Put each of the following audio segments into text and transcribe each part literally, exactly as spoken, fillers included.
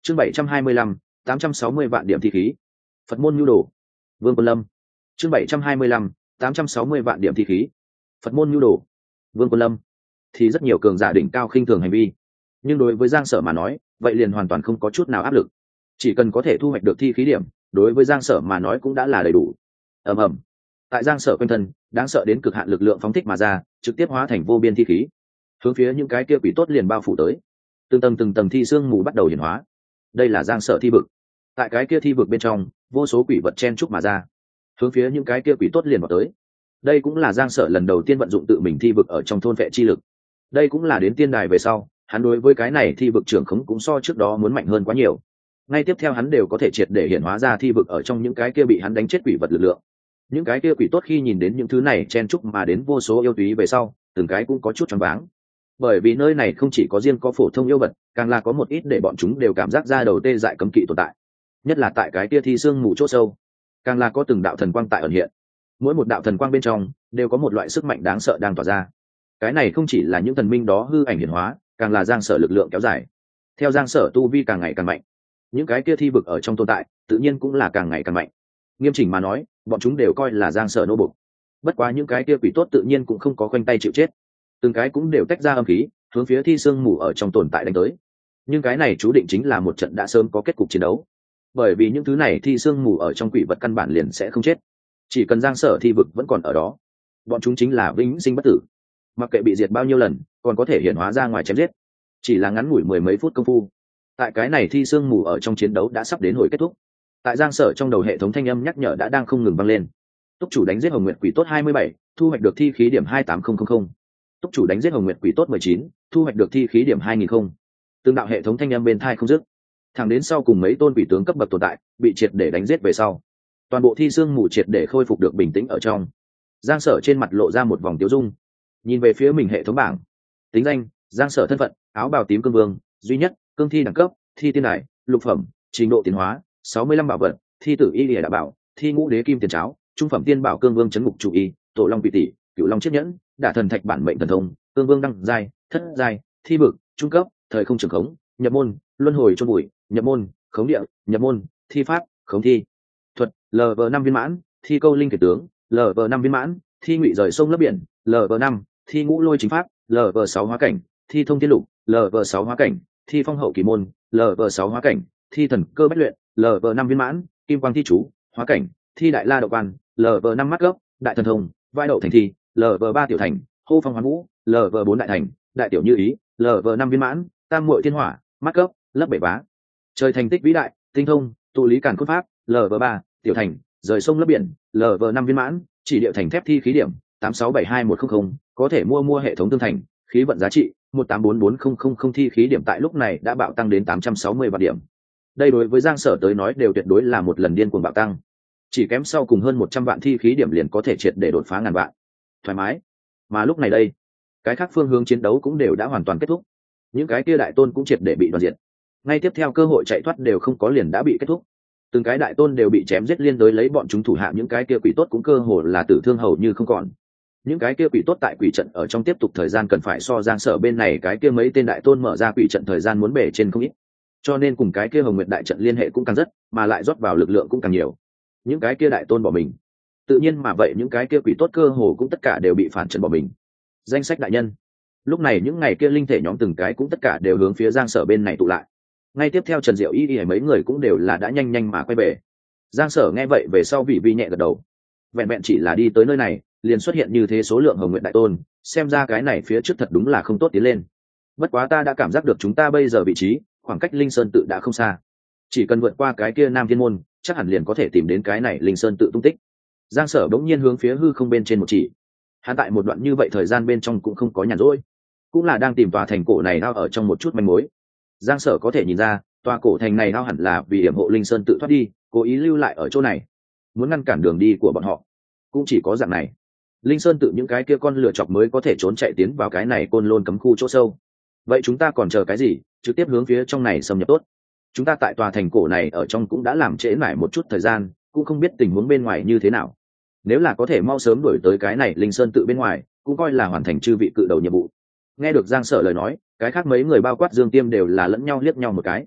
chương bảy trăm hai mươi lăm, tám trăm sáu mươi vạn điểm thi khí. Phật môn nhu đồ. Vương Quân Lâm. chương bảy trăm hai mươi lăm, tám trăm sáu mươi vạn điểm thi khí. Phật môn nhu đồ. Vương Quân Lâm. Thì rất nhiều cường giả đỉnh cao khinh thường hành vi, nhưng đối với Giang Sở mà nói, vậy liền hoàn toàn không có chút nào áp lực. Chỉ cần có thể thu hoạch được thi khí điểm, đối với Giang Sở mà nói cũng đã là đầy đủ. Ầm ầm. Tại Giang Sở quanh thân, đáng sợ đến cực hạn lực lượng phóng thích mà ra, trực tiếp hóa thành vô biên thi khí, hướng phía những cái kia quỷ tốt liền bao phủ tới. Từng tầng từng tầng thi xương mù bắt đầu hiển hóa. Đây là Giang Sở thi vực. Tại cái kia thi vực bên trong, vô số quỷ vật chen chúc mà ra, hướng phía những cái kia quỷ tốt liền vào tới. Đây cũng là Giang Sở lần đầu tiên vận dụng tự mình thi vực ở trong thôn vệ chi lực. Đây cũng là đến tiên đài về sau, hắn đối với cái này thi vực trưởng khống cũng so trước đó muốn mạnh hơn quá nhiều. Ngay tiếp theo hắn đều có thể triệt để hiển hóa ra thi vực ở trong những cái kia bị hắn đánh chết quỷ vật lực lượng. Những cái kia quỷ tốt khi nhìn đến những thứ này chen chúc mà đến vô số yêu túy về sau, từng cái cũng có chút choáng váng. Bởi vì nơi này không chỉ có riêng có phổ thông yêu vật, càng là có một ít để bọn chúng đều cảm giác ra đầu tê dại cấm kỵ tồn tại. Nhất là tại cái kia thi xương mù chỗ sâu, càng là có từng đạo thần quang tại ẩn hiện. Mỗi một đạo thần quang bên trong đều có một loại sức mạnh đáng sợ đang tỏa ra. Cái này không chỉ là những thần minh đó hư ảnh hiển hóa, càng là Giang Sở lực lượng kéo dài. Theo Giang Sở tu vi càng ngày càng mạnh, những cái kia thi vực ở trong tồn tại tự nhiên cũng là càng ngày càng mạnh. Nghiêm chỉnh mà nói, bọn chúng đều coi là Giang Sở nô bộc. Bất quá những cái kia quỷ tốt tự nhiên cũng không có khoanh tay chịu chết, từng cái cũng đều tách ra âm khí, hướng phía thi xương mù ở trong tồn tại đánh tới. Nhưng cái này chú định chính là một trận đã sớm có kết cục chiến đấu, bởi vì những thứ này thi xương mù ở trong quỷ vật căn bản liền sẽ không chết. Chỉ cần Giang Sở thi vực vẫn còn ở đó, bọn chúng chính là vĩnh sinh bất tử, mặc kệ bị diệt bao nhiêu lần còn có thể hiện hóa ra ngoài chém giết. Chỉ là ngắn ngủi mười mấy phút công phu, tại cái này thi xương mù ở trong chiến đấu đã sắp đến hồi kết thúc. Tại Giang Sở trong đầu hệ thống thanh âm nhắc nhở đã đang không ngừng vang lên. Túc chủ đánh giết Hồng Nguyệt Quỷ tốt hai mươi bảy, thu hoạch được thi khí điểm hai tám không không không. Túc chủ đánh giết Hồng Nguyệt Quỷ tốt mười chín, thu hoạch được thi khí điểm hai nghìn không. Tương đạo hệ thống thanh âm bên thai không dứt. Thẳng đến sau cùng mấy tôn quỷ tướng cấp bậc tồn tại bị triệt để đánh giết về sau, toàn bộ thi xương mù triệt để khôi phục được bình tĩnh ở trong. Giang Sở trên mặt lộ ra một vòng tiêu dung, nhìn về phía mình hệ thống bảng. Tính danh: Giang Sở. Thân phận: áo bào tím cương vương, duy nhất, cương thi đẳng cấp: thi tiên đài, lục phẩm, trình độ tiến hóa: sáu mươi lăm bảo vật, thi tử y lìa đạo bảo, thi ngũ đế kim tiền cháo, trung phẩm tiên bảo cương vương chấn ngục chủ y, tổ long quỷ tỷ, cựu long chiếc nhẫn, đả thần thạch bản mệnh thần thông, cương vương đăng giai, thất giai, thi vực, trung cấp, thời không trường khống, nhập môn, luân hồi chôn bụi, nhập môn, khống địa, nhập môn, thi pháp, khống thi thuật, lv năm viên mãn, thi câu linh kể tướng, lv năm viên mãn, thi ngụy rời sông lấp biển, lv năm, thi ngũ lôi chính pháp, lv sáu hóa cảnh, thi thông thiên lục, lv sáu hóa cảnh, thi phong hậu kỳ môn, lv sáu hóa cảnh, thi thần cơ bách luyện, lv năm viên mãn, kim quang thi chú, hóa cảnh, thi đại la đậu quan, lv năm mắt gốc, đại thần thông, vai đậu thành thi, lv ba tiểu thành, hô phong hoán vũ, lv bốn đại thành, đại tiểu như ý, lv năm viên mãn, tam muội thiên hỏa, mắt gốc, lấp bảy bá, trời thành tích vĩ đại, tinh thông, tụ lý cản cốt pháp, lv ba tiểu thành, rời sông lấp biển, lv năm viên mãn, chỉ điệu thành thép thi khí điểm tám sáu bảy hai một không không, có thể mua mua hệ thống tương thành, khí vận giá trị một tám bốn bốn không không không, thi khí điểm tại lúc này đã bạo tăng đến tám trăm sáu mươi vạn điểm. Đây đối với Giang Sở tới nói đều tuyệt đối là một lần điên cuồng bạo tăng, chỉ kém sau cùng hơn một trăm vạn thi khí điểm liền có thể triệt để đột phá ngàn vạn, thoải mái. Mà lúc này đây, cái khác phương hướng chiến đấu cũng đều đã hoàn toàn kết thúc, những cái kia đại tôn cũng triệt để bị đoạt diệt. Ngay tiếp theo cơ hội chạy thoát đều không có liền đã bị kết thúc, từng cái đại tôn đều bị chém giết liên đối lấy bọn chúng thủ hạ những cái kia quỷ tốt cũng cơ hồ là tử thương hầu như không còn. Những cái kia quỷ tốt tại quỷ trận ở trong tiếp tục thời gian cần phải so Giang Sở bên này cái kia mấy tên đại tôn mở ra quỷ trận thời gian muốn bể trên không ít, cho nên cùng cái kia Hồng Nguyệt đại trận liên hệ cũng càng rất, mà lại rót vào lực lượng cũng càng nhiều. Những cái kia đại tôn bỏ mình, tự nhiên mà vậy những cái kia quỷ tốt cơ hồ cũng tất cả đều bị phản trận bỏ mình. Danh sách đại nhân. Lúc này những ngày kia linh thể nhóm từng cái cũng tất cả đều hướng phía Giang Sở bên này tụ lại. Ngay tiếp theo Trần Diệu Y Y mấy người cũng đều là đã nhanh nhanh mà quay về. Giang Sở nghe vậy về sau vị vi nhẹ gật đầu. Vẹn vẹn chỉ là đi tới nơi này, liền xuất hiện như thế số lượng Hồng Nguyệt đại tôn, xem ra cái này phía trước thật đúng là không tốt tiến lên. Bất quá ta đã cảm giác được chúng ta bây giờ vị trí, khoảng cách Linh Sơn tự đã không xa. Chỉ cần vượt qua cái kia Nam Thiên môn, chắc hẳn liền có thể tìm đến cái này Linh Sơn tự tung tích. Giang Sở bỗng nhiên hướng phía hư không bên trên một chỉ. Hắn tại một đoạn như vậy thời gian bên trong cũng không có nhàn rỗi, cũng là đang tìm tòa thành cổ này ao ở trong một chút manh mối. Giang Sở có thể nhìn ra, tòa cổ thành này ao hẳn là vì hiểm hộ Linh Sơn tự thoát đi, cố ý lưu lại ở chỗ này, muốn ngăn cản đường đi của bọn họ. Cũng chỉ có dạng này, Linh Sơn tự những cái kia con lừa chọc mới có thể trốn chạy tiến vào cái này côn lôn cấm khu chỗ sâu. Vậy chúng ta còn chờ cái gì, trực tiếp hướng phía trong này xâm nhập tốt. Chúng ta tại tòa thành cổ này ở trong cũng đã làm trễ mãi một chút thời gian, cũng không biết tình huống bên ngoài như thế nào. Nếu là có thể mau sớm đuổi tới cái này Linh Sơn tự bên ngoài, cũng coi là hoàn thành chư vị cự đầu nhiệm vụ. Nghe được Giang Sở lời nói, cái khác mấy người bao quát Dương Tiêm đều là lẫn nhau liếc nhau một cái.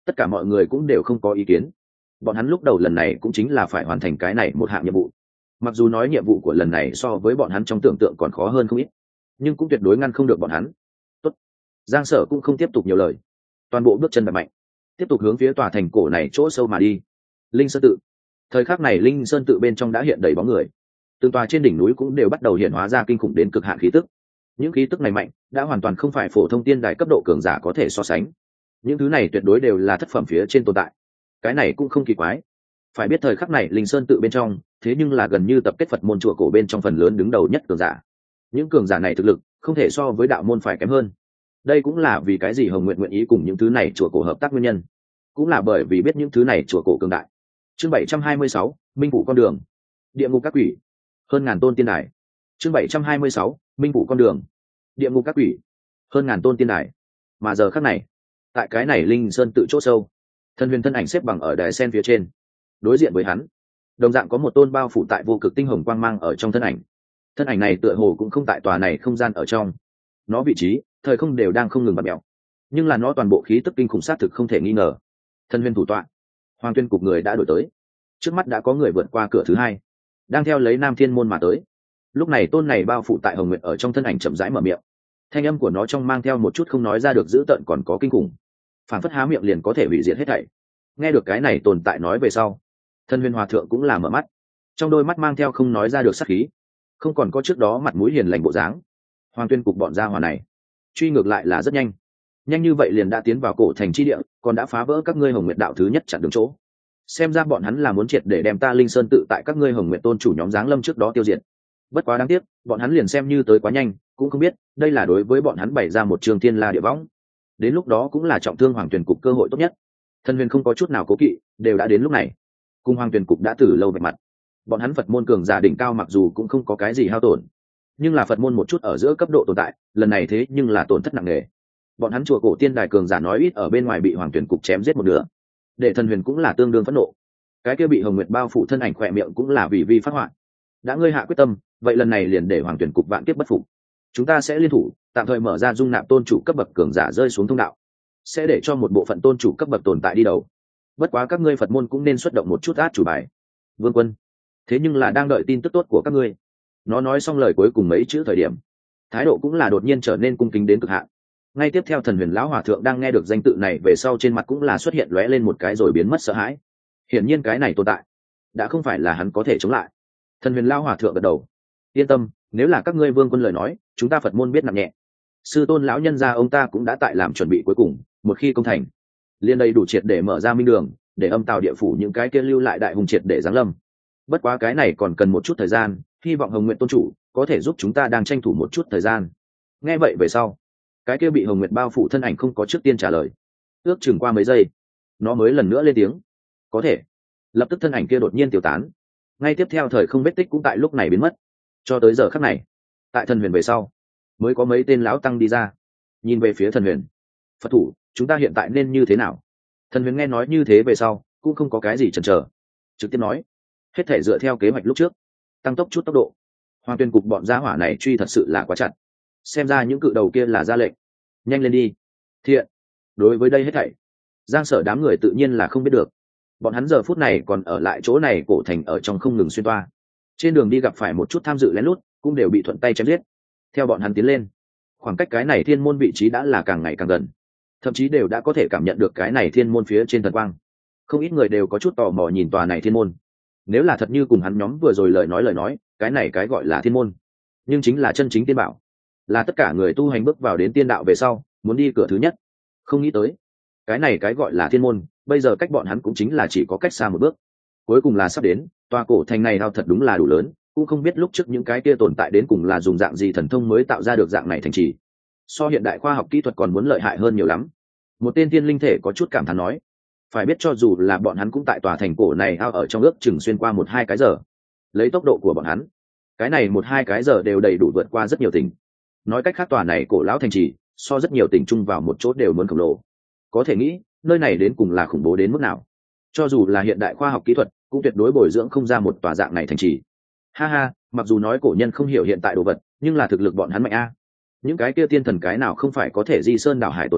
tất cả mọi người cũng đều không có ý kiến. Bọn hắn lúc đầu lần này cũng chính là phải hoàn thành cái này một hạng nhiệm vụ. Mặc dù nói nhiệm vụ của lần này so với bọn hắn trong tưởng tượng còn khó hơn không ít, nhưng cũng tuyệt đối ngăn không được bọn hắn. Tốt. Giang Sở cũng không tiếp tục nhiều lời, toàn bộ bước chân đập mạnh, tiếp tục hướng phía tòa thành cổ này chỗ sâu mà đi. Linh Sơn tự. Thời khắc này Linh Sơn tự bên trong đã hiện đầy bóng người, từng tòa trên đỉnh núi cũng đều bắt đầu hiện hóa ra kinh khủng đến cực hạn khí tức. Những khí tức này mạnh đã hoàn toàn không phải phổ thông tiên đài cấp độ cường giả có thể so sánh. Những thứ này tuyệt đối đều là thất phẩm phía trên tồn tại. Cái này cũng không kỳ quái. Phải biết thời khắc này Linh Sơn tự bên trong thế nhưng là gần như tập kết Phật môn chùa cổ bên trong phần lớn đứng đầu nhất cường giả. Những cường giả này thực lực không thể so với đạo môn phải kém hơn. Đây cũng là vì cái gì Hồng Nguyện nguyện ý cùng những thứ này chùa cổ hợp tác nguyên nhân, cũng là bởi vì biết những thứ này chùa cổ cường đại. Chương bảy trăm hai mươi sáu, Minh phủ con đường. Địa ngục các quỷ. Hơn ngàn tôn tiên đài. Chương bảy trăm hai mươi sáu, Minh phủ con đường. Địa ngục các quỷ. Hơn ngàn tôn tiên đài. Mà giờ khắc này, tại cái này Linh Sơn tự chỗ sâu, Thần Huyền thân ảnh xếp bằng ở đài sen phía trên. Đối diện với hắn, đồng dạng có một tôn bao phủ tại vô cực tinh hồng quang mang ở trong thân ảnh. Thân ảnh này tựa hồ cũng không tại tòa này không gian ở trong. Nó vị trí, thời không đều đang không ngừng bật mèo. Nhưng là nó toàn bộ khí tức kinh khủng sát thực không thể nghi ngờ. Thần Huyền thủ tọa, Hoàng Tuyên cục người đã đổi tới. Trước mắt đã có người vượt qua cửa thứ hai, đang theo lấy Nam Thiên môn mà tới. Lúc này tôn này bao phủ tại Hồng Nguyệt ở trong thân ảnh chậm rãi mở miệng. Thanh âm của nó trong mang theo một chút không nói ra được dữ tợn còn có kinh khủng, phản phất há miệng liền có thể hủy diệt hết thảy. Nghe được cái này tồn tại nói về sau, Thần Huyền hòa thượng cũng là mở mắt, trong đôi mắt mang theo không nói ra được sát khí, không còn có trước đó mặt mũi hiền lành bộ dáng. Hoàng Tuyên cục bọn gia hỏa này truy ngược lại là rất nhanh, nhanh như vậy liền đã tiến vào cổ thành chi địa, còn đã phá vỡ các ngươi Hồng Nguyệt đạo thứ nhất chặn đường chỗ. Xem ra bọn hắn là muốn triệt để đem ta Linh Sơn tự tại các ngươi Hồng Nguyệt tôn chủ nhóm giáng lâm trước đó tiêu diệt. Bất quá đáng tiếc, bọn hắn liền xem như tới quá nhanh, cũng không biết đây là đối với bọn hắn bày ra một trường thiên la địa võng. Đến lúc đó cũng là trọng thương Hoàng Tuyển cục cơ hội tốt nhất. Thần Huyền không có chút nào cố kỵ, đều đã đến lúc này, cùng Hoàng Tuyển cục đã từ lâu vạch mặt. Bọn hắn Phật môn cường giả đỉnh cao mặc dù cũng không có cái gì hao tổn, nhưng là Phật môn một chút ở giữa cấp độ tồn tại, lần này thế nhưng là tổn thất nặng nề. Bọn hắn chùa cổ tiên đài cường giả nói ít ở bên ngoài bị Hoàng Tuyển cục chém giết một nửa, để Thần Huyền cũng là tương đương phẫn nộ. Cái kia bị Hồng Nguyệt bao phủ thân ảnh khỏe miệng cũng là vì vi phát họa. Đã ngươi hạ quyết tâm, vậy lần này liền để Hoàng Tuyển cục vạn kiếp bất phục. Chúng ta sẽ liên thủ, tạm thời mở ra dung nạp tôn chủ cấp bậc cường giả rơi xuống thông đạo, sẽ để cho một bộ phận tôn chủ cấp bậc tồn tại đi đầu. Bất quá các ngươi Phật môn cũng nên xuất động một chút át chủ bài. Vương Quân, thế nhưng là đang đợi tin tức tốt của các ngươi. Nó nói xong lời cuối cùng mấy chữ thời điểm, thái độ cũng là đột nhiên trở nên cung kính đến cực hạn. Ngay tiếp theo Thần Huyền lão hòa thượng đang nghe được danh tự này về sau trên mặt cũng là xuất hiện lóe lên một cái rồi biến mất sợ hãi. Hiển nhiên cái này tồn tại đã không phải là hắn có thể chống lại. Thần Huyền lão hòa thượng gật đầu, yên tâm, nếu là các ngươi Vương Quân lời nói, chúng ta Phật môn biết nặng nhẹ. Sư tôn lão nhân gia ông ta cũng đã tại làm chuẩn bị cuối cùng, một khi công thành, liên đây đủ triệt để mở ra minh đường, để âm tào địa phủ những cái kia lưu lại đại hùng triệt để giáng lâm. Bất quá cái này còn cần một chút thời gian, hy vọng Hồng Nguyệt tôn chủ có thể giúp chúng ta đang tranh thủ một chút thời gian. Nghe vậy về sau, cái kia bị Hồng Nguyệt bao phủ thân ảnh không có trước tiên trả lời, ước chừng qua mấy giây, nó mới lần nữa lên tiếng, có thể. Lập tức thân ảnh kia đột nhiên tiêu tán, ngay tiếp theo thời không vết tích cũng tại lúc này biến mất. Cho tới giờ khắc này, tại Thần Huyền về sau, mới có mấy tên lão tăng đi ra, nhìn về phía Thần Huyền. Phật thủ, chúng ta hiện tại nên như thế nào? Thần Huyền nghe nói như thế về sau, cũng không có cái gì chần chờ, trực tiếp nói, hết thể dựa theo kế hoạch lúc trước, tăng tốc chút tốc độ. Hoàng Tuyên cục bọn gia hỏa này truy thật sự là quá chặt, xem ra những cự đầu kia là ra lệnh, nhanh lên đi. Thiện. Đối với đây hết thảy, Giang Sở đám người tự nhiên là không biết được. Bọn hắn giờ phút này còn ở lại chỗ này cổ thành ở trong không ngừng xuyên toa, trên đường đi gặp phải một chút tham dự lén lút, cũng đều bị thuận tay chém giết. Theo bọn hắn tiến lên, khoảng cách cái này thiên môn vị trí đã là càng ngày càng gần, thậm chí đều đã có thể cảm nhận được cái này thiên môn phía trên thần quang. Không ít người đều có chút tò mò nhìn tòa này thiên môn. Nếu là thật như cùng hắn nhóm vừa rồi lời nói lời nói, cái này cái gọi là thiên môn, nhưng chính là chân chính tiên bảo, là tất cả người tu hành bước vào đến tiên đạo về sau muốn đi cửa thứ nhất. Không nghĩ tới, cái này cái gọi là thiên môn, bây giờ cách bọn hắn cũng chính là chỉ có cách xa một bước. Cuối cùng là sắp đến, tòa cổ thành này hao thật đúng là đủ lớn, cũng không biết lúc trước những cái kia tồn tại đến cùng là dùng dạng gì thần thông mới tạo ra được dạng này thành trì. So hiện đại khoa học kỹ thuật còn muốn lợi hại hơn nhiều lắm. Một tên thiên linh thể có chút cảm thán nói, phải biết cho dù là bọn hắn cũng tại tòa thành cổ này ao ở trong ước chừng xuyên qua một hai cái giờ. Lấy tốc độ của bọn hắn, cái này một hai cái giờ đều đầy đủ vượt qua rất nhiều tỉnh. Nói cách khác tòa này cổ lão thành trì, so rất nhiều tỉnh chung vào một chỗ đều muốn khổng lồ. Có thể nghĩ, nơi này đến cùng là khủng bố đến mức nào. Cho dù là hiện đại khoa học kỹ thuật, cũng tuyệt đối bồi dưỡng không ra một tòa dạng này thành trì. Ha ha, mặc dù nói cổ nhân không hiểu hiện tại đồ vật, nhưng là thực lực bọn hắn mạnh a. Những cái kia tiên thần cái nào không phải có thể di sơn đảo hải tồn tại,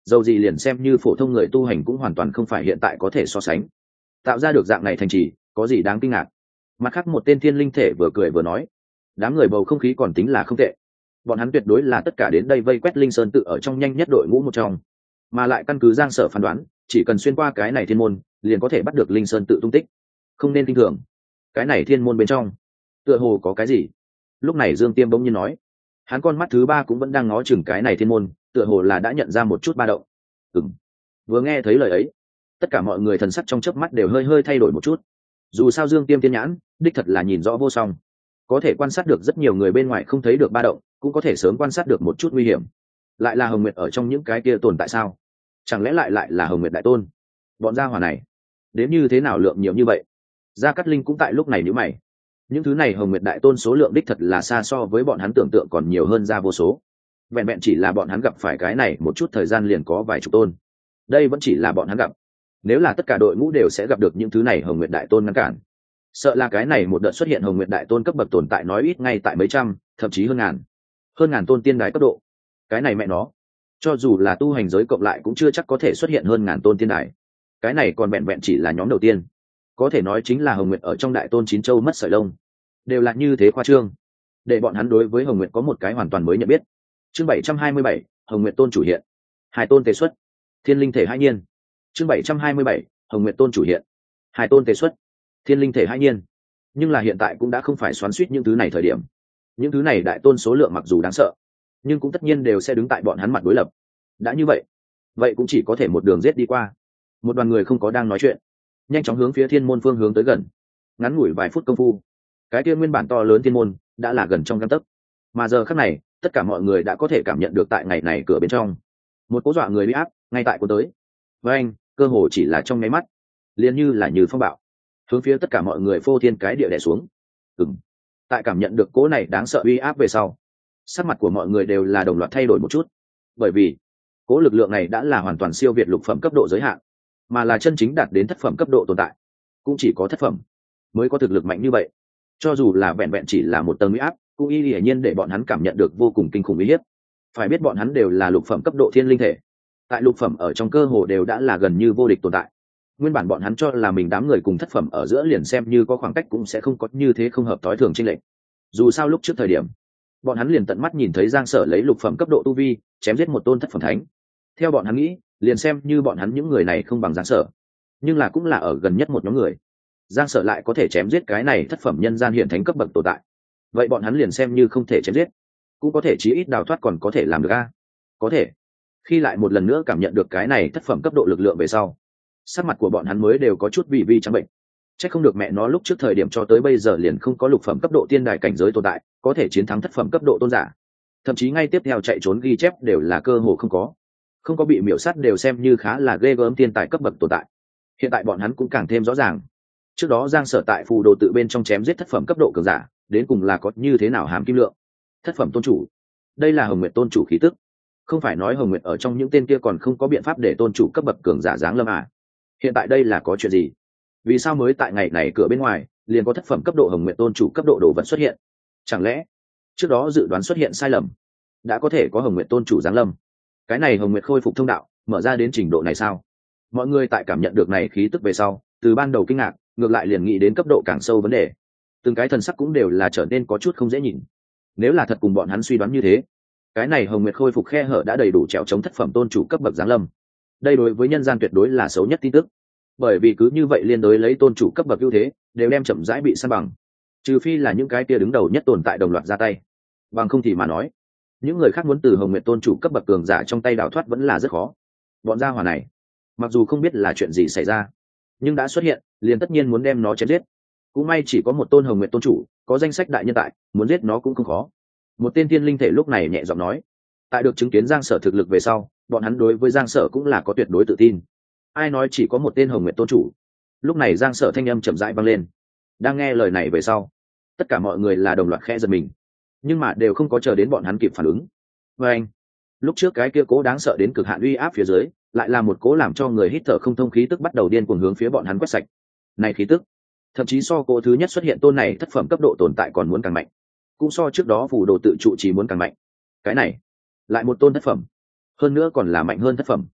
dầu gì liền xem như phổ thông người tu hành cũng hoàn toàn không phải hiện tại có thể so sánh. Tạo ra được dạng này thành trì có gì đáng kinh ngạc. Mặt khác một tên thiên linh thể vừa cười vừa nói, đám người bầu không khí còn tính là không tệ, bọn hắn tuyệt đối là tất cả đến đây vây quét linh sơn tự ở trong nhanh nhất đội ngũ một trong, mà lại căn cứ Giang Sở phán đoán, chỉ cần xuyên qua cái này thiên môn liền có thể bắt được linh sơn tự tung tích, không nên kinh thường. Cái này thiên môn bên trong tựa hồ có cái gì. Lúc này Dương Tiêm bỗng nhiên nói, hắn con mắt thứ ba cũng vẫn đang ngó chừng cái này thiên môn, tựa hồ là đã nhận ra một chút ba động. Ừm. Vừa nghe thấy lời ấy, tất cả mọi người thần sắc trong chớp mắt đều hơi hơi thay đổi một chút. Dù sao Dương Tiêm tiên nhãn đích thật là nhìn rõ vô song, có thể quan sát được rất nhiều người bên ngoài không thấy được ba động, cũng có thể sớm quan sát được một chút nguy hiểm. Lại là Hồng Nguyệt ở trong những cái kia tồn tại sao? Chẳng lẽ lại lại là Hồng Nguyệt đại tôn? Bọn gia hỏa này đến như thế nào lượng nhiều như vậy? Gia Cát Linh cũng tại lúc này nhíu mày. Những thứ này Hồng Nguyệt đại tôn số lượng đích thật là xa so với bọn hắn tưởng tượng còn nhiều hơn ra vô số. Vẹn vẹn chỉ là bọn hắn gặp phải cái này một chút thời gian liền có vài chục tôn. Đây vẫn chỉ là bọn hắn gặp. Nếu là tất cả đội ngũ đều sẽ gặp được những thứ này Hồng Nguyệt đại tôn ngăn cản, sợ là cái này một đợt xuất hiện Hồng Nguyệt đại tôn cấp bậc tồn tại nói ít ngay tại mấy trăm, thậm chí hơn ngàn, hơn ngàn tôn tiên đài cấp độ. Cái này mẹ nó, cho dù là tu hành giới cộng lại cũng chưa chắc có thể xuất hiện hơn ngàn tôn tiên đài. Cái này còn vẹn vẹn chỉ là nhóm đầu tiên, có thể nói chính là Hồng Nguyệt ở trong đại tôn chín châu mất sợi lông, đều là như thế khoa trương, để bọn hắn đối với Hồng Nguyệt có một cái hoàn toàn mới nhận biết. Chương bảy trăm hai mươi bảy, Hồng Nguyệt tôn chủ hiện, hai tôn tề xuất, thiên linh thể hai nhiên. Chương bảy trăm hai mươi bảy, Hồng Nguyệt tôn chủ hiện, hai tôn tề xuất, thiên linh thể hai nhiên. Nhưng là hiện tại cũng đã không phải xoắn xuýt những thứ này thời điểm. Những thứ này đại tôn số lượng mặc dù đáng sợ, nhưng cũng tất nhiên đều sẽ đứng tại bọn hắn mặt đối lập. Đã như vậy, vậy cũng chỉ có thể một đường giết đi qua. Một đoàn người không có đang nói chuyện, nhanh chóng hướng phía thiên môn phương hướng tới gần. Ngắn ngủi vài phút công phu, cái kia nguyên bản to lớn thiên môn đã là gần trong gang tấc. Mà giờ khắc này, tất cả mọi người đã có thể cảm nhận được tại ngày này cửa bên trong một cố dọa người uy áp ngay tại cuốn tới. Với anh, cơ hồ chỉ là trong nháy mắt, liền như là như phong bạo, hướng phía tất cả mọi người phô thiên cái địa đè xuống. Ừm. Tại cảm nhận được cố này đáng sợ uy áp về sau, sắc mặt của mọi người đều là đồng loạt thay đổi một chút, bởi vì cố lực lượng này đã là hoàn toàn siêu việt lục phẩm cấp độ giới hạn, mà là chân chính đạt đến thất phẩm cấp độ tồn tại. Cũng chỉ có thất phẩm mới có thực lực mạnh như vậy, cho dù là vẹn vẹn chỉ là một tầng uy áp, cũng y hiển nhiên để bọn hắn cảm nhận được vô cùng kinh khủng uy hiếp. Phải biết bọn hắn đều là lục phẩm cấp độ thiên linh thể, tại lục phẩm ở trong cơ hồ đều đã là gần như vô địch tồn tại. Nguyên bản bọn hắn cho là mình đám người cùng thất phẩm ở giữa liền xem như có khoảng cách cũng sẽ không có như thế không hợp tối thường chênh lệch. Dù sao lúc trước thời điểm, bọn hắn liền tận mắt nhìn thấy Giang Sở lấy lục phẩm cấp độ tu vi chém giết một tôn thất phẩm thánh. Theo bọn hắn nghĩ, liền xem như bọn hắn những người này không bằng Giang Sở, nhưng là cũng là ở gần nhất một nhóm người. Giang Sở lại có thể chém giết cái này thất phẩm nhân gian hiện thánh cấp bậc tồn tại, vậy bọn hắn liền xem như không thể chém giết, cũng có thể chí ít đào thoát còn có thể làm được a. Có thể. Khi lại một lần nữa cảm nhận được cái này thất phẩm cấp độ lực lượng về sau, sắc mặt của bọn hắn mới đều có chút vị vi trắng bệnh. Chắc không được mẹ nó lúc trước thời điểm cho tới bây giờ liền không có lục phẩm cấp độ tiên đài cảnh giới tồn tại có thể chiến thắng thất phẩm cấp độ tôn giả, thậm chí ngay tiếp theo chạy trốn ghi chép đều là cơ hồ không có, không có bị miểu sát đều xem như khá là ghê gớm tiên tài cấp bậc tồn tại. Hiện tại bọn hắn cũng càng thêm rõ ràng, trước đó Giang Sở tại phù đồ tự bên trong chém giết thất phẩm cấp độ cường giả đến cùng là có như thế nào hàm kim lượng. Thất phẩm tôn chủ, đây là Hồng Nguyệt tôn chủ khí tức. Không phải nói Hồng Nguyệt ở trong những tên kia còn không có biện pháp để tôn chủ cấp bậc cường giả giáng lâm à? Hiện tại đây là có chuyện gì? Vì sao mới tại ngày này cửa bên ngoài liền có thất phẩm cấp độ Hồng Nguyệt tôn chủ cấp độ đồ vật xuất hiện? Chẳng lẽ trước đó dự đoán xuất hiện sai lầm, đã có thể có Hồng Nguyệt tôn chủ giáng lâm? Cái này Hồng Nguyệt khôi phục thông đạo mở ra đến trình độ này sao? Mọi người tại cảm nhận được này khí tức về sau, từ ban đầu kinh ngạc ngược lại liền nghĩ đến cấp độ càng sâu vấn đề. Từng cái thần sắc cũng đều là trở nên có chút không dễ nhìn. Nếu là thật cùng bọn hắn suy đoán như thế, cái này Hồng Nguyệt khôi phục khe hở đã đầy đủ trèo chống thất phẩm tôn chủ cấp bậc giáng lâm. Đây đối với nhân gian tuyệt đối là xấu nhất tin tức, bởi vì cứ như vậy liên đối lấy tôn chủ cấp bậc ưu thế đều đem chậm rãi bị san bằng, trừ phi là những cái kia đứng đầu nhất tồn tại đồng loạt ra tay, bằng không thì mà nói những người khác muốn từ Hồng Nguyệt tôn chủ cấp bậc cường giả trong tay đào thoát vẫn là rất khó. Bọn gia hỏa này mặc dù không biết là chuyện gì xảy ra, nhưng đã xuất hiện liền tất nhiên muốn đem nó chém giết. Cũng may chỉ có một tôn Hồng Nguyệt tôn chủ có danh sách đại nhân tại, muốn giết nó cũng không khó. Một tên thiên linh thể lúc này nhẹ giọng nói. Tại được chứng kiến Giang Sở thực lực về sau, bọn hắn đối với Giang Sở cũng là có tuyệt đối tự tin. Ai nói chỉ có một tên Hồng Nguyệt tôn chủ? Lúc này Giang Sở thanh âm chậm rãi vang lên. Đang nghe lời này về sau, tất cả mọi người là đồng loạt khẽ giật mình, nhưng mà đều không có chờ đến bọn hắn kịp phản ứng. Và anh, lúc trước cái kia cố đáng sợ đến cực hạn uy áp phía dưới, lại là một cố làm cho người hít thở không thông khí tức bắt đầu điên cuồng hướng phía bọn hắn quét sạch. Này khí tức, thậm chí so cố thứ nhất xuất hiện tôn này thất phẩm cấp độ tồn tại còn muốn càng mạnh, cũng so trước đó phù đồ tự trụ chỉ muốn càng mạnh. Cái này lại một tôn thất phẩm, hơn nữa còn là mạnh hơn thất phẩm.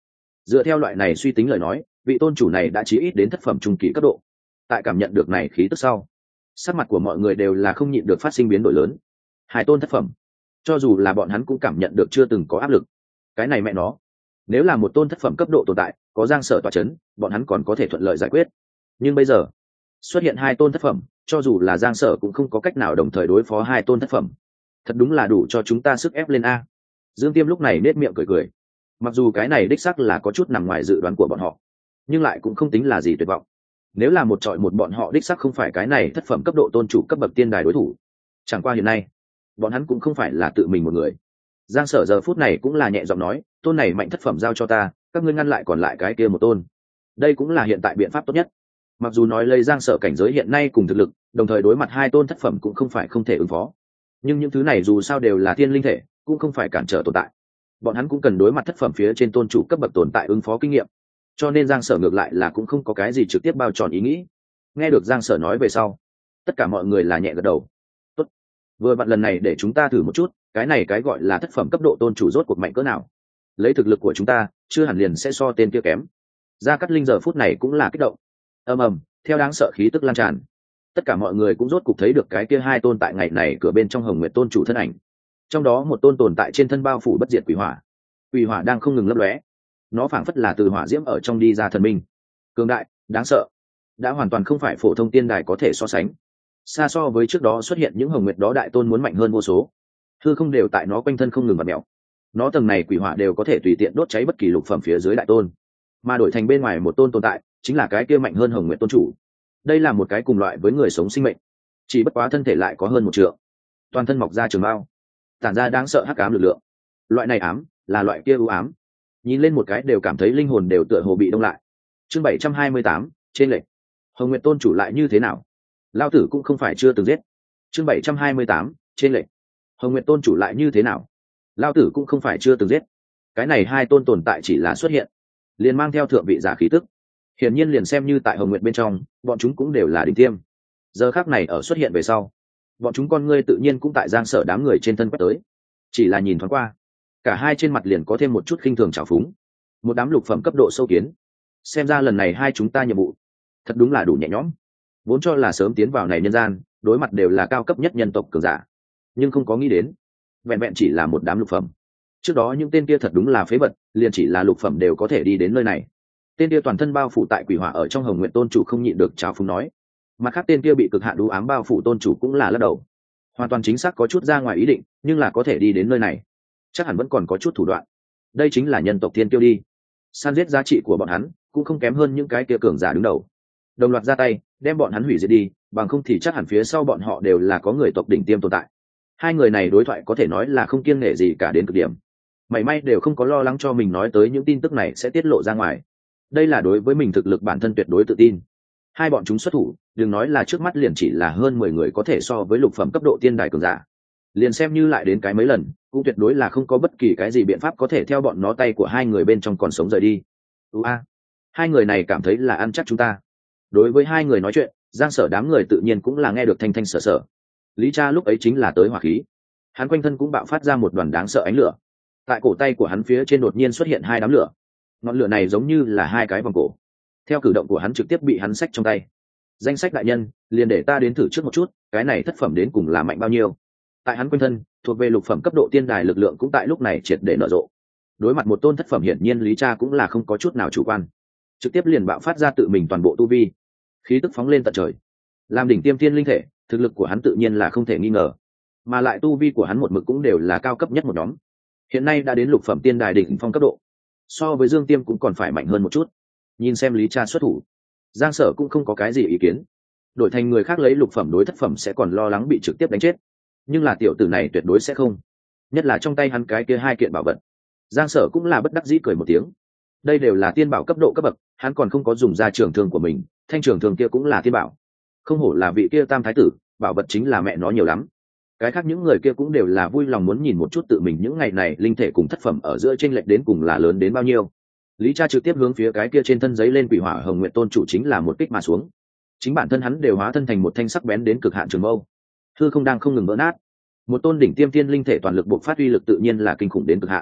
Dựa theo loại này suy tính lời nói, vị tôn chủ này đã chí ít đến thất phẩm trung kỳ cấp độ. Tại cảm nhận được này khí tức sau, sắc mặt của mọi người đều là không nhịn được phát sinh biến đổi lớn. Hai tôn thất phẩm, cho dù là bọn hắn cũng cảm nhận được chưa từng có áp lực. Cái này mẹ nó, nếu là một tôn thất phẩm cấp độ tồn tại, có Giang Sở tọa chấn, bọn hắn còn có thể thuận lợi giải quyết. Nhưng bây giờ, xuất hiện hai tôn thất phẩm, cho dù là Giang Sở cũng không có cách nào đồng thời đối phó hai tôn thất phẩm. Thật đúng là đủ cho chúng ta sức ép lên a. Dương Tiêm lúc này nết miệng cười cười. Mặc dù cái này đích xác là có chút nằm ngoài dự đoán của bọn họ, nhưng lại cũng không tính là gì tuyệt vọng. Nếu là một trọi một, bọn họ đích xác không phải cái này thất phẩm cấp độ tôn chủ cấp bậc tiên đài đối thủ. Chẳng qua hiện nay, bọn hắn cũng không phải là tự mình một người. Giang Sở giờ phút này cũng là nhẹ giọng nói, tôn này mạnh thất phẩm giao cho ta, các ngươi ngăn lại còn lại cái kia một tôn. Đây cũng là hiện tại biện pháp tốt nhất. Mặc dù nói lấy Giang Sở cảnh giới hiện nay cùng thực lực, đồng thời đối mặt hai tôn thất phẩm cũng không phải không thể ứng phó. Nhưng những thứ này dù sao đều là thiên linh thể, cũng không phải cản trở tồn tại. Bọn hắn cũng cần đối mặt thất phẩm phía trên tôn chủ cấp bậc tồn tại ứng phó kinh nghiệm. Cho nên Giang Sở ngược lại là cũng không có cái gì trực tiếp bao tròn ý nghĩ. Nghe được Giang Sở nói về sau, tất cả mọi người là nhẹ gật đầu. Tốt, vừa vặn lần này để chúng ta thử một chút, cái này cái gọi là thất phẩm cấp độ tôn chủ rốt cuộc mạnh cỡ nào. Lấy thực lực của chúng ta, chưa hẳn liền sẽ so tên kia kém. Gia Cát Linh giờ phút này cũng là kích động. Ầm ầm, theo đáng sợ khí tức lan tràn, tất cả mọi người cũng rốt cục thấy được cái kia hai tôn tại ngày này cửa bên trong Hồng Nguyệt tôn chủ thân ảnh. Trong đó một tôn tồn tại trên thân bao phủ bất diệt quỷ hỏa, quỷ hỏa đang không ngừng lấp lóe, nó phảng phất là từ hỏa diễm ở trong đi ra thần minh, cường đại, đáng sợ, đã hoàn toàn không phải phổ thông tiên đài có thể so sánh. Xa so với trước đó xuất hiện những Hồng Nguyệt đó đại tôn muốn mạnh hơn vô số, hư không đều tại nó quanh thân không ngừng bật mèo, nó tầng này quỷ hỏa đều có thể tùy tiện đốt cháy bất kỳ lục phẩm phía dưới đại tôn, mà đổi thành bên ngoài một tôn tồn tại chính là cái kia mạnh hơn Hồng Nguyệt tôn chủ. Đây là một cái cùng loại với người sống sinh mệnh, chỉ bất quá thân thể lại có hơn một trượng, toàn thân mọc ra trường mao, tản ra đáng sợ hắc ám lực lượng. Loại này ám là loại kia u ám, nhìn lên một cái đều cảm thấy linh hồn đều tựa hồ bị đông lại. Chương bảy trăm hai mươi tám, trên lệnh. Hồng Nguyệt tôn chủ lại như thế nào? Lao tử cũng không phải chưa từng giết. Chương bảy trăm hai mươi tám, trên lệnh. Hồng Nguyệt tôn chủ lại như thế nào? Lao tử cũng không phải chưa từng giết. Cái này hai tôn tồn tại chỉ là xuất hiện, liền mang theo thượng vị giả khí tức. Hiển nhiên liền xem như tại Hồng Nguyệt bên trong, bọn chúng cũng đều là đỉnh tiêm. Giờ khắc này ở xuất hiện về sau, bọn chúng con ngươi tự nhiên cũng tại Giang Sở đám người trên thân quét tới. Chỉ là nhìn thoáng qua, cả hai trên mặt liền có thêm một chút khinh thường trào phúng. Một đám lục phẩm cấp độ sâu kiến, xem ra lần này hai chúng ta nhiệm vụ thật đúng là đủ nhẹ nhõm. Vốn cho là sớm tiến vào này nhân gian, đối mặt đều là cao cấp nhất nhân tộc cường giả, nhưng không có nghĩ đến, vẹn vẹn chỉ là một đám lục phẩm. Trước đó những tên kia thật đúng là phế vật, liền chỉ là lục phẩm đều có thể đi đến nơi này. Tên kia toàn thân bao phủ tại quỷ hỏa ở trong Hồng Nguyệt tôn chủ không nhịn được trào phúng nói. Mặt khác tên kia bị cực hạn đú ám bao phủ tôn chủ cũng là lắc đầu. Hoàn toàn chính xác có chút ra ngoài ý định, nhưng là có thể đi đến nơi này, chắc hẳn vẫn còn có chút thủ đoạn. Đây chính là nhân tộc thiên kiêu đi. San giết giá trị của bọn hắn cũng không kém hơn những cái kia cường giả đứng đầu. Đồng loạt ra tay, đem bọn hắn hủy diệt đi, bằng không thì chắc hẳn phía sau bọn họ đều là có người tộc đỉnh tiêm tồn tại. Hai người này đối thoại có thể nói là không kiêng nể gì cả đến cực điểm. Mảy may đều không có lo lắng cho mình nói tới những tin tức này sẽ tiết lộ ra ngoài. Đây là đối với mình thực lực bản thân tuyệt đối tự tin. Hai bọn chúng xuất thủ, đừng nói là trước mắt liền chỉ là hơn mười người có thể so với lục phẩm cấp độ tiên đài cường giả. Liền xem như lại đến cái mấy lần, cũng tuyệt đối là không có bất kỳ cái gì biện pháp có thể theo bọn nó tay của hai người bên trong còn sống rời đi. Ua, a, hai người này cảm thấy là ăn chắc chúng ta. Đối với hai người nói chuyện, Giang Sở đám người tự nhiên cũng là nghe được thanh thanh sở sở. Lý Cha lúc ấy chính là tới hỏa khí, hắn quanh thân cũng bạo phát ra một đoàn đáng sợ ánh lửa. Tại cổ tay của hắn phía trên đột nhiên xuất hiện hai đám lửa, ngọn lửa này giống như là hai cái vòng cổ. Theo cử động của hắn trực tiếp bị hắn xách trong tay. Danh sách đại nhân, liền để ta đến thử trước một chút, cái này thất phẩm đến cùng là mạnh bao nhiêu. Tại hắn quanh thân, thuộc về lục phẩm cấp độ tiên đài lực lượng cũng tại lúc này triệt để nở rộ. Đối mặt một tôn thất phẩm hiển nhiên Lý Cha cũng là không có chút nào chủ quan, trực tiếp liền bạo phát ra tự mình toàn bộ tu vi, khí tức phóng lên tận trời. Làm đỉnh tiêm tiên linh thể, thực lực của hắn tự nhiên là không thể nghi ngờ, mà lại tu vi của hắn một mực cũng đều là cao cấp nhất một nhóm. Hiện nay đã đến lục phẩm tiên đài đỉnh phong cấp độ, so với Dương Tiêm cũng còn phải mạnh hơn một chút. Nhìn xem Lý Cha xuất thủ, Giang Sở cũng không có cái gì ý kiến. Đổi thành người khác lấy lục phẩm đối thất phẩm sẽ còn lo lắng bị trực tiếp đánh chết, nhưng là tiểu tử này tuyệt đối sẽ không. Nhất là trong tay hắn cái kia hai kiện bảo vật, Giang Sở cũng là bất đắc dĩ cười một tiếng. Đây đều là tiên bảo cấp độ cấp bậc, hắn còn không có dùng ra trường thương của mình, thanh trường thương kia cũng là tiên bảo. Không hổ là vị kia tam thái tử, bảo vật chính là mẹ nó nhiều lắm. Cái khác những người kia cũng đều là vui lòng muốn nhìn một chút tự mình những ngày này linh thể cùng thất phẩm ở giữa chênh lệch đến cùng là lớn đến bao nhiêu. Lý Cha trực tiếp hướng phía cái kia trên thân giấy lên quỷ hỏa Hồng Nguyệt tôn chủ chính là một kích mà xuống. Chính bản thân hắn đều hóa thân thành một thanh sắc bén đến cực hạn trường mâu, hư không đang không ngừng vỡ nát. Một tôn đỉnh tiêm tiên linh thể toàn lực bộc phát uy lực tự nhiên là kinh khủng đến cực hạn.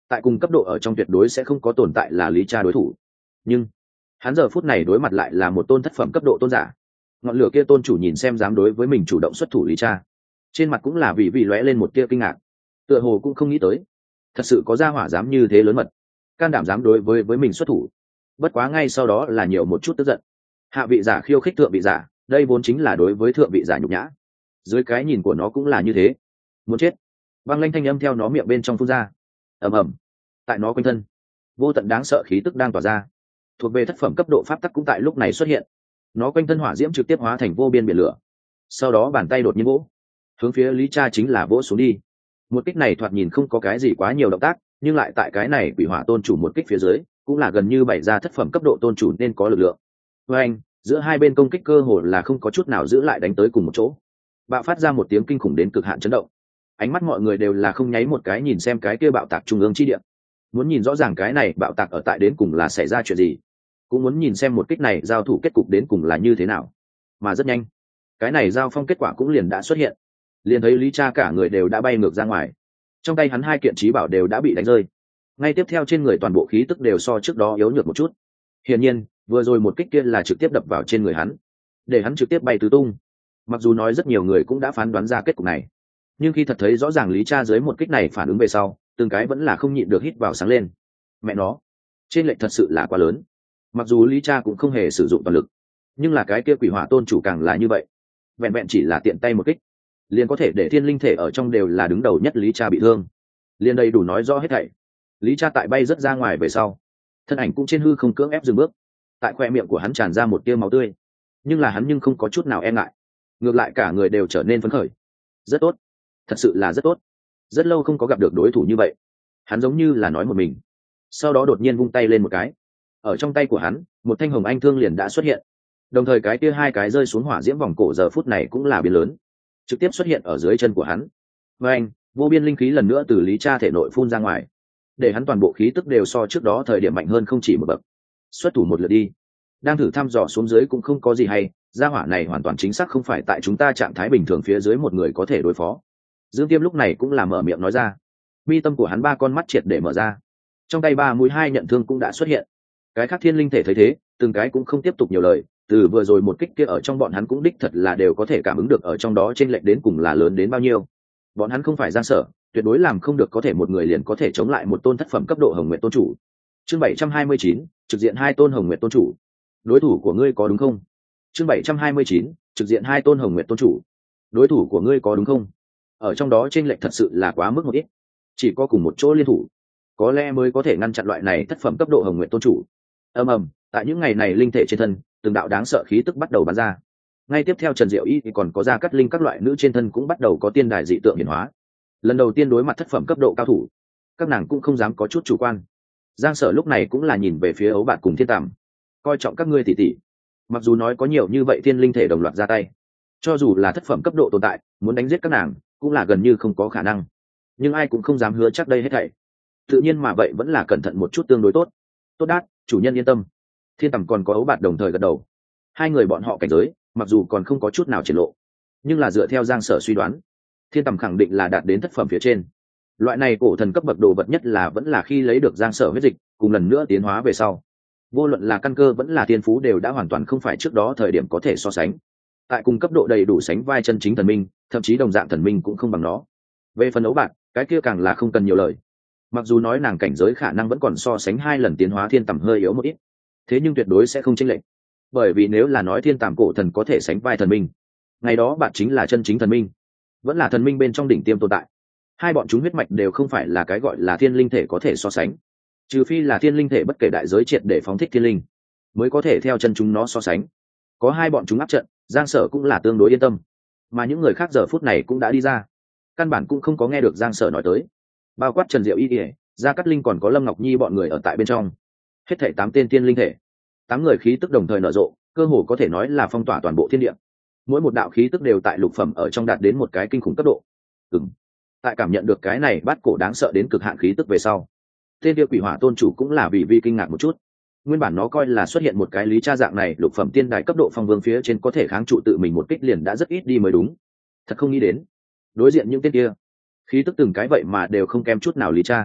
tại cùng cấp độ ở trong tuyệt đối sẽ không có tồn tại là lý cha đối thủ. Nhưng hắn giờ phút này đối mặt lại là một tôn thất phẩm cấp độ tôn giả. Ngọn lửa kia tôn chủ nhìn xem dám đối với mình chủ động xuất thủ lý cha, trên mặt cũng là vì vì lóe lên một tia kinh ngạc, tựa hồ cũng không nghĩ tới thật sự có gia hỏa dám như thế lớn mật, can đảm dám đối với với mình xuất thủ. Bất quá ngay sau đó là nhiều một chút tức giận. Hạ vị giả khiêu khích thượng vị giả, đây vốn chính là đối với thượng vị giả nhục nhã. Dưới cái nhìn của nó cũng là như thế. Muốn chết. Băng lanh thanh âm theo nó miệng bên trong phun ra. Ầm ầm. Tại nó quanh thân, vô tận đáng sợ khí tức đang tỏa ra. Thuộc về thất phẩm cấp độ pháp tắc cũng tại lúc này xuất hiện. Nó quanh thân hỏa diễm trực tiếp hóa thành vô biên biển lửa. Sau đó bàn tay đột nhiên vỗ, hướng phía Lý Cha chính là vỗ xuống đi. Một kích này thoạt nhìn không có cái gì quá nhiều động tác, nhưng lại tại cái này quỷ hỏa tôn chủ một kích phía dưới, cũng là gần như bày ra thất phẩm cấp độ tôn chủ nên có lực lượng. Với anh, giữa hai bên công kích cơ hồ là không có chút nào giữ lại đánh tới cùng một chỗ, bạo phát ra một tiếng kinh khủng đến cực hạn chấn động. Ánh mắt mọi người đều là không nháy một cái nhìn xem cái kia bạo tạc trung ương chi địa, muốn nhìn rõ ràng cái này bạo tạc ở tại đến cùng là xảy ra chuyện gì, cũng muốn nhìn xem một kích này giao thủ kết cục đến cùng là như thế nào. Mà rất nhanh, cái này giao phong kết quả cũng liền đã xuất hiện. Liền thấy Lý Cha cả người đều đã bay ngược ra ngoài, trong tay hắn hai kiện trí bảo đều đã bị đánh rơi. Ngay tiếp theo trên người toàn bộ khí tức đều so trước đó yếu nhược một chút. Hiển nhiên, vừa rồi một kích kia là trực tiếp đập vào trên người hắn, để hắn trực tiếp bay tứ tung. Mặc dù nói rất nhiều người cũng đã phán đoán ra kết cục này, nhưng khi thật thấy rõ ràng Lý Cha dưới một kích này phản ứng về sau, từng cái vẫn là không nhịn được hít vào sáng lên. Mẹ nó, trên lệch thật sự là quá lớn. Mặc dù Lý Cha cũng không hề sử dụng toàn lực, nhưng là cái kia quỷ hỏa tôn chủ càng là như vậy, vẹn vẹn chỉ là tiện tay một kích liền có thể để thiên linh thể ở trong đều là đứng đầu nhất Lý Cha bị thương. Liền đây đủ nói rõ hết thảy. Lý Cha tại bay rất ra ngoài về sau, thân ảnh cũng trên hư không cưỡng ép dừng bước. Tại khoe miệng của hắn tràn ra một tia máu tươi, nhưng là hắn nhưng không có chút nào e ngại, ngược lại cả người đều trở nên phấn khởi. Rất tốt, thật sự là rất tốt. Rất lâu không có gặp được đối thủ như vậy. Hắn giống như là nói một mình, sau đó đột nhiên vung tay lên một cái, ở trong tay của hắn một thanh hồng anh thương liền đã xuất hiện, đồng thời cái kia hai cái rơi xuống hỏa diễm vòng cổ giờ phút này cũng là biến lớn, trực tiếp xuất hiện ở dưới chân của hắn. Và anh, vô biên linh khí lần nữa từ Lý Cha thể nội phun ra ngoài, để hắn toàn bộ khí tức đều so trước đó thời điểm mạnh hơn không chỉ một bậc. Xuất thủ một lượt đi. Đang thử thăm dò xuống dưới cũng không có gì hay, gia hỏa này hoàn toàn chính xác không phải tại chúng ta trạng thái bình thường phía dưới một người có thể đối phó. Dương Tiêm lúc này cũng là mở miệng nói ra. Mi tâm của hắn ba con mắt triệt để mở ra, trong tay ba mũi hai nhận thương cũng đã xuất hiện. Cái khác thiên linh thể thấy thế, từng cái cũng không tiếp tục nhiều lời, từ vừa rồi một kích kia ở trong bọn hắn cũng đích thật là đều có thể cảm ứng được ở trong đó chênh lệch đến cùng là lớn đến bao nhiêu. Bọn hắn không phải Giang Sở, tuyệt đối làm không được có thể một người liền có thể chống lại một tôn thất phẩm cấp độ Hồng Nguyệt tôn chủ. Chương bảy trăm hai mươi chín, trực diện hai tôn Hồng Nguyệt tôn chủ. Đối thủ của ngươi có đúng không? Chương bảy trăm hai mươi chín, trực diện hai tôn Hồng Nguyệt tôn chủ. Đối thủ của ngươi có đúng không? Ở trong đó chênh lệch thật sự là quá mức một ít, chỉ có cùng một chỗ liên thủ, có lẽ mới có thể ngăn chặn loại này thất phẩm cấp độ Hồng Nguyệt tôn chủ. Ầm ầm, tại những ngày này linh thể trên thân, từng đạo đáng sợ khí tức bắt đầu bắn ra. Ngay tiếp theo Trần Diệu Y thì còn có Gia Cát Linh các loại nữ trên thân cũng bắt đầu có tiên đài dị tượng hiển hóa. Lần đầu tiên đối mặt thất phẩm cấp độ cao thủ, các nàng cũng không dám có chút chủ quan. Giang Sở lúc này cũng là nhìn về phía Ấu Bạt cùng Thiên Tầm, coi trọng các ngươi tỷ tỷ. Mặc dù nói có nhiều như vậy tiên linh thể đồng loạt ra tay, cho dù là thất phẩm cấp độ tồn tại, muốn đánh giết các nàng cũng là gần như không có khả năng. Nhưng ai cũng không dám hứa chắc đây hết thảy. Tự nhiên mà vậy vẫn là cẩn thận một chút tương đối tốt. Tốt đát, chủ nhân yên tâm. Thiên Tầm còn có Ấu Bạt đồng thời gật đầu. Hai người bọn họ cảnh giới, mặc dù còn không có chút nào triển lộ, nhưng là dựa theo Giang Sở suy đoán, Thiên Tầm khẳng định là đạt đến thất phẩm phía trên. Loại này cổ thần cấp bậc đồ vật nhất là vẫn là khi lấy được Giang Sở huyết dịch, cùng lần nữa tiến hóa về sau, vô luận là căn cơ vẫn là tiên phú đều đã hoàn toàn không phải trước đó thời điểm có thể so sánh. Tại cùng cấp độ đầy đủ sánh vai chân chính thần minh, thậm chí đồng dạng thần minh cũng không bằng nó. Về phần Ấu Bạt, cái kia càng là không cần nhiều lời. Mặc dù nói nàng cảnh giới khả năng vẫn còn so sánh hai lần tiến hóa Thiên Tầm hơi yếu một ít, thế nhưng tuyệt đối sẽ không chênh lệch. Bởi vì nếu là nói Thiên Tầm cổ thần có thể sánh vai thần minh, ngày đó bạn chính là chân chính thần minh, vẫn là thần minh bên trong đỉnh tiêm tồn tại. Hai bọn chúng huyết mạch đều không phải là cái gọi là thiên linh thể có thể so sánh, trừ phi là thiên linh thể bất kể đại giới triệt để phóng thích thiên linh, mới có thể theo chân chúng nó so sánh. Có hai bọn chúng áp trận, Giang Sở cũng là tương đối yên tâm. Mà những người khác giờ phút này cũng đã đi ra, căn bản cũng không có nghe được Giang Sở nói tới, bao quát Trần Diệu Y, Gia Cát Linh còn có Lâm Ngọc Nhi bọn người ở tại bên trong. Hết thảy tám tên thiên linh thể, tám người khí tức đồng thời nở rộ, cơ hồ có thể nói là phong tỏa toàn bộ thiên địa. Mỗi một đạo khí tức đều tại lục phẩm ở trong đạt đến một cái kinh khủng cấp độ. Ừm. Tại cảm nhận được cái này bát cổ đáng sợ đến cực hạn khí tức về sau, tên địa quỷ hỏa tôn chủ cũng là vì vi kinh ngạc một chút. Nguyên bản nó coi là xuất hiện một cái Lý Cha dạng này lục phẩm tiên đài cấp độ phong vương phía trên có thể kháng trụ tự mình một kích liền đã rất ít đi mới đúng. Thật không nghĩ đến, đối diện những tên kia, khí tức từng cái vậy mà đều không kém chút nào Lý Cha.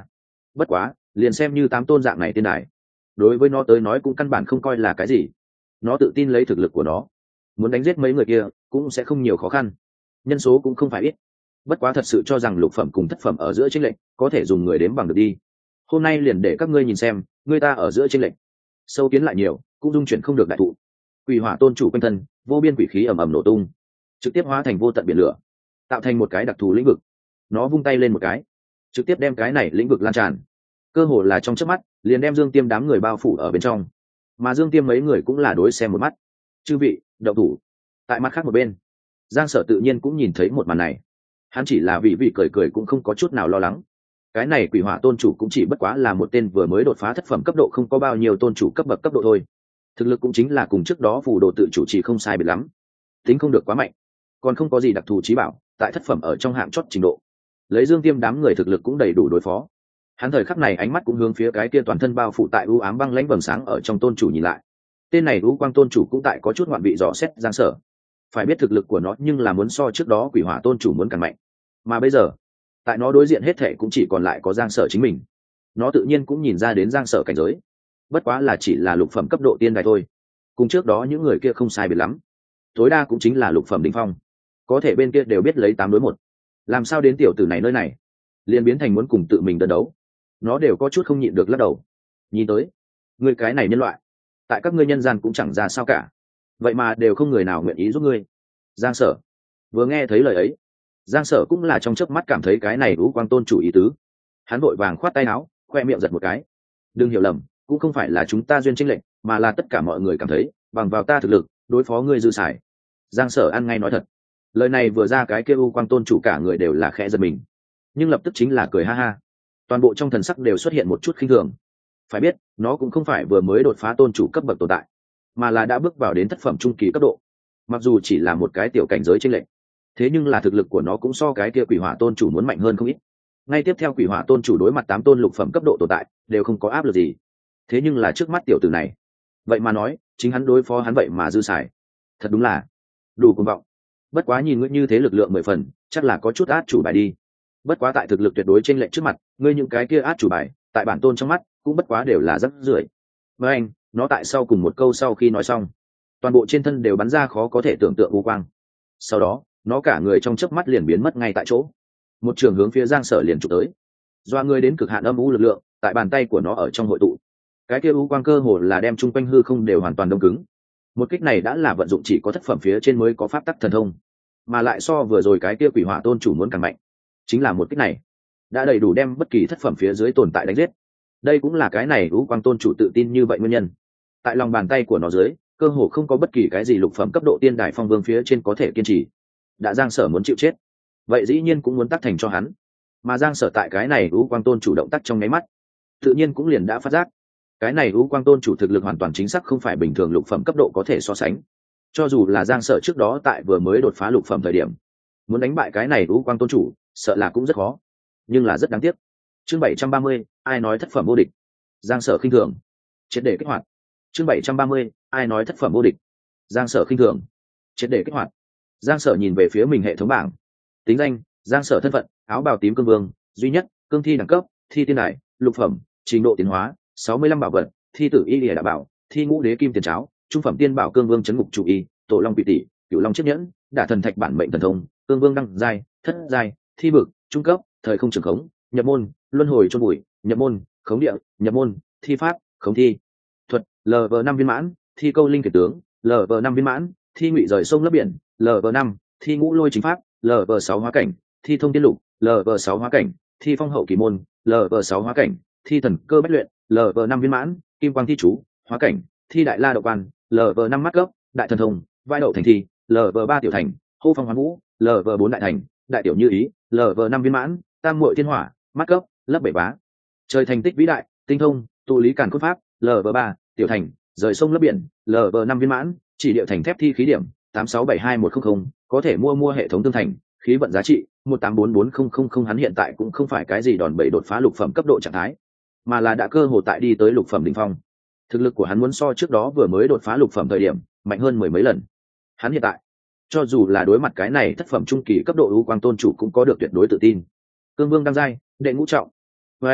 bất quá liền xem như tám tôn dạng này tiên đài, đối với nó tới nói cũng căn bản không coi là cái gì. Nó tự tin lấy thực lực của nó, muốn đánh giết mấy người kia cũng sẽ không nhiều khó khăn, nhân số cũng không phải ít. Bất quá thật sự cho rằng lục phẩm cùng thất phẩm ở giữa chênh lệch có thể dùng người đếm bằng được đi. Hôm nay liền để các ngươi nhìn xem người ta ở giữa chênh lệch sâu kiến lại nhiều cũng dung chuyển không được đại thụ. Quỷ hỏa tôn chủ quanh thân vô biên quỷ khí ầm ầm nổ tung, trực tiếp hóa thành vô tận biển lửa, tạo thành một cái đặc thù lĩnh vực. Nó vung tay lên một cái, trực tiếp đem cái này lĩnh vực lan tràn, cơ hồ là trong chớp mắt liền đem Dương Tiêm đám người bao phủ ở bên trong. Mà Dương Tiêm mấy người cũng là đối xem một mắt. Chư vị động thủ. Tại mặt khác một bên, Giang Sở tự nhiên cũng nhìn thấy một màn này. Hắn chỉ là vì vị cười cười cũng không có chút nào lo lắng. Cái này quỷ hỏa tôn chủ cũng chỉ bất quá là một tên vừa mới đột phá thất phẩm cấp độ, không có bao nhiêu tôn chủ cấp bậc cấp độ thôi. Thực lực cũng chính là cùng trước đó phù đồ tự chủ trì không sai biệt lắm, tính không được quá mạnh, còn không có gì đặc thù trí bảo tại thất phẩm ở trong hạng chót trình độ. Lấy Dương Tiêm đám người thực lực cũng đầy đủ đối phó. Hắn thời khắc này ánh mắt cũng hướng phía cái kia toàn thân bao phủ tại u ám băng lãnh vầng sáng ở trong tôn chủ nhìn lại. Tên này u quang tôn chủ cũng tại có chút ngoạn vị dò xét Giang Sở. Phải biết thực lực của nó nhưng là muốn so trước đó quỷ hỏa tôn chủ muốn càng mạnh. Mà bây giờ, tại nó đối diện hết thảy cũng chỉ còn lại có Giang Sở chính mình. Nó tự nhiên cũng nhìn ra đến Giang Sở cảnh giới, bất quá là chỉ là lục phẩm cấp độ tiên đài thôi, cùng trước đó những người kia không sai biệt lắm, tối đa cũng chính là lục phẩm đỉnh phong. Có thể bên kia đều biết lấy tám đối một, làm sao đến tiểu tử này nơi này liền biến thành muốn cùng tự mình đơn đấu. Nó đều có chút không nhịn được lắc đầu. Nhìn tới người cái này nhân loại, tại các ngươi nhân gian cũng chẳng ra sao cả, vậy mà đều không người nào nguyện ý giúp ngươi. Giang Sở vừa nghe thấy lời ấy, Giang Sở cũng là trong chớp mắt cảm thấy cái này u quang tôn chủ ý tứ. Hắn vội vàng khoát tay áo, khoe miệng giật một cái. Đừng hiểu lầm, cũng không phải là chúng ta duyên chênh lệch, mà là tất cả mọi người cảm thấy bằng vào ta thực lực đối phó ngươi dư xài. Giang Sở ăn ngay nói thật. Lời này vừa ra, cái kia u quang tôn chủ cả người đều là khẽ giật mình, nhưng lập tức chính là cười ha ha. Toàn bộ trong thần sắc đều xuất hiện một chút khinh thường. Phải biết nó cũng không phải vừa mới đột phá tôn chủ cấp bậc tồn tại, mà là đã bước vào đến thất phẩm trung kỳ cấp độ. Mặc dù chỉ là một cái tiểu cảnh giới chênh lệch, thế nhưng là thực lực của nó cũng so cái kia quỷ hỏa tôn chủ muốn mạnh hơn không ít. Ngay tiếp theo quỷ hỏa tôn chủ đối mặt tám tôn lục phẩm cấp độ tồn tại đều không có áp lực gì, thế nhưng là trước mắt tiểu tử này, vậy mà nói chính hắn đối phó hắn vậy mà dư xài, thật đúng là đủ cuồng vọng. Bất quá nhìn ngươi như thế lực lượng mười phần, chắc là có chút át chủ bài đi. Bất quá tại thực lực tuyệt đối trên lệnh trước mặt, ngươi những cái kia át chủ bài tại bản tôn trong mắt cũng bất quá đều là rất rưởi. Với anh, nó tại sau cùng một câu sau khi nói xong, toàn bộ trên thân đều bắn ra khó có thể tưởng tượng u quang. Sau đó nó cả người trong chớp mắt liền biến mất ngay tại chỗ, một trường hướng phía Giang Sở liền chụp tới. Doa người đến cực hạn âm u lực lượng tại bàn tay của nó ở trong hội tụ, cái kia u quang cơ hồ là đem chung quanh hư không đều hoàn toàn đông cứng. Một kích này đã là vận dụng chỉ có thất phẩm phía trên mới có pháp tắc thần thông, mà lại so vừa rồi cái kia quỷ hỏa tôn chủ muốn càng mạnh. Chính là một kích này đã đầy đủ đem bất kỳ thất phẩm phía dưới tồn tại đánh giết. Đây cũng là cái này u quang tôn chủ tự tin như vậy nguyên nhân. Tại lòng bàn tay của nó dưới, cơ hồ không có bất kỳ cái gì lục phẩm cấp độ tiên đài phong vương phía trên có thể kiên trì. Đã Giang Sở muốn chịu chết, vậy dĩ nhiên cũng muốn tác thành cho hắn. Mà Giang Sở tại cái này u quang tôn chủ động tác trong nháy mắt, tự nhiên cũng liền đã phát giác, cái này u quang tôn chủ thực lực hoàn toàn chính xác không phải bình thường lục phẩm cấp độ có thể so sánh. Cho dù là Giang Sở trước đó tại vừa mới đột phá lục phẩm thời điểm, muốn đánh bại cái này u quang tôn chủ sợ là cũng rất khó, nhưng là rất đáng tiếc. Chương bảy trăm ba mươi, ai nói thất phẩm vô địch. Giang Sở khinh thường, triệt để kích hoạt. Chương bảy trăm ba mươi, ai nói thất phẩm vô địch. Giang Sở khinh thường, triệt để kích hoạt. Giang Sở nhìn về phía mình hệ thống bảng. Tính danh: Giang Sở. Thân phận: áo bào tím cương vương, duy nhất, cương thi đẳng cấp, thi tiên đài, lục phẩm, trình độ tiến hóa, sáu mươi lăm bảo vật, thi tử y lìa đạo bảo, thi ngũ đế kim tiền cháo, trung phẩm tiên bảo cương vương chấn ngục chủ y, tổ long quỷ tỷ, cửu long chiếc nhẫn, đả thần thạch bản mệnh thần thông, cương vương đăng giai, thất giai, thi vực, trung cấp, thời không trường khống, nhập môn, luân hồi chôn bụi, nhập môn, khống địa, nhập môn, thi pháp, khống thi thuật, lv năm viên mãn, thi câu linh kiệt tướng, lv năm viên mãn, thi ngụy rời sông lấp biển, lv năm, thi ngũ lôi chính pháp, lv sáu hóa cảnh, thi thông tiên lục, lv sáu hóa cảnh, thi phong hậu kỳ môn, lv sáu hóa cảnh, thi thần cơ bách luyện, lv năm viên mãn, kim quang thi chú, hóa cảnh, thi đại la độc quan, lv năm mắt cấp, đại thần thông, vai đậu thành thi, lv ba tiểu thành, hô phong hoán vũ, lv bốn đại thành, đại tiểu như ý, lv năm viên mãn, tam muội thiên hỏa, mắt cấp, lấp bảy bá, trời thành tích vĩ đại, tinh thông, tụ lý càn cốt pháp, lv ba tiểu thành, rời sông lấp biển, lv năm viên mãn, chỉ điệu thành thép thi khí điểm tám sáu bảy hai một không không, có thể mua mua hệ thống tương thành, khí vận giá trị một tám bốn bốn không không không. Hắn hiện tại cũng không phải cái gì đòn bẩy đột phá lục phẩm cấp độ trạng thái, mà là đã cơ hồ tại đi tới lục phẩm đỉnh phong. Thực lực của hắn muốn so trước đó vừa mới đột phá lục phẩm thời điểm mạnh hơn mười mấy lần. Hắn hiện tại cho dù là đối mặt cái này thất phẩm trung kỳ cấp độ u quang tôn chủ cũng có được tuyệt đối tự tin. Cương vương đăng giai, đệ ngũ trọng. Với anh,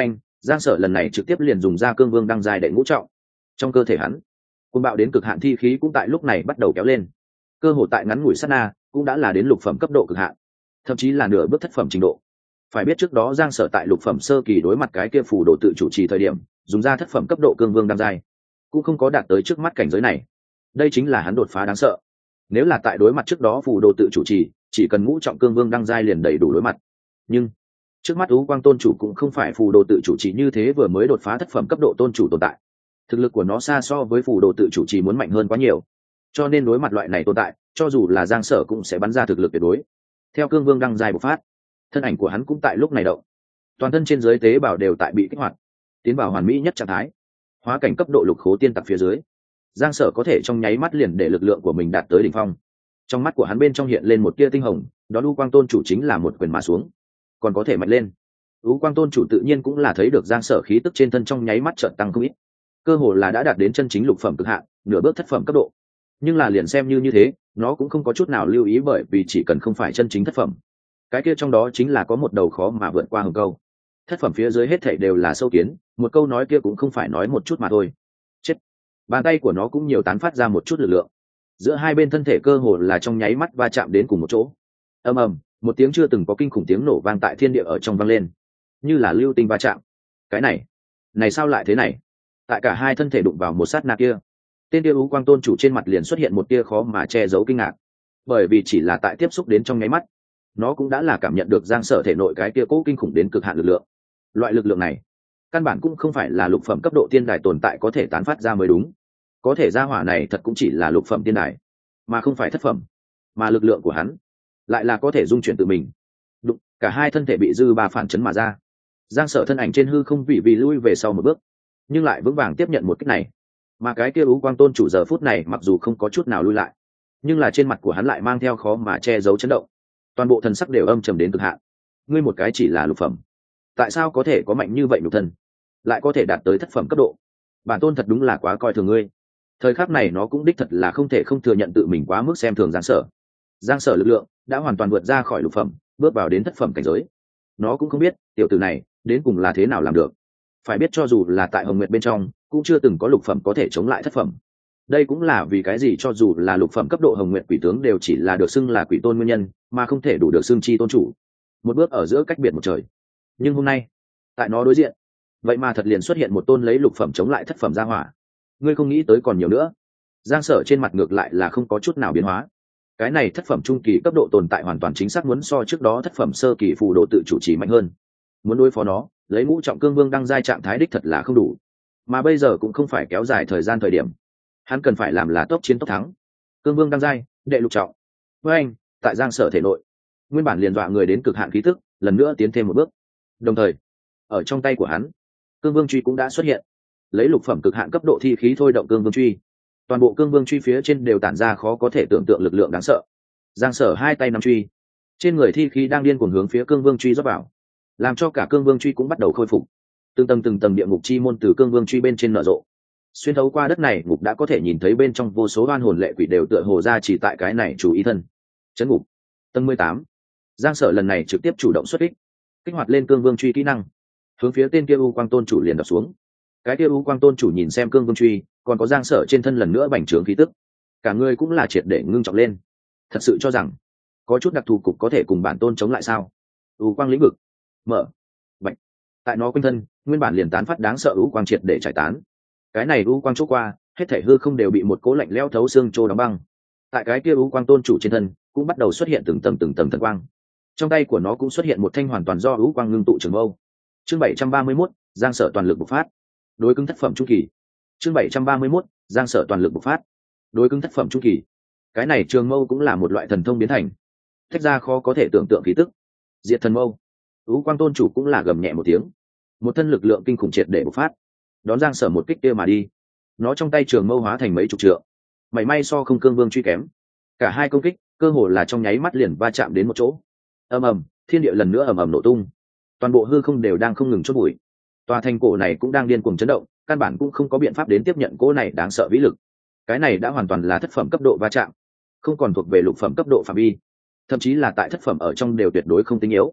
Giang Sở lần này trực tiếp liền dùng ra cương vương đăng giai đệ ngũ trọng. Trong cơ thể hắn cuồng bạo đến cực hạn thi khí cũng tại lúc này bắt đầu kéo lên, cơ hội tại ngắn ngủi sát na cũng đã là đến lục phẩm cấp độ cực hạn, thậm chí là nửa bước thất phẩm trình độ. Phải biết trước đó Giang Sở tại lục phẩm sơ kỳ đối mặt cái kia phù đồ tự chủ trì thời điểm dùng ra thất phẩm cấp độ cương vương đăng giai cũng không có đạt tới trước mắt cảnh giới này. Đây chính là hắn đột phá đáng sợ. Nếu là tại đối mặt trước đó phù đồ tự chủ trì chỉ cần ngũ trọng cương vương đăng giai liền đầy đủ đối mặt, nhưng trước mắt Ú Quang tôn chủ cũng không phải phù đồ tự chủ trì như thế vừa mới đột phá thất phẩm cấp độ tôn chủ tồn tại. Thực lực của nó xa so với phù đồ tự chủ trì muốn mạnh hơn quá nhiều, cho nên đối mặt loại này tồn tại cho dù là Giang Sở cũng sẽ bắn ra thực lực tuyệt đối. Theo cương vương đăng giai bộc phát, thân ảnh của hắn cũng tại lúc này động, toàn thân trên dưới tế bào đều tại bị kích hoạt, tiến vào hoàn mỹ nhất trạng thái, hóa cảnh cấp độ lục khố tiên tặc phía dưới. Giang Sở có thể trong nháy mắt liền để lực lượng của mình đạt tới đỉnh phong. Trong mắt của hắn bên trong hiện lên một tia tinh hồng, đó Ú Quang tôn chủ chính là một quyền mà xuống, còn có thể mạnh lên. Ú Quang tôn chủ tự nhiên cũng là thấy được Giang Sở khí tức trên thân trong nháy mắt chợt tăng không ít, cơ hồ là đã đạt đến chân chính lục phẩm cực hạn, nửa bước thất phẩm cấp độ. Nhưng là liền xem như như thế, nó cũng không có chút nào lưu ý, bởi vì chỉ cần không phải chân chính thất phẩm, cái kia trong đó chính là có một đầu khó mà vượt qua hừng câu. Thất phẩm phía dưới hết thảy đều là sâu kiến, một câu nói kia cũng không phải nói một chút mà thôi. Chết. Bàn tay của nó cũng nhiều tán phát ra một chút lực lượng, giữa hai bên thân thể cơ hồ là trong nháy mắt va chạm đến cùng một chỗ. Ầm ầm, một tiếng chưa từng có kinh khủng tiếng nổ vang tại thiên địa ở trong vang lên, như là lưu tinh va chạm. Cái này, này sao lại thế này? Tại cả hai thân thể đụng vào một sát na kia, tên kia Ú Quang tôn chủ trên mặt liền xuất hiện một tia khó mà che giấu kinh ngạc, bởi vì chỉ là tại tiếp xúc đến trong nháy mắt, nó cũng đã là cảm nhận được Giang Sở thể nội cái kia cố kinh khủng đến cực hạn lực lượng. Loại lực lượng này căn bản cũng không phải là lục phẩm cấp độ tiên đài tồn tại có thể tán phát ra mới đúng. Có thể ra hỏa này thật cũng chỉ là lục phẩm tiên đài, mà không phải thất phẩm, mà lực lượng của hắn lại là có thể dung chuyển tự mình. Đụng, cả hai thân thể bị dư ba phản chấn mà ra. Giang Sở thân ảnh trên hư không vì vì lui về sau một bước, nhưng lại vững vàng tiếp nhận một kích này. Mà cái kia Ú Quang tôn chủ giờ phút này mặc dù không có chút nào lui lại, nhưng là trên mặt của hắn lại mang theo khó mà che giấu chấn động, toàn bộ thần sắc đều âm trầm đến cực hạn. Ngươi một cái chỉ là lục phẩm, tại sao có thể có mạnh như vậy nhục thân, lại có thể đạt tới thất phẩm cấp độ? Bản tôn thật đúng là quá coi thường ngươi. Thời khắc này nó cũng đích thật là không thể không thừa nhận tự mình quá mức xem thường Giang Sở. Giang Sở lực lượng đã hoàn toàn vượt ra khỏi lục phẩm, bước vào đến thất phẩm cảnh giới. Nó cũng không biết tiểu tử này đến cùng là thế nào làm được. Phải biết cho dù là tại Hồng Nguyệt bên trong cũng chưa từng có lục phẩm có thể chống lại thất phẩm. Đây cũng là vì cái gì cho dù là lục phẩm cấp độ Hồng Nguyệt quỷ tướng đều chỉ là được xưng là quỷ tôn nguyên nhân, mà không thể đủ được xưng chi tôn chủ. Một bước ở giữa cách biệt một trời. Nhưng hôm nay, tại nó đối diện, vậy mà thật liền xuất hiện một tôn lấy lục phẩm chống lại thất phẩm ra hỏa. Ngươi không nghĩ tới còn nhiều nữa. Giang Sở trên mặt ngược lại là không có chút nào biến hóa. Cái này thất phẩm trung kỳ cấp độ tồn tại hoàn toàn chính xác muốn so trước đó thất phẩm sơ kỳ phù độ tự chủ trì mạnh hơn. Muốn đối phó nó, lấy ngũ trọng cương vương đăng giai trạng thái đích thật là không đủ. Mà bây giờ cũng không phải kéo dài thời gian thời điểm. Hắn cần phải làm là tốc chiến tốc thắng. Cương vương đăng giai, đệ lục trọng. Với anh, tại Giang Sở thể nội, nguyên bản liền dọa người đến cực hạn khí tức, lần nữa tiến thêm một bước. Đồng thời, ở trong tay của hắn, cương vương truy cũng đã xuất hiện. Lấy lục phẩm cực hạn cấp độ thi khí thôi động cương vương truy, toàn bộ cương vương truy phía trên đều tản ra khó có thể tưởng tượng lực lượng đáng sợ. Giang Sở hai tay nắm truy, trên người thi khí đang điên cuồng hướng phía cương vương truy rót vào, làm cho cả cương vương truy cũng bắt đầu khôi phục. Từng tầng từng tầng địa ngục chi môn từ cương vương truy bên trên nở rộ, xuyên thấu qua đất này ngục đã có thể nhìn thấy bên trong vô số oan hồn lệ quỷ đều tựa hồ ra chỉ tại cái này chủ ý thân. Chấn ngục tầng mười tám. Giang Sở lần này trực tiếp chủ động xuất kích, kích hoạt lên cương vương truy kỹ năng, hướng phía tên kia U Quang tôn chủ liền đập xuống. Cái kia U Quang tôn chủ nhìn xem cương vương truy, còn có Giang Sở trên thân lần nữa bành trướng khí tức, cả người cũng là triệt để ngưng trọng lên. Thật sự cho rằng có chút đặc thù cục có thể cùng bản tôn chống lại sao? U Quang lĩnh vực mở bạch, tại nó quanh thân nguyên bản liền tán phát đáng sợ U Quang triệt để giải tán. Cái này U Quang chỗ qua, hết thảy hư không đều bị một cố lạnh lẽo thấu xương trô đóng băng. Tại cái kia U Quang tôn chủ trên thân cũng bắt đầu xuất hiện từng tầng từng tầng thần quang. Trong tay của nó cũng xuất hiện một thanh hoàn toàn do U Quang ngưng tụ trường mâu. Chương bảy trăm ba mươi mốt, Giang Sở toàn lực bộc phát. Đối cứng thất phẩm trung kỳ. Chương bảy trăm ba mươi mốt, Giang Sở toàn lực bộc phát. Đối cứng thất phẩm trung kỳ. Cái này trường mâu cũng là một loại thần thông biến thành, tách ra khó có thể tưởng tượng khí tức. Diệt thần mâu. U Quang tôn chủ cũng là gầm nhẹ một tiếng, một thân lực lượng kinh khủng triệt để bộc phát, đón Giang Sở một kích kia mà đi. Nó trong tay trường mâu hóa thành mấy chục trượng, mảy may so không cương vương truy kém. Cả hai công kích cơ hồ là trong nháy mắt liền va chạm đến một chỗ. Ầm ầm, thiên địa lần nữa ầm ầm nổ tung, toàn bộ hư không đều đang không ngừng chốt bụi. Tòa thành cổ này cũng đang điên cuồng chấn động, căn bản cũng không có biện pháp đến tiếp nhận cỗ này đáng sợ vĩ lực. Cái này đã hoàn toàn là thất phẩm cấp độ va chạm, không còn thuộc về lục phẩm cấp độ phạm vi, thậm chí là tại thất phẩm ở trong đều tuyệt đối không tính yếu.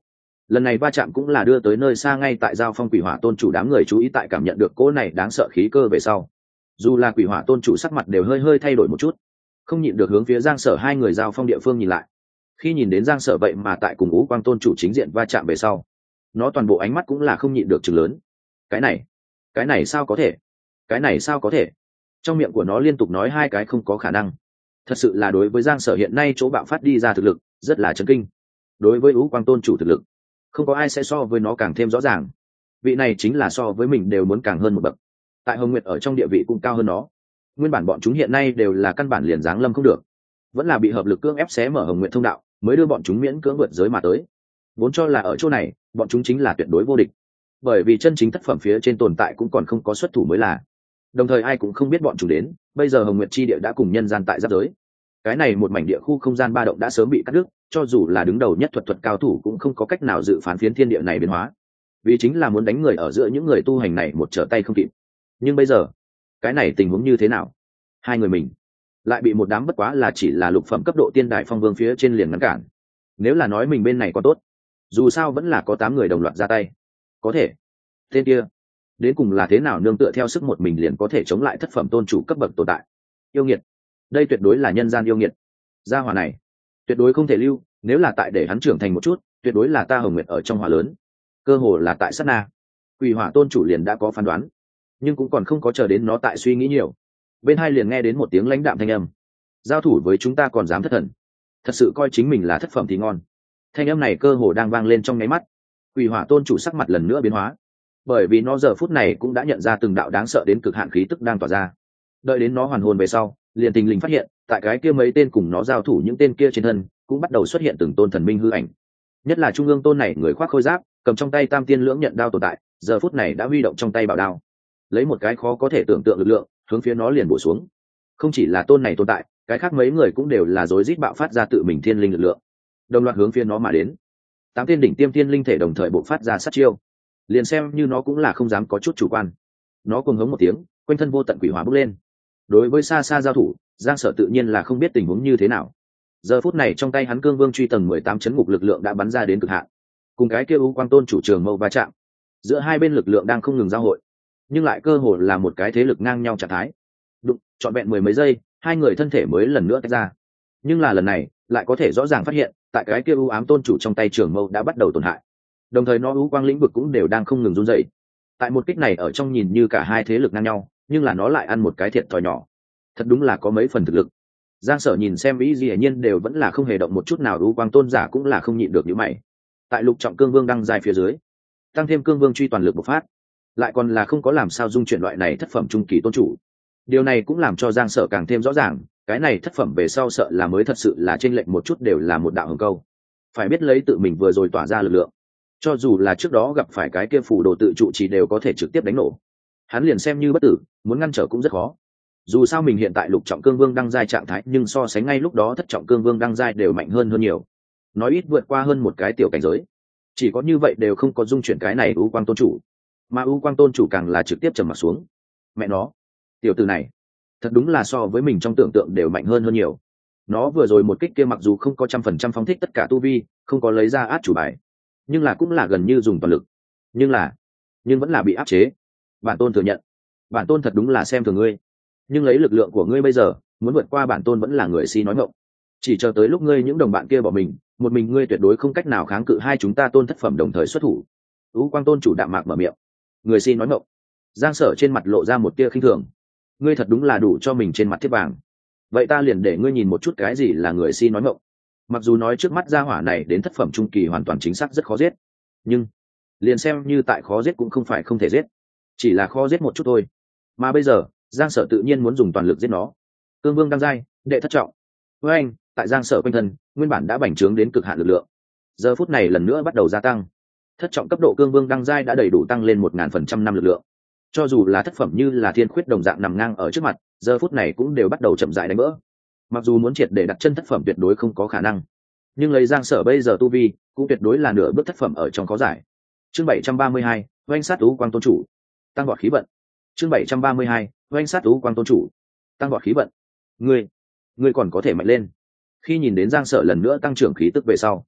lần này va chạm cũng là đưa tới nơi xa ngay tại giao phong quỷ hỏa tôn chủ đám người chú ý, tại cảm nhận được cỗ này đáng sợ khí cơ về sau, dù là quỷ hỏa tôn chủ sắc mặt đều hơi hơi thay đổi một chút, không nhịn được hướng phía Giang Sở hai người giao phong địa phương nhìn lại. Khi nhìn đến Giang Sở vậy mà tại cùng Ú Quang tôn chủ chính diện va chạm về sau, nó toàn bộ ánh mắt cũng là không nhịn được chừng lớn. Cái này, cái này sao có thể? Cái này sao có thể? Trong miệng của nó liên tục nói hai cái không có khả năng. Thật sự là đối với Giang Sở hiện nay chỗ bạo phát đi ra thực lực, rất là chấn kinh. Đối với Ú Quang tôn chủ thực lực, không có ai sẽ so với nó càng thêm rõ ràng. Vị này chính là so với mình đều muốn càng hơn một bậc. Tại Hồng Nguyệt ở trong địa vị cũng cao hơn nó. Nguyên bản bọn chúng hiện nay đều là căn bản liền giáng lâm không được, vẫn là bị hợp lực cưỡng ép xé mở Hồng Nguyệt thông đạo, mới đưa bọn chúng miễn cưỡng vượt giới mà tới. Vốn cho là ở chỗ này, bọn chúng chính là tuyệt đối vô địch, bởi vì chân chính thất phẩm phía trên tồn tại cũng còn không có xuất thủ mới là. Đồng thời ai cũng không biết bọn chúng đến, bây giờ Hồng Nguyệt chi địa đã cùng nhân gian tại giáp giới. Cái này một mảnh địa khu không gian ba động đã sớm bị cắt đứt, cho dù là đứng đầu nhất thuật thuật cao thủ cũng không có cách nào dự phán phiến thiên địa này biến hóa, vì chính là muốn đánh người ở giữa những người tu hành này một trở tay không kịp. Nhưng bây giờ, cái này tình huống như thế nào? Hai người mình lại bị một đám bất quá là chỉ là lục phẩm cấp độ tiên đại phong vương phía trên liền ngăn cản. Nếu là nói mình bên này có tốt, dù sao vẫn là có tám người đồng loạt ra tay. Có thể tên kia đến cùng là thế nào nương tựa theo sức một mình liền có thể chống lại thất phẩm tôn chủ cấp bậc tồn tại? Yêu nghiệt, đây tuyệt đối là nhân gian yêu nghiệt. Gia hỏa này tuyệt đối không thể lưu, nếu là tại để hắn trưởng thành một chút, tuyệt đối là ta Hồng Nguyệt ở trong hỏa lớn. Cơ hồ là tại sát na, quỷ hỏa tôn chủ liền đã có phán đoán, nhưng cũng còn không có chờ đến nó tại suy nghĩ nhiều, bên hai liền nghe đến một tiếng lãnh đạm thanh âm: giao thủ với chúng ta còn dám thất thần, thật sự coi chính mình là thất phẩm thì ngon. Thanh âm này cơ hồ đang vang lên trong nháy mắt, quỷ hỏa tôn chủ sắc mặt lần nữa biến hóa, bởi vì nó giờ phút này cũng đã nhận ra từng đạo đáng sợ đến cực hạn khí tức đang tỏa ra. Đợi đến nó hoàn hồn về sau, liền tình lình phát hiện tại cái kia mấy tên cùng nó giao thủ những tên kia trên thân cũng bắt đầu xuất hiện từng tôn thần minh hư ảnh, nhất là trung ương tôn này người khoác khôi giáp, cầm trong tay tam tiên lưỡng nhận đao tồn tại, giờ phút này đã huy động trong tay bảo đao, lấy một cái khó có thể tưởng tượng lực lượng hướng phía nó liền bổ xuống. Không chỉ là tôn này tồn tại, cái khác mấy người cũng đều là rối rít bạo phát ra tự mình thiên linh lực lượng, đồng loạt hướng phía nó mà đến. Tám tiên đỉnh tiêm tiên linh thể đồng thời bộc phát ra sát chiêu, liền xem như nó cũng là không dám có chút chủ quan. Nó cuồng hống một tiếng, quanh thân vô tận quỷ hỏa bốc lên. Đối với xa xa giao thủ, Giang Sở tự nhiên là không biết tình huống như thế nào. Giờ phút này trong tay hắn cương vương truy tầng mười tám chấn ngục lực lượng đã bắn ra đến cực hạn, cùng cái kia U Quang tôn chủ trường mâu va chạm, giữa hai bên lực lượng đang không ngừng giao hội, nhưng lại cơ hồ là một cái thế lực ngang nhau trạng thái. Đụng, trọn vẹn mười mấy giây, hai người thân thể mới lần nữa tách ra. Nhưng là lần này, lại có thể rõ ràng phát hiện, tại cái kia U ám tôn chủ trong tay trường mâu đã bắt đầu tổn hại. Đồng thời nó U quang lĩnh vực cũng đều đang không ngừng run rẩy. Tại một kích này ở trong nhìn như cả hai thế lực ngang nhau, nhưng là nó lại ăn một cái thiệt thòi nhỏ. Thật đúng là có mấy phần thực lực. Giang Sở nhìn xem ý gì hiển nhiên đều vẫn là không hề động một chút nào, U quang tôn giả cũng là không nhịn được những mày. Tại lục trọng cương vương đang dài phía dưới, tăng thêm cương vương truy toàn lực bộc phát, lại còn là không có làm sao dung chuyển loại này thất phẩm trung kỳ tôn chủ. Điều này cũng làm cho Giang Sở càng thêm rõ ràng, cái này thất phẩm về sau sợ là mới thật sự là trên lệnh một chút đều là một đạo hồng câu. Phải biết lấy tự mình vừa rồi tỏa ra lực lượng, cho dù là trước đó gặp phải cái kia phù đồ tự trụ chỉ đều có thể trực tiếp đánh nổ. Hắn liền xem như bất tử, muốn ngăn trở cũng rất khó. Dù sao mình hiện tại lục trọng cương vương đang giai trạng thái, nhưng so sánh ngay lúc đó thất trọng cương vương đang giai đều mạnh hơn hơn nhiều. Nói ít vượt qua hơn một cái tiểu cảnh giới. Chỉ có như vậy đều không có dung chuyển cái này U quang tôn chủ, mà U quang tôn chủ càng là trực tiếp trầm mặt xuống. Mẹ nó, tiểu tử này thật đúng là so với mình trong tưởng tượng đều mạnh hơn hơn nhiều. Nó vừa rồi một kích kia mặc dù không có trăm phần trăm phóng thích tất cả tu vi, không có lấy ra át chủ bài, nhưng là cũng là gần như dùng toàn lực. Nhưng là, nhưng vẫn là bị áp chế. Bản tôn thừa nhận, bản tôn thật đúng là xem thường ngươi. Nhưng lấy lực lượng của ngươi bây giờ, muốn vượt qua bản tôn vẫn là người si nói ngọng. Chỉ chờ tới lúc ngươi những đồng bạn kia bỏ mình, một mình ngươi tuyệt đối không cách nào kháng cự hai chúng ta tôn thất phẩm đồng thời xuất thủ. U quang tôn chủ đạm mạc mở miệng. Người si nói ngọng. Giang Sở trên mặt lộ ra một tia khinh thường. Ngươi thật đúng là đủ cho mình trên mặt thiết vàng. Vậy ta liền để ngươi nhìn một chút cái gì là người si nói ngọng. Mặc dù nói trước mắt gia hỏa này đến thất phẩm trung kỳ hoàn toàn chính xác rất khó giết, nhưng liền xem như tại khó giết cũng không phải không thể giết, chỉ là khó giết một chút thôi. Mà bây giờ Giang Sở tự nhiên muốn dùng toàn lực giết nó. Cương vương đang giai, đệ thất trọng. Với anh, tại Giang Sở quanh thân, nguyên bản đã bành trướng đến cực hạn lực lượng, giờ phút này lần nữa bắt đầu gia tăng. Thất trọng cấp độ cương vương đăng giai đã đầy đủ tăng lên một ngàn phần trăm năm lực lượng. Cho dù là thất phẩm như là thiên khuyết đồng dạng nằm ngang ở trước mặt, giờ phút này cũng đều bắt đầu chậm rãi đánh vỡ. Mặc dù muốn triệt để đặt chân thất phẩm tuyệt đối không có khả năng, nhưng lấy Giang Sở bây giờ tu vi, cũng tuyệt đối là nửa bước thất phẩm ở trong khó giải. Chương bảy trăm ba mươi hai, oanh sát U quang tôn chủ, tăng vọt khí vận. Chương bảy trăm ba mươi hai, oanh sát U quang tôn chủ, tăng vọt khí vận. Ngươi, ngươi còn có thể mạnh lên. Khi nhìn đến Giang Sở lần nữa tăng trưởng khí tức về sau,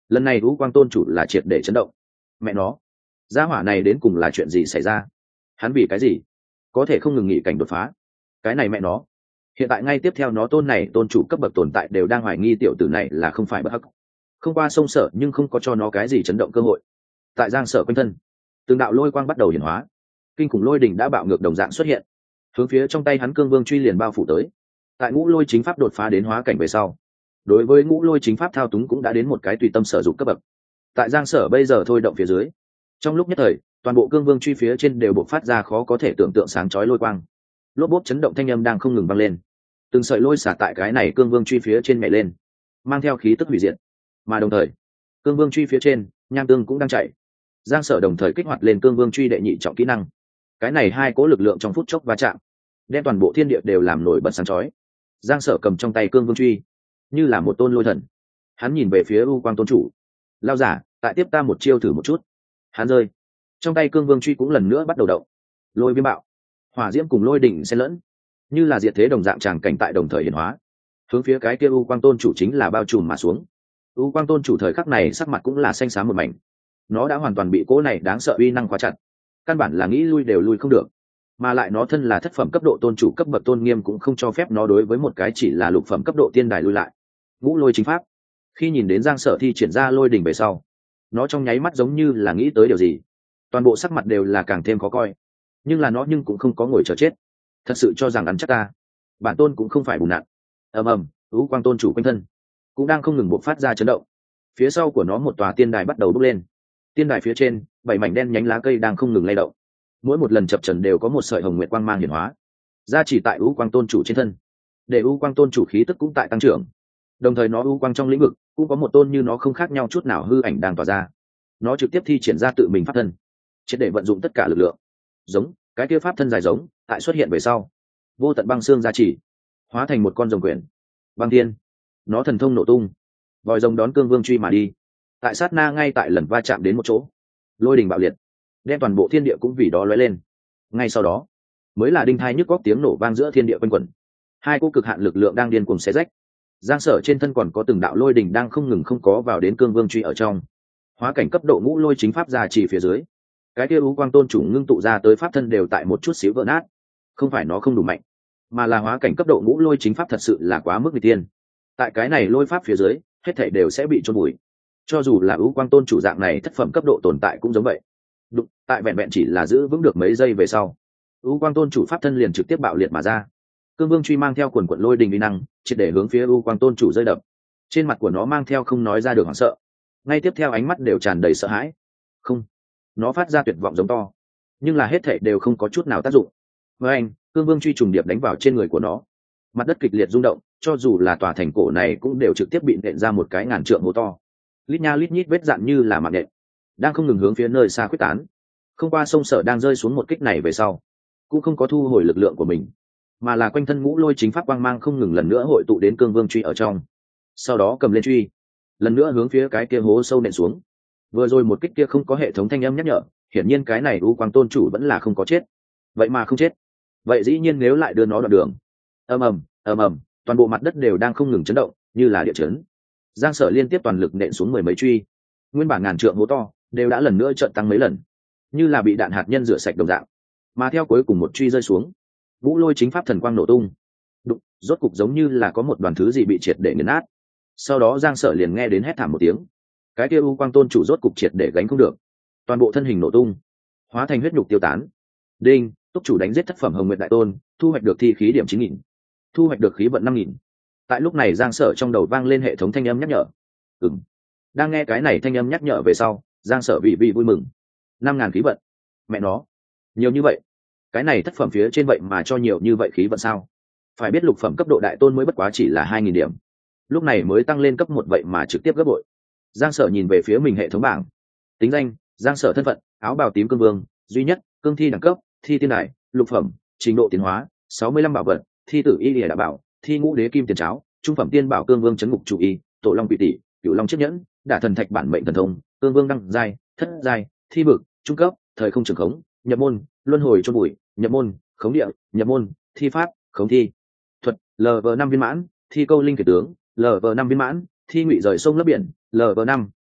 lần này u quang tôn chủ là triệt để chấn động. Mẹ nó, gia hỏa này đến cùng là chuyện gì xảy ra? Hắn vì cái gì có thể không ngừng nghỉ cảnh đột phá? Cái này mẹ nó, hiện tại ngay tiếp theo nó tôn này tôn chủ cấp bậc tồn tại đều đang hoài nghi tiểu tử này là không phải bất hắc, không qua sông Sở nhưng không có cho nó cái gì chấn động cơ hội. Tại Giang Sở quanh thân, từng đạo lôi quang bắt đầu hiển hóa, kinh khủng lôi đỉnh đã bạo ngược đồng dạng xuất hiện, hướng phía trong tay hắn cương vương truy liền bao phủ tới. Tại ngũ lôi chính pháp đột phá đến hóa cảnh về sau, đối với ngũ lôi chính pháp thao túng cũng đã đến một cái tùy tâm sở dụng cấp bậc. Tại Giang Sở bây giờ thôi động phía dưới, trong lúc nhất thời toàn bộ cương vương truy phía trên đều bộc phát ra khó có thể tưởng tượng sáng chói lôi quang, lốp bốp chấn động thanh âm đang không ngừng vang lên, từng sợi lôi xả tại cái này cương vương truy phía trên nhảy lên, mang theo khí tức hủy diệt. Mà đồng thời cương vương truy phía trên nham tương cũng đang chạy. Giang Sở đồng thời kích hoạt lên cương vương truy đệ nhị trọng kỹ năng, cái này hai cố lực lượng trong phút chốc va chạm, đem toàn bộ thiên địa đều làm nổi bật sáng chói. Giang Sở cầm trong tay cương vương truy như là một tôn lôi thần, hắn nhìn về phía u quang tôn chủ. Lao giả, tại tiếp ta một chiêu thử một chút. Hắn rơi, trong tay cương vương truy cũng lần nữa bắt đầu động. Lôi viêm bạo, hỏa diễm cùng lôi đỉnh xen lẫn, như là diệt thế đồng dạng tràng cảnh tại đồng thời hiển hóa, hướng phía cái kia u quang tôn chủ chính là bao trùm mà xuống. U quang tôn chủ thời khắc này sắc mặt cũng là xanh xám một mảnh, nó đã hoàn toàn bị cỗ này đáng sợ uy năng khóa chặt, căn bản là nghĩ lui đều lui không được. Mà lại nó thân là thất phẩm cấp độ tôn chủ cấp bậc tôn nghiêm cũng không cho phép nó đối với một cái chỉ là lục phẩm cấp độ tiên đài lui lại. Ngũ lôi chính pháp, khi nhìn đến Giang Sở thi triển ra lôi đỉnh về sau, nó trong nháy mắt giống như là nghĩ tới điều gì, toàn bộ sắc mặt đều là càng thêm khó coi. Nhưng là nó nhưng cũng không có ngồi chờ chết, thật sự cho rằng ăn chắc ta, bản tôn cũng không phải bùn nặn. ầm ầm, u quang tôn chủ quanh thân cũng đang không ngừng bộc phát ra chấn động. Phía sau của nó một tòa tiên đài bắt đầu bốc lên, tiên đài phía trên bảy mảnh đen nhánh lá cây đang không ngừng lay động, mỗi một lần chập trần đều có một sợi hồng nguyệt quang mang hiển hóa ra chỉ tại u quang tôn chủ trên thân, để u quang tôn chủ khí tức cũng tại tăng trưởng. Đồng thời nó u quang trong lĩnh vực cũng có một tôn như nó không khác nhau chút nào hư ảnh đang tỏa ra, nó trực tiếp thi triển ra tự mình pháp thân, triệt để vận dụng tất cả lực lượng. Giống cái kia pháp thân dài giống tại xuất hiện về sau, vô tận băng xương gia trì, hóa thành một con rồng quyển băng thiên, nó thần thông nổ tung, vòi rồng đón cương vương truy mà đi. Tại sát na ngay tại lần va chạm đến một chỗ, lôi đình bạo liệt, đem toàn bộ thiên địa cũng vì đó lóe lên. Ngay sau đó mới là đinh thai nhức góc tiếng nổ vang giữa thiên địa quanh quẩn, hai cô cực hạn lực lượng đang điên cuồng xé rách. Giang Sở trên thân còn có từng đạo lôi đình đang không ngừng không có vào đến cương vương truy ở trong. Hóa cảnh cấp độ ngũ lôi chính pháp gia trì phía dưới, cái kia u quang tôn chủ ngưng tụ ra tới pháp thân đều tại một chút xíu vỡ nát. Không phải nó không đủ mạnh, mà là hóa cảnh cấp độ ngũ lôi chính pháp thật sự là quá mức nghịch tiên. Tại cái này lôi pháp phía dưới, hết thảy đều sẽ bị chôn bụi. Cho dù là u quang tôn chủ dạng này thất phẩm cấp độ tồn tại cũng giống vậy. Đụng, tại vẹn vẹn chỉ là giữ vững được mấy giây về sau, u quang tôn chủ pháp thân liền trực tiếp bạo liệt mà ra. Cương vương truy mang theo quần quận lôi đình uy năng, triệt để hướng phía u quang tôn chủ rơi đập. Trên mặt của nó mang theo không nói ra được hoảng sợ, ngay tiếp theo ánh mắt đều tràn đầy sợ hãi. Không, nó phát ra tuyệt vọng giống to, nhưng là hết thảy đều không có chút nào tác dụng. Với anh, cương vương truy trùng điệp đánh vào trên người của nó, mặt đất kịch liệt rung động, cho dù là tòa thành cổ này cũng đều trực tiếp bị nện ra một cái ngàn trượng hố to. Lít nha lít nhít vết dạn như là mạng nện, đang không ngừng hướng phía nơi xa quyết tán. Không qua sông Sở đang rơi xuống một kích này về sau, cũng không có thu hồi lực lượng của mình, mà là quanh thân ngũ lôi chính pháp quang mang không ngừng lần nữa hội tụ đến cương vương truy ở trong. Sau đó cầm lên truy, lần nữa hướng phía cái kia hố sâu nện xuống. Vừa rồi một kích kia không có hệ thống thanh âm nhắc nhở, hiển nhiên cái này u quang tôn chủ vẫn là không có chết. Vậy mà không chết, vậy dĩ nhiên nếu lại đưa nó đoạn đường. Ầm ầm, ầm ầm, toàn bộ mặt đất đều đang không ngừng chấn động, như là địa chấn. Giang Sở liên tiếp toàn lực nện xuống mười mấy truy, nguyên bản ngàn trượng hố to đều đã lần nữa trợn tăng mấy lần, như là bị đạn hạt nhân rửa sạch đồng dạng. Mà theo cuối cùng một truy rơi xuống, ngũ lôi chính pháp thần quang nổ tung. Đụng, rốt cục giống như là có một đoàn thứ gì bị triệt để nghiền nát. Sau đó Giang Sở liền nghe đến hét thảm một tiếng, cái kia u quang tôn chủ rốt cục triệt để gánh không được, toàn bộ thân hình nổ tung, hóa thành huyết nhục tiêu tán. Đinh, túc chủ đánh giết thất phẩm hồng nguyệt đại tôn, thu hoạch được thi khí điểm chín nghìn, thu hoạch được khí vận năm nghìn. Tại lúc này Giang Sở trong đầu vang lên hệ thống thanh âm nhắc nhở. Ừm. Đang nghe cái này thanh âm nhắc nhở về sau, Giang Sở vị vị vui mừng. năm ngàn khí vận. Mẹ nó, nhiều như vậy. Cái này thất phẩm phía trên vậy mà cho nhiều như vậy khí vận sao? Phải biết lục phẩm cấp độ đại tôn mới bất quá chỉ là hai nghìn điểm. Lúc này mới tăng lên cấp một vậy mà trực tiếp gấp bội. Giang Sở nhìn về phía mình hệ thống bảng. Tính danh: Giang Sở. Thân phận: áo bào tím cương vương, duy nhất, cương thi đẳng cấp, thi tiên đại, lục phẩm, trình độ tiến hóa, sáu mươi lăm bảo vật, thi tử y lìa đã bảo, thi ngũ đế kim tiền cháo, trung phẩm tiên bảo cương vương chấn ngục chủ y, tổ long quỷ tỷ, cửu long chiếc nhẫn, đả thần thạch bản mệnh thần thông, cương vương đăng giai, thất giai, thi vực, trung cấp, thời không trường khống, nhập môn, luân hồi chôn bụi, nhập môn, khống địa, nhập môn, thi pháp, khống thi thuật, lv năm viên mãn, thi câu linh kể tướng, lv năm viên mãn, thi ngụy rời sông lấp biển, lv năm,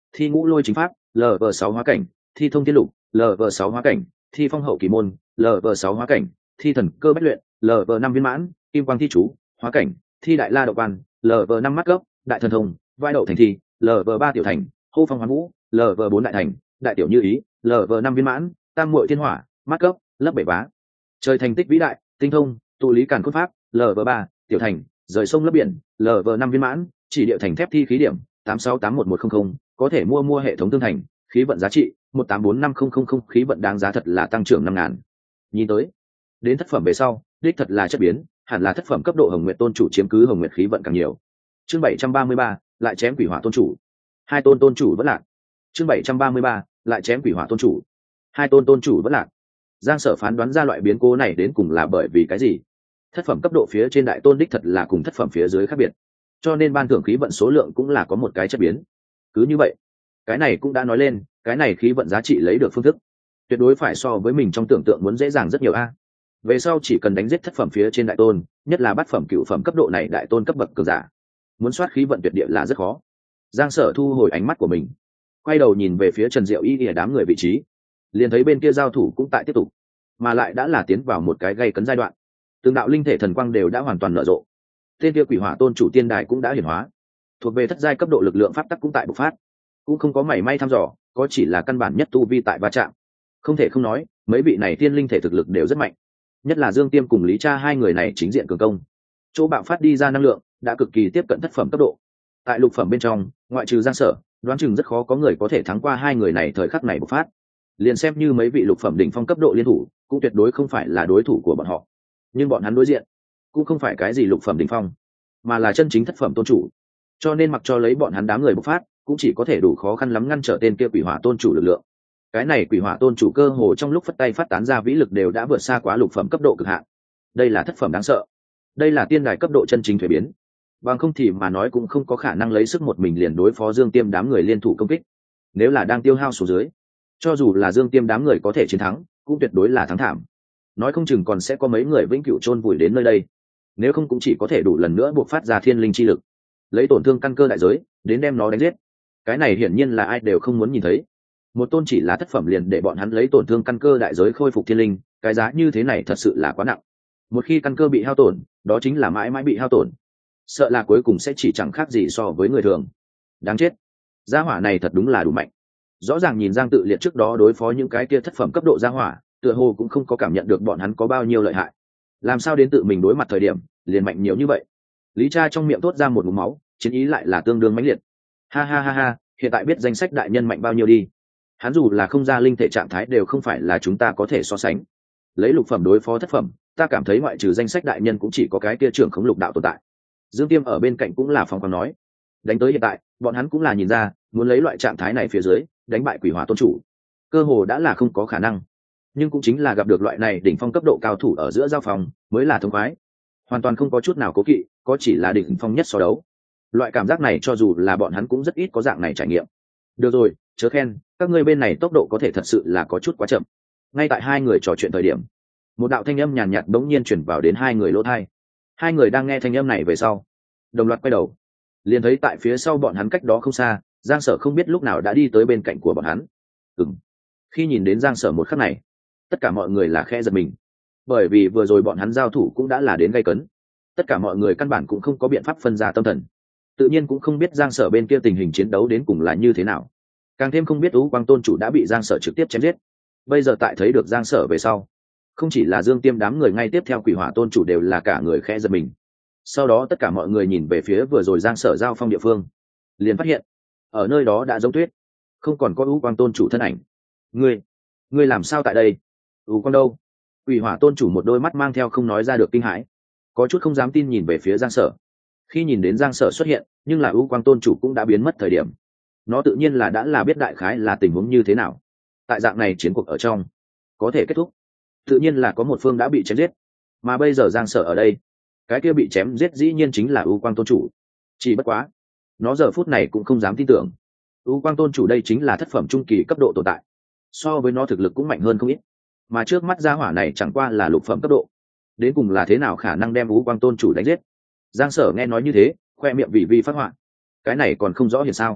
thi ngũ lôi chính pháp lv sáu hóa cảnh, thi thông thiên lục lv sáu hóa cảnh, thi phong hậu kỳ môn lv sáu hóa cảnh, thi thần cơ bách luyện lv năm viên mãn, kim quang thi chú hóa cảnh, thi đại la đậu quan lv năm mắt gốc, đại thần thông vai đậu thành thi lv ba tiểu thành, hô phong hoán vũ lv bốn đại thành, đại tiểu như ý lv năm viên mãn, tam muội thiên hỏa mắt gốc, lấp bảy bá, trời thành tích vĩ đại tinh thông tụ lý càn cốt pháp lv ba tiểu thành, rời sông lấp biển lv năm viên mãn, chỉ địa thành thép thi khí điểm tám sáu tám một một không không, có thể mua mua hệ thống tương thành, khí vận giá trị một tám bốn năm không không không, khí vận đáng giá thật là tăng trưởng năm ngàn. Nhìn tới đến thất phẩm về sau đích thật là chất biến, hẳn là thất phẩm cấp độ hồng nguyệt tôn chủ chiếm cứ hồng nguyệt khí vận càng nhiều. Chương bảy trăm ba mươi ba lại chém quỷ hỏa tôn chủ, hai tôn tôn chủ vẫn lạc. Chương bảy trăm ba mươi ba lại chém quỷ hỏa tôn chủ, hai tôn tôn chủ vẫn lạc. Giang Sở phán đoán ra loại biến cố này đến cùng là bởi vì cái gì? Thất phẩm cấp độ phía trên đại tôn đích thật là cùng thất phẩm phía dưới khác biệt, cho nên ban thưởng khí vận số lượng cũng là có một cái chất biến. Cứ như vậy, cái này cũng đã nói lên cái này khí vận giá trị lấy được phương thức tuyệt đối phải so với mình trong tưởng tượng muốn dễ dàng rất nhiều a. Về sau chỉ cần đánh giết thất phẩm phía trên đại tôn, nhất là bát phẩm cựu phẩm cấp độ này đại tôn cấp bậc cường giả, muốn soát khí vận tuyệt địa là rất khó. Giang Sở thu hồi ánh mắt của mình, quay đầu nhìn về phía Trần Diệu Y ở đám người vị trí, liền thấy bên kia giao thủ cũng tại tiếp tục, mà lại đã là tiến vào một cái gây cấn giai đoạn. Từng đạo linh thể thần quang đều đã hoàn toàn nở rộ, tên kia quỷ hỏa tôn chủ tiên đài cũng đã hiển hóa, thuộc về thất giai cấp độ lực lượng pháp tắc cũng tại bộc phát, cũng không có mảy may thăm dò, có chỉ là căn bản nhất tu vi tại va chạm. Không thể không nói mấy vị này tiên linh thể thực lực đều rất mạnh, nhất là Dương Tiêm cùng Lý Cha hai người này chính diện cường công, chỗ bạo phát đi ra năng lượng đã cực kỳ tiếp cận thất phẩm cấp độ. Tại lục phẩm bên trong, ngoại trừ Giang Sở, đoán chừng rất khó có người có thể thắng qua hai người này thời khắc này bộc phát. Liền xem như mấy vị lục phẩm đỉnh phong cấp độ liên thủ, cũng tuyệt đối không phải là đối thủ của bọn họ. Nhưng bọn hắn đối diện cũng không phải cái gì lục phẩm đỉnh phong, mà là chân chính thất phẩm tôn chủ. Cho nên mặc cho lấy bọn hắn đám người bộc phát, cũng chỉ có thể đủ khó khăn lắm ngăn trở tên kia quỷ hỏa tôn chủ lực lượng. Cái này quỷ hỏa tôn chủ cơ hồ trong lúc phất tay phát tán ra vĩ lực đều đã vượt xa quá lục phẩm cấp độ cực hạn. Đây là thất phẩm đáng sợ, đây là tiên đài cấp độ chân chính thuế biến. Bằng không thì mà nói cũng không có khả năng lấy sức một mình liền đối phó Dương Tiêm đám người liên thủ công kích. Nếu là đang tiêu hao số dưới, cho dù là Dương Tiêm đám người có thể chiến thắng, cũng tuyệt đối là thắng thảm. Nói không chừng còn sẽ có mấy người vĩnh cửu chôn vùi đến nơi đây. Nếu không cũng chỉ có thể đủ lần nữa buộc phát ra thiên linh chi lực, lấy tổn thương căn cơ đại giới đến đem nó đánh giết. Cái này hiển nhiên là ai đều không muốn nhìn thấy. Một tôn chỉ là thất phẩm liền để bọn hắn lấy tổn thương căn cơ đại giới khôi phục thiên linh, cái giá như thế này thật sự là quá nặng. Một khi căn cơ bị hao tổn, đó chính là mãi mãi bị hao tổn, sợ là cuối cùng sẽ chỉ chẳng khác gì so với người thường. Đáng chết, gia hỏa này thật đúng là đủ mạnh. Rõ ràng nhìn Giang Tự Liệt trước đó đối phó những cái kia thất phẩm cấp độ gia hỏa, tựa hồ cũng không có cảm nhận được bọn hắn có bao nhiêu lợi hại. Làm sao đến tự mình đối mặt thời điểm liền mạnh nhiều như vậy? Lý Cha trong miệng thốt ra một ngụm máu, chiến ý lại là tương đương mãnh liệt. Ha ha ha ha, hiện tại biết danh sách đại nhân mạnh bao nhiêu đi. Hắn dù là không ra linh thể trạng thái đều không phải là chúng ta có thể so sánh. Lấy lục phẩm đối phó thất phẩm, ta cảm thấy ngoại trừ danh sách đại nhân cũng chỉ có cái kia trưởng khống lục đạo tồn tại. Dương Tiêm ở bên cạnh cũng là phong còn nói, đánh tới hiện tại bọn hắn cũng là nhìn ra, muốn lấy loại trạng thái này phía dưới đánh bại quỷ hỏa tôn chủ cơ hồ đã là không có khả năng. Nhưng cũng chính là gặp được loại này đỉnh phong cấp độ cao thủ ở giữa giao phòng mới là thông khoái, hoàn toàn không có chút nào cố kỵ, có chỉ là đỉnh phong nhất so đấu. Loại cảm giác này cho dù là bọn hắn cũng rất ít có dạng này trải nghiệm. Được rồi, chớ khen, các ngươi bên này tốc độ có thể thật sự là có chút quá chậm. Ngay tại hai người trò chuyện thời điểm, một đạo thanh âm nhàn nhạt bỗng nhiên chuyển vào đến hai người lỗ tai. Hai người đang nghe thanh âm này về sau, đồng loạt quay đầu, liền thấy tại phía sau bọn hắn cách đó không xa, Giang Sở không biết lúc nào đã đi tới bên cạnh của bọn hắn. Ừm. Khi nhìn đến Giang Sở một khắc này, tất cả mọi người là khẽ giật mình, bởi vì vừa rồi bọn hắn giao thủ cũng đã là đến gay cấn. Tất cả mọi người căn bản cũng không có biện pháp phân ra tâm thần, tự nhiên cũng không biết Giang Sở bên kia tình hình chiến đấu đến cùng là như thế nào, càng thêm không biết Ú Quang tôn chủ đã bị Giang Sở trực tiếp chém giết. Bây giờ tại thấy được Giang Sở về sau, không chỉ là Dương Tiêm đám người ngay tiếp theo quỷ hỏa tôn chủ đều là cả người khẽ giật mình. Sau đó tất cả mọi người nhìn về phía vừa rồi Giang Sở giao phong địa phương, liền phát hiện ở nơi đó đã giống tuyết, không còn có Ú Quang tôn chủ thân ảnh. Ngươi, ngươi làm sao tại đây? Ú Quang đâu? Quỷ hỏa tôn chủ một đôi mắt mang theo không nói ra được kinh hãi, có chút không dám tin nhìn về phía Giang Sở. Khi nhìn đến Giang Sở xuất hiện, nhưng là Ú Quang tôn chủ cũng đã biến mất thời điểm, nó tự nhiên là đã là biết đại khái là tình huống như thế nào. Tại dạng này chiến cuộc ở trong có thể kết thúc, tự nhiên là có một phương đã bị chém giết, mà bây giờ Giang Sở ở đây, cái kia bị chém giết dĩ nhiên chính là Ú Quang tôn chủ. Chỉ bất quá nó giờ phút này cũng không dám tin tưởng, Ú Quang tôn chủ đây chính là thất phẩm trung kỳ cấp độ tồn tại, so với nó thực lực cũng mạnh hơn không ít, mà trước mắt gia hỏa này chẳng qua là lục phẩm cấp độ, đến cùng là thế nào khả năng đem Ú Quang tôn chủ đánh giết? Giang Sở nghe nói như thế, khoe miệng vì vi phát họa, cái này còn không rõ hiện sao?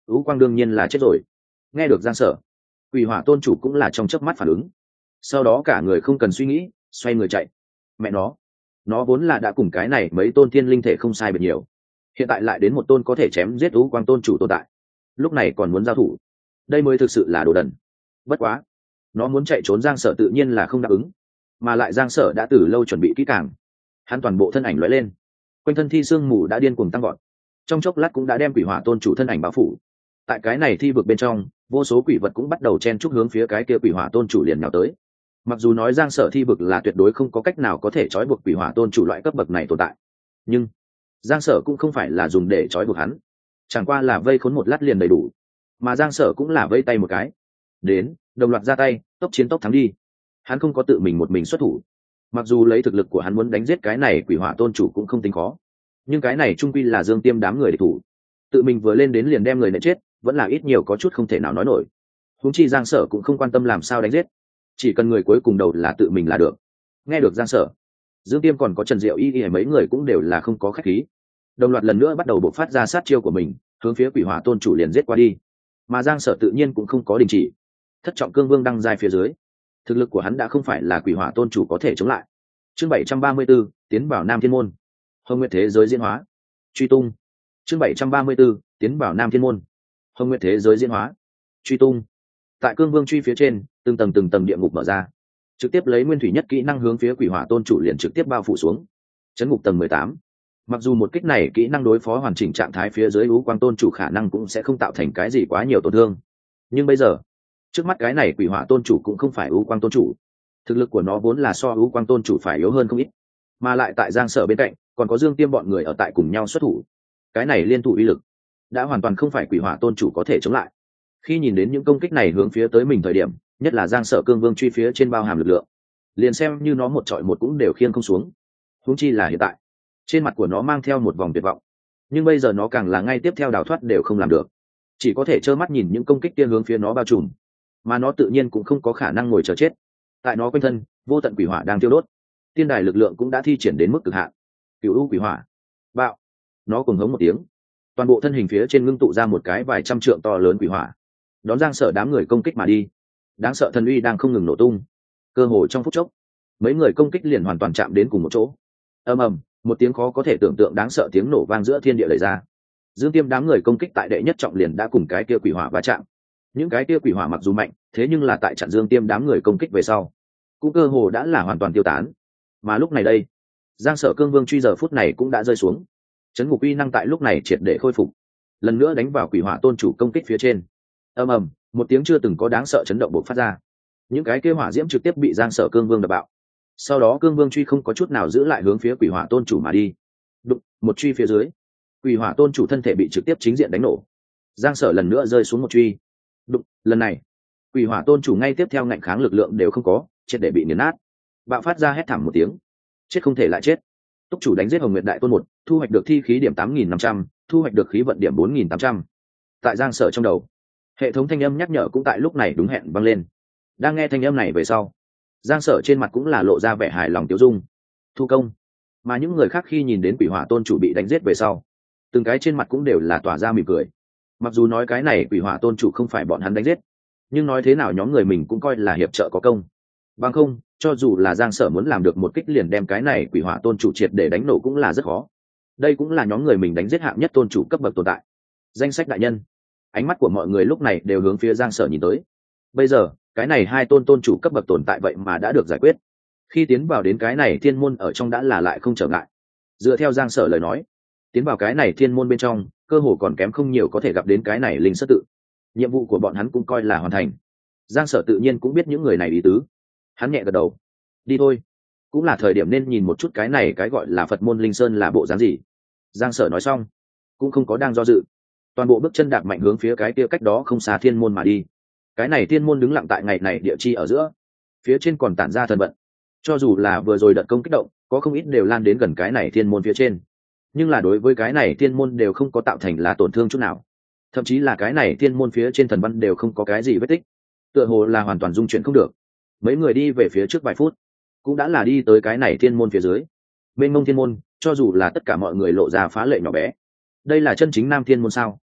ưu quang đương nhiên là chết rồi. Nghe được giang sở, quỷ hỏa tôn chủ cũng là trong chớp mắt phản ứng, sau đó cả người không cần suy nghĩ xoay người chạy. Mẹ nó nó vốn là đã cùng cái này mấy tôn thiên linh thể không sai biệt nhiều, hiện tại lại đến một tôn có thể chém giết ưu quang tôn chủ tồn tại, lúc này còn muốn giao thủ, đây mới thực sự là đồ đần. Bất quá nó muốn chạy trốn giang sở tự nhiên là không đáp ứng, mà lại giang sở đã từ lâu chuẩn bị kỹ càng. Hắn toàn bộ thân ảnh lóe lên, quanh thân thi sương mù đã điên cuồng tăng gọn, trong chốc lát cũng đã đem quỷ hỏa tôn chủ thân ảnh bao phủ. Tại cái này thi vực bên trong, vô số quỷ vật cũng bắt đầu chen chúc hướng phía cái kia quỷ hỏa tôn chủ liền nhào tới. Mặc dù nói giang sở thi vực là tuyệt đối không có cách nào có thể trói buộc quỷ hỏa tôn chủ loại cấp bậc này tồn tại, nhưng giang sở cũng không phải là dùng để trói buộc hắn, chẳng qua là vây khốn một lát liền đầy đủ. Mà giang sở cũng là vây tay một cái, đến đồng loạt ra tay, tốc chiến tốc thắng đi. Hắn không có tự mình một mình xuất thủ, mặc dù lấy thực lực của hắn muốn đánh giết cái này quỷ hỏa tôn chủ cũng không tính khó, nhưng cái này trung quy là Dương Tiêm đám người địch thủ, tự mình vừa lên đến liền đem người nện chết, vẫn là ít nhiều có chút không thể nào nói nổi. Huống chi giang sở cũng không quan tâm làm sao đánh giết, chỉ cần người cuối cùng đầu là tự mình là được. Nghe được giang sở, Dương Tiêm còn có Trần Diệu Y Y mấy người cũng đều là không có khách khí, đồng loạt lần nữa bắt đầu bộc phát ra sát chiêu của mình, hướng phía quỷ hỏa tôn chủ liền giết qua đi. Mà giang sở tự nhiên cũng không có đình chỉ. Thất trọng cương vương đang dài phía dưới, thực lực của hắn đã không phải là quỷ hỏa tôn chủ có thể chống lại. Chương bảy trăm ba mươi 'bốn, tiến vào Nam Thiên môn. Hồng Nguyệt thế giới diễn hóa. Truy tung. Chương bảy trăm ba mươi 'bốn, tiến vào Nam Thiên môn. Hồng Nguyệt thế giới diễn hóa. Truy tung. Tại cương vương truy phía trên, từng tầng từng tầng địa ngục mở ra, trực tiếp lấy nguyên thủy nhất kỹ năng hướng phía quỷ hỏa tôn chủ liền trực tiếp bao phủ xuống. Chấn ngục tầng mười tám. Mặc dù một kích này kỹ năng đối phó hoàn chỉnh trạng thái phía dưới ưu quang tôn chủ khả năng cũng sẽ không tạo thành cái gì quá nhiều tổn thương, nhưng bây giờ trước mắt cái này quỷ hỏa tôn chủ cũng không phải ưu quang tôn chủ, thực lực của nó vốn là so ưu quang tôn chủ phải yếu hơn không ít, mà lại tại giang sở bên cạnh còn có Dương Tiêm bọn người ở tại cùng nhau xuất thủ, cái này liên thủ uy lực đã hoàn toàn không phải quỷ hỏa tôn chủ có thể chống lại. Khi nhìn đến những công kích này hướng phía tới mình thời điểm, nhất là giang sở cương vương truy phía trên bao hàm lực lượng, liền xem như nó một trọi một cũng đều khiêng không xuống, huống chi là hiện tại trên mặt của nó mang theo một vòng tuyệt vọng, nhưng bây giờ nó càng là ngay tiếp theo đào thoát đều không làm được, chỉ có thể trơ mắt nhìn những công kích kia hướng phía nó bao trùm, mà nó tự nhiên cũng không có khả năng ngồi chờ chết. Tại nó quanh thân vô tận quỷ hỏa đang tiêu đốt, tiên đài lực lượng cũng đã thi triển đến mức cực hạn. Cửu u quỷ hỏa bạo, nó cùng hống một tiếng, toàn bộ thân hình phía trên ngưng tụ ra một cái vài trăm trượng to lớn quỷ hỏa, đón giang sở đám người công kích mà đi. Đáng sợ thần uy đang không ngừng nổ tung, cơ hồ trong phút chốc mấy người công kích liền hoàn toàn chạm đến cùng một chỗ. Ầm ầm, một tiếng khó có thể tưởng tượng đáng sợ tiếng nổ vang giữa thiên địa lời ra. Dương Tiêm đám người công kích tại đệ nhất trọng liền đã cùng cái kia quỷ hỏa va chạm. Những cái kia quỷ hỏa mặc dù mạnh, thế nhưng là tại trận Dương Tiêm đám người công kích về sau, cũng cơ hồ đã là hoàn toàn tiêu tán. Mà lúc này đây, giang sở cương vương truy giờ phút này cũng đã rơi xuống, chấn ngục uy năng tại lúc này triệt để khôi phục, lần nữa đánh vào quỷ hỏa tôn chủ công kích phía trên. Ầm ầm, một tiếng chưa từng có đáng sợ chấn động bộc phát ra, những cái kia hỏa diễm trực tiếp bị giang sở cương vương đập bạo. Sau đó cương vương truy không có chút nào giữ lại hướng phía quỷ hỏa tôn chủ mà đi. Đụng, một truy phía dưới, quỷ hỏa tôn chủ thân thể bị trực tiếp chính diện đánh nổ. Giang sở lần nữa rơi xuống một truy. Đụng, lần này quỷ hỏa tôn chủ ngay tiếp theo ngạnh kháng lực lượng đều không có, triệt để bị nghiền nát, bạo phát ra hét thảm một tiếng. Chết không thể lại chết. Túc chủ đánh giết Hồng Nguyệt đại tôn một, thu hoạch được thi khí điểm tám nghìn năm trăm, thu hoạch được khí vận điểm bốn nghìn tám trăm. Tại giang sở trong đầu, hệ thống thanh âm nhắc nhở cũng tại lúc này đúng hẹn vang lên. Đang nghe thanh âm này về sau, giang sở trên mặt cũng là lộ ra vẻ hài lòng tiêu dung. Thu công. Mà những người khác khi nhìn đến quỷ hỏa tôn chủ bị đánh giết về sau, từng cái trên mặt cũng đều là tỏa ra mỉm cười. Mặc dù nói cái này quỷ hỏa tôn chủ không phải bọn hắn đánh giết, nhưng nói thế nào nhóm người mình cũng coi là hiệp trợ có công. Bằng không, cho dù là giang sở muốn làm được một kích liền đem cái này quỷ hỏa tôn chủ triệt để đánh nổ cũng là rất khó. Đây cũng là nhóm người mình đánh giết hạng nhất tôn chủ cấp bậc tồn tại. Danh sách đại nhân. Ánh mắt của mọi người lúc này đều hướng phía giang sở nhìn tới. Bây giờ cái này hai tôn tôn chủ cấp bậc tồn tại vậy mà đã được giải quyết, khi tiến vào đến cái này thiên môn ở trong đã là lại không trở ngại. Dựa theo giang sở lời nói, tiến vào cái này thiên môn bên trong cơ hồ còn kém không nhiều có thể gặp đến cái này linh sất tự, nhiệm vụ của bọn hắn cũng coi là hoàn thành. Giang sở tự nhiên cũng biết những người này ý tứ, hắn nhẹ gật đầu. Đi thôi, cũng là thời điểm nên nhìn một chút cái này cái gọi là Phật môn linh sơn là bộ dáng gì. Giang sở nói xong cũng không có đang do dự, toàn bộ bước chân đạp mạnh hướng phía cái kia cách đó không xa thiên môn mà đi. Cái này thiên môn đứng lặng tại ngày này địa chi ở giữa, phía trên còn tản ra thần vận, cho dù là vừa rồi đợt công kích động có không ít đều lan đến gần cái này thiên môn phía trên, nhưng là đối với cái này thiên môn đều không có tạo thành là tổn thương chút nào, thậm chí là cái này thiên môn phía trên thần văn đều không có cái gì vết tích, tựa hồ là hoàn toàn dung chuyển không được. Mấy người đi về phía trước vài phút cũng đã là đi tới cái này thiên môn phía dưới. Bên mông thiên môn, cho dù là tất cả mọi người lộ ra phá lệ nhỏ bé, đây là chân chính Nam Thiên môn sao?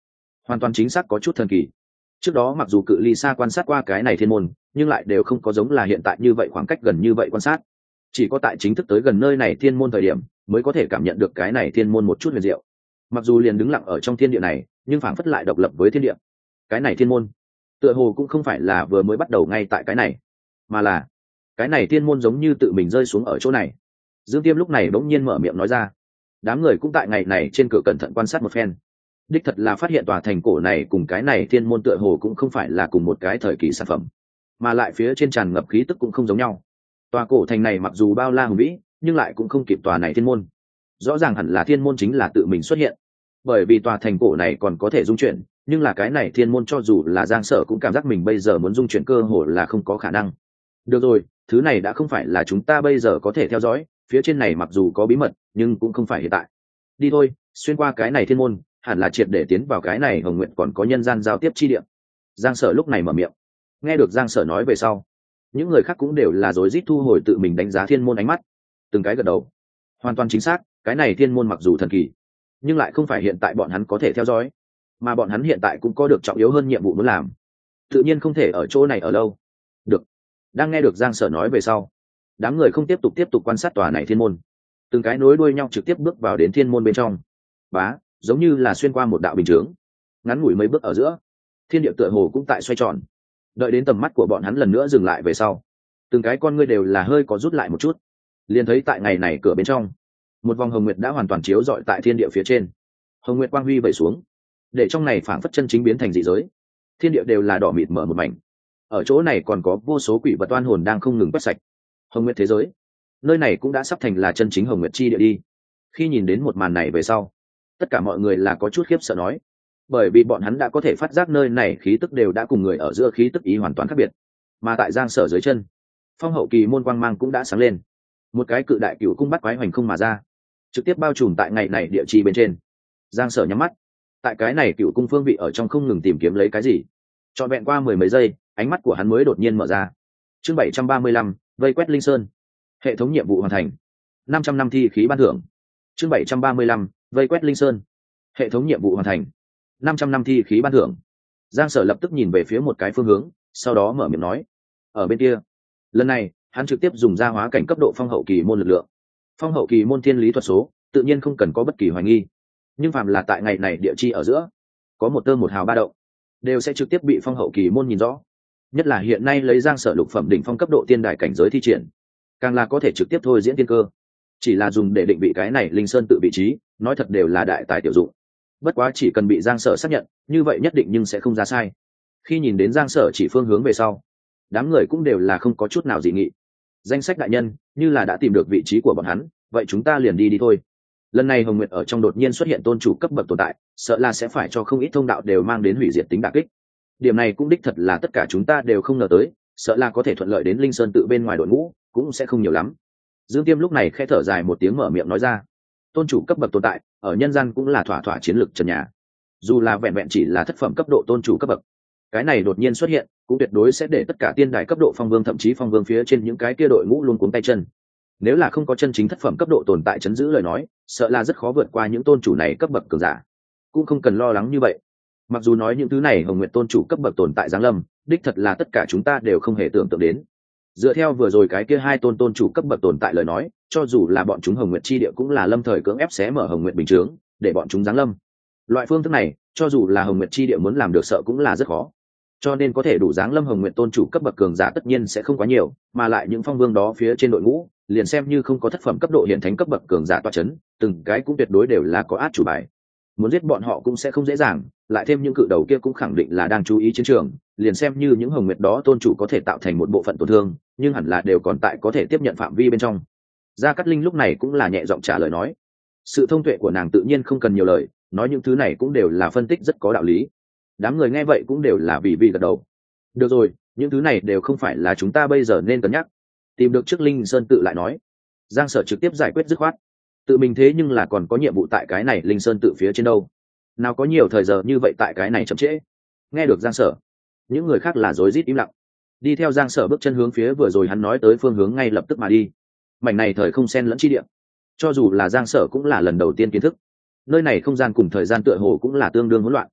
hoàn toàn chính xác có chút thần kỳ. Trước đó mặc dù cự ly xa quan sát qua cái này thiên môn, nhưng lại đều không có giống là hiện tại như vậy khoảng cách gần như vậy quan sát. Chỉ có tại chính thức tới gần nơi này thiên môn thời điểm mới có thể cảm nhận được cái này thiên môn một chút huyền diệu. Mặc dù liền đứng lặng ở trong thiên địa này, nhưng phảng phất lại độc lập với thiên địa. Cái này thiên môn tựa hồ cũng không phải là vừa mới bắt đầu ngay tại cái này, mà là cái này thiên môn giống như tự mình rơi xuống ở chỗ này. Dương Tiêm lúc này bỗng nhiên mở miệng nói ra. Đám người cũng tại ngày này trên cửa cẩn thận quan sát một phen, đích thật là phát hiện tòa thành cổ này cùng cái này thiên môn tựa hồ cũng không phải là cùng một cái thời kỳ sản phẩm, mà lại phía trên tràn ngập khí tức cũng không giống nhau. Tòa cổ thành này mặc dù bao la hùng vĩ, nhưng lại cũng không kịp tòa này thiên môn. Rõ ràng hẳn là thiên môn chính là tự mình xuất hiện, bởi vì tòa thành cổ này còn có thể dung chuyển, nhưng là cái này thiên môn cho dù là Giang Sở cũng cảm giác mình bây giờ muốn dung chuyển cơ hồ là không có khả năng. Được rồi, thứ này đã không phải là chúng ta bây giờ có thể theo dõi, phía trên này mặc dù có bí mật, nhưng cũng không phải hiện tại. Đi thôi, xuyên qua cái này thiên môn, hẳn là triệt để tiến vào cái này Hồng Nguyện còn có nhân gian giao tiếp chi địa. Giang Sở lúc này mở miệng. Nghe được Giang Sở nói về sau, những người khác cũng đều là rối rít thu hồi tự mình đánh giá thiên môn ánh mắt, từng cái gật đầu. Hoàn toàn chính xác, cái này thiên môn mặc dù thần kỳ, nhưng lại không phải hiện tại bọn hắn có thể theo dõi, mà bọn hắn hiện tại cũng có được trọng yếu hơn nhiệm vụ muốn làm, tự nhiên không thể ở chỗ này ở lâu. Được. Đang nghe được Giang Sở nói về sau, đám người không tiếp tục tiếp tục quan sát tòa này thiên môn, từng cái nối đuôi nhau trực tiếp bước vào đến thiên môn bên trong. Bá, giống như là xuyên qua một đạo bình chướng, ngắn ngủi mấy bước ở giữa, thiên địa tựa hồ cũng tại xoay tròn. Đợi đến tầm mắt của bọn hắn lần nữa dừng lại về sau, từng cái con ngươi đều là hơi có rút lại một chút, liền thấy tại ngày này cửa bên trong, một vòng hồng nguyệt đã hoàn toàn chiếu rọi tại thiên địa phía trên. Hồng nguyệt quang huy vẩy xuống, để trong này phảng phất chân chính biến thành dị giới, thiên địa đều là đỏ mịt mở một mảnh. Ở chỗ này còn có vô số quỷ vật oan hồn đang không ngừng quét sạch. Hồng nguyệt thế giới, nơi này cũng đã sắp thành là chân chính hồng nguyệt chi địa đi. Khi nhìn đến một màn này về sau, tất cả mọi người là có chút khiếp sợ nói, bởi vì bọn hắn đã có thể phát giác nơi này khí tức đều đã cùng người ở giữa khí tức ý hoàn toàn khác biệt. Mà tại Giang Sở dưới chân, phong hậu kỳ môn quang mang cũng đã sáng lên, một cái cự đại cửu cung bắt quái hoành không mà ra, trực tiếp bao trùm tại ngày này địa chi bên trên. Giang Sở nhắm mắt, tại cái này cửu cung phương vị ở trong không ngừng tìm kiếm lấy cái gì. Trọn vẹn qua mười mấy giây, ánh mắt của hắn mới đột nhiên mở ra. Chương bảy trăm ba mươi lăm, vây quét Linh Sơn. Hệ thống nhiệm vụ hoàn thành. năm trăm năm thi khí ban thưởng. Chương bảy trăm ba mươi lăm, vây quét Linh Sơn. Hệ thống nhiệm vụ hoàn thành. năm trăm năm thi khí ban thưởng. Giang Sở lập tức nhìn về phía một cái phương hướng, sau đó mở miệng nói, ở bên kia. Lần này, hắn trực tiếp dùng ra hóa cảnh cấp độ phong hậu kỳ môn lực lượng. Phong hậu kỳ môn thiên lý thuật số, tự nhiên không cần có bất kỳ hoài nghi. Nhưng phàm là tại ngày này địa chi ở giữa, có một tơ một hào ba động, đều sẽ trực tiếp bị phong hậu kỳ môn nhìn rõ. Nhất là hiện nay lấy Giang Sở lục phẩm đỉnh phong cấp độ tiên đài cảnh giới thi triển, càng là có thể trực tiếp thôi diễn tiên cơ. Chỉ là dùng để định vị cái này Linh Sơn tự vị trí, nói thật đều là đại tài tiểu dụng. Bất quá chỉ cần bị Giang Sở xác nhận, như vậy nhất định nhưng sẽ không ra sai. Khi nhìn đến Giang Sở chỉ phương hướng về sau, đám người cũng đều là không có chút nào dị nghị. Danh sách đại nhân, như là đã tìm được vị trí của bọn hắn, vậy chúng ta liền đi đi thôi. Lần này Hồng Nguyệt ở trong đột nhiên xuất hiện tôn chủ cấp bậc tồn tại, sợ là sẽ phải cho không ít thông đạo đều mang đến hủy diệt tính đả kích. Điểm này cũng đích thật là tất cả chúng ta đều không ngờ tới, sợ là có thể thuận lợi đến Linh Sơn tự bên ngoài đội ngũ, cũng sẽ không nhiều lắm. Dương Tiêm lúc này khẽ thở dài một tiếng mở miệng nói ra, tôn chủ cấp bậc tồn tại, ở nhân gian cũng là thỏa thỏa chiến lược trần nhà. Dù là vẹn vẹn chỉ là thất phẩm cấp độ tôn chủ cấp bậc, cái này đột nhiên xuất hiện, cũng tuyệt đối sẽ để tất cả tiên đài cấp độ phong vương thậm chí phong vương phía trên những cái kia đội ngũ luôn cuống tay chân. Nếu là không có chân chính thất phẩm cấp độ tồn tại chấn giữ lời nói, sợ là rất khó vượt qua những tôn chủ này cấp bậc cường giả. Cũng không cần lo lắng như vậy. Mặc dù nói những thứ này Hồng Nguyệt tôn chủ cấp bậc tồn tại giáng lâm, đích thật là tất cả chúng ta đều không hề tưởng tượng đến. Dựa theo vừa rồi cái kia hai tôn tôn chủ cấp bậc tồn tại lời nói, cho dù là bọn chúng Hồng Nguyệt chi địa cũng là lâm thời cưỡng ép xé mở Hồng Nguyệt bình chướng, để bọn chúng giáng lâm. Loại phương thức này, cho dù là Hồng Nguyệt chi địa muốn làm được sợ cũng là rất khó. Cho nên có thể đủ giáng lâm Hồng Nguyệt tôn chủ cấp bậc cường giả tất nhiên sẽ không quá nhiều, mà lại những phong vương đó phía trên đội ngũ, liền xem như không có thất phẩm cấp độ hiện thánh cấp bậc cường giả tọa chấn, từng cái cũng tuyệt đối đều là có át chủ bài. Muốn giết bọn họ cũng sẽ không dễ dàng, lại thêm những cự đầu kia cũng khẳng định là đang chú ý chiến trường, liền xem như những Hồng Nguyệt đó tôn chủ có thể tạo thành một bộ phận tổn thương, nhưng hẳn là đều còn tại có thể tiếp nhận phạm vi bên trong. Gia Cát Linh lúc này cũng là nhẹ giọng trả lời nói, sự thông tuệ của nàng tự nhiên không cần nhiều lời, nói những thứ này cũng đều là phân tích rất có đạo lý. Đám người nghe vậy cũng đều là vì vì gật đầu. Được rồi, những thứ này đều không phải là chúng ta bây giờ nên cân nhắc, tìm được trước Linh Sơn tự lại nói. Giang Sở trực tiếp giải quyết dứt khoát, tự mình thế nhưng là còn có nhiệm vụ tại cái này Linh Sơn tự phía trên đâu, nào có nhiều thời giờ như vậy tại cái này chậm trễ. Nghe được Giang Sở, những người khác là rối rít im lặng, đi theo Giang Sở bước chân hướng phía vừa rồi hắn nói tới phương hướng ngay lập tức mà đi. Mảnh này thời không xen lẫn chi địa, cho dù là Giang Sở cũng là lần đầu tiên kiến thức, nơi này không gian cùng thời gian tựa hồ cũng là tương đương hỗn loạn.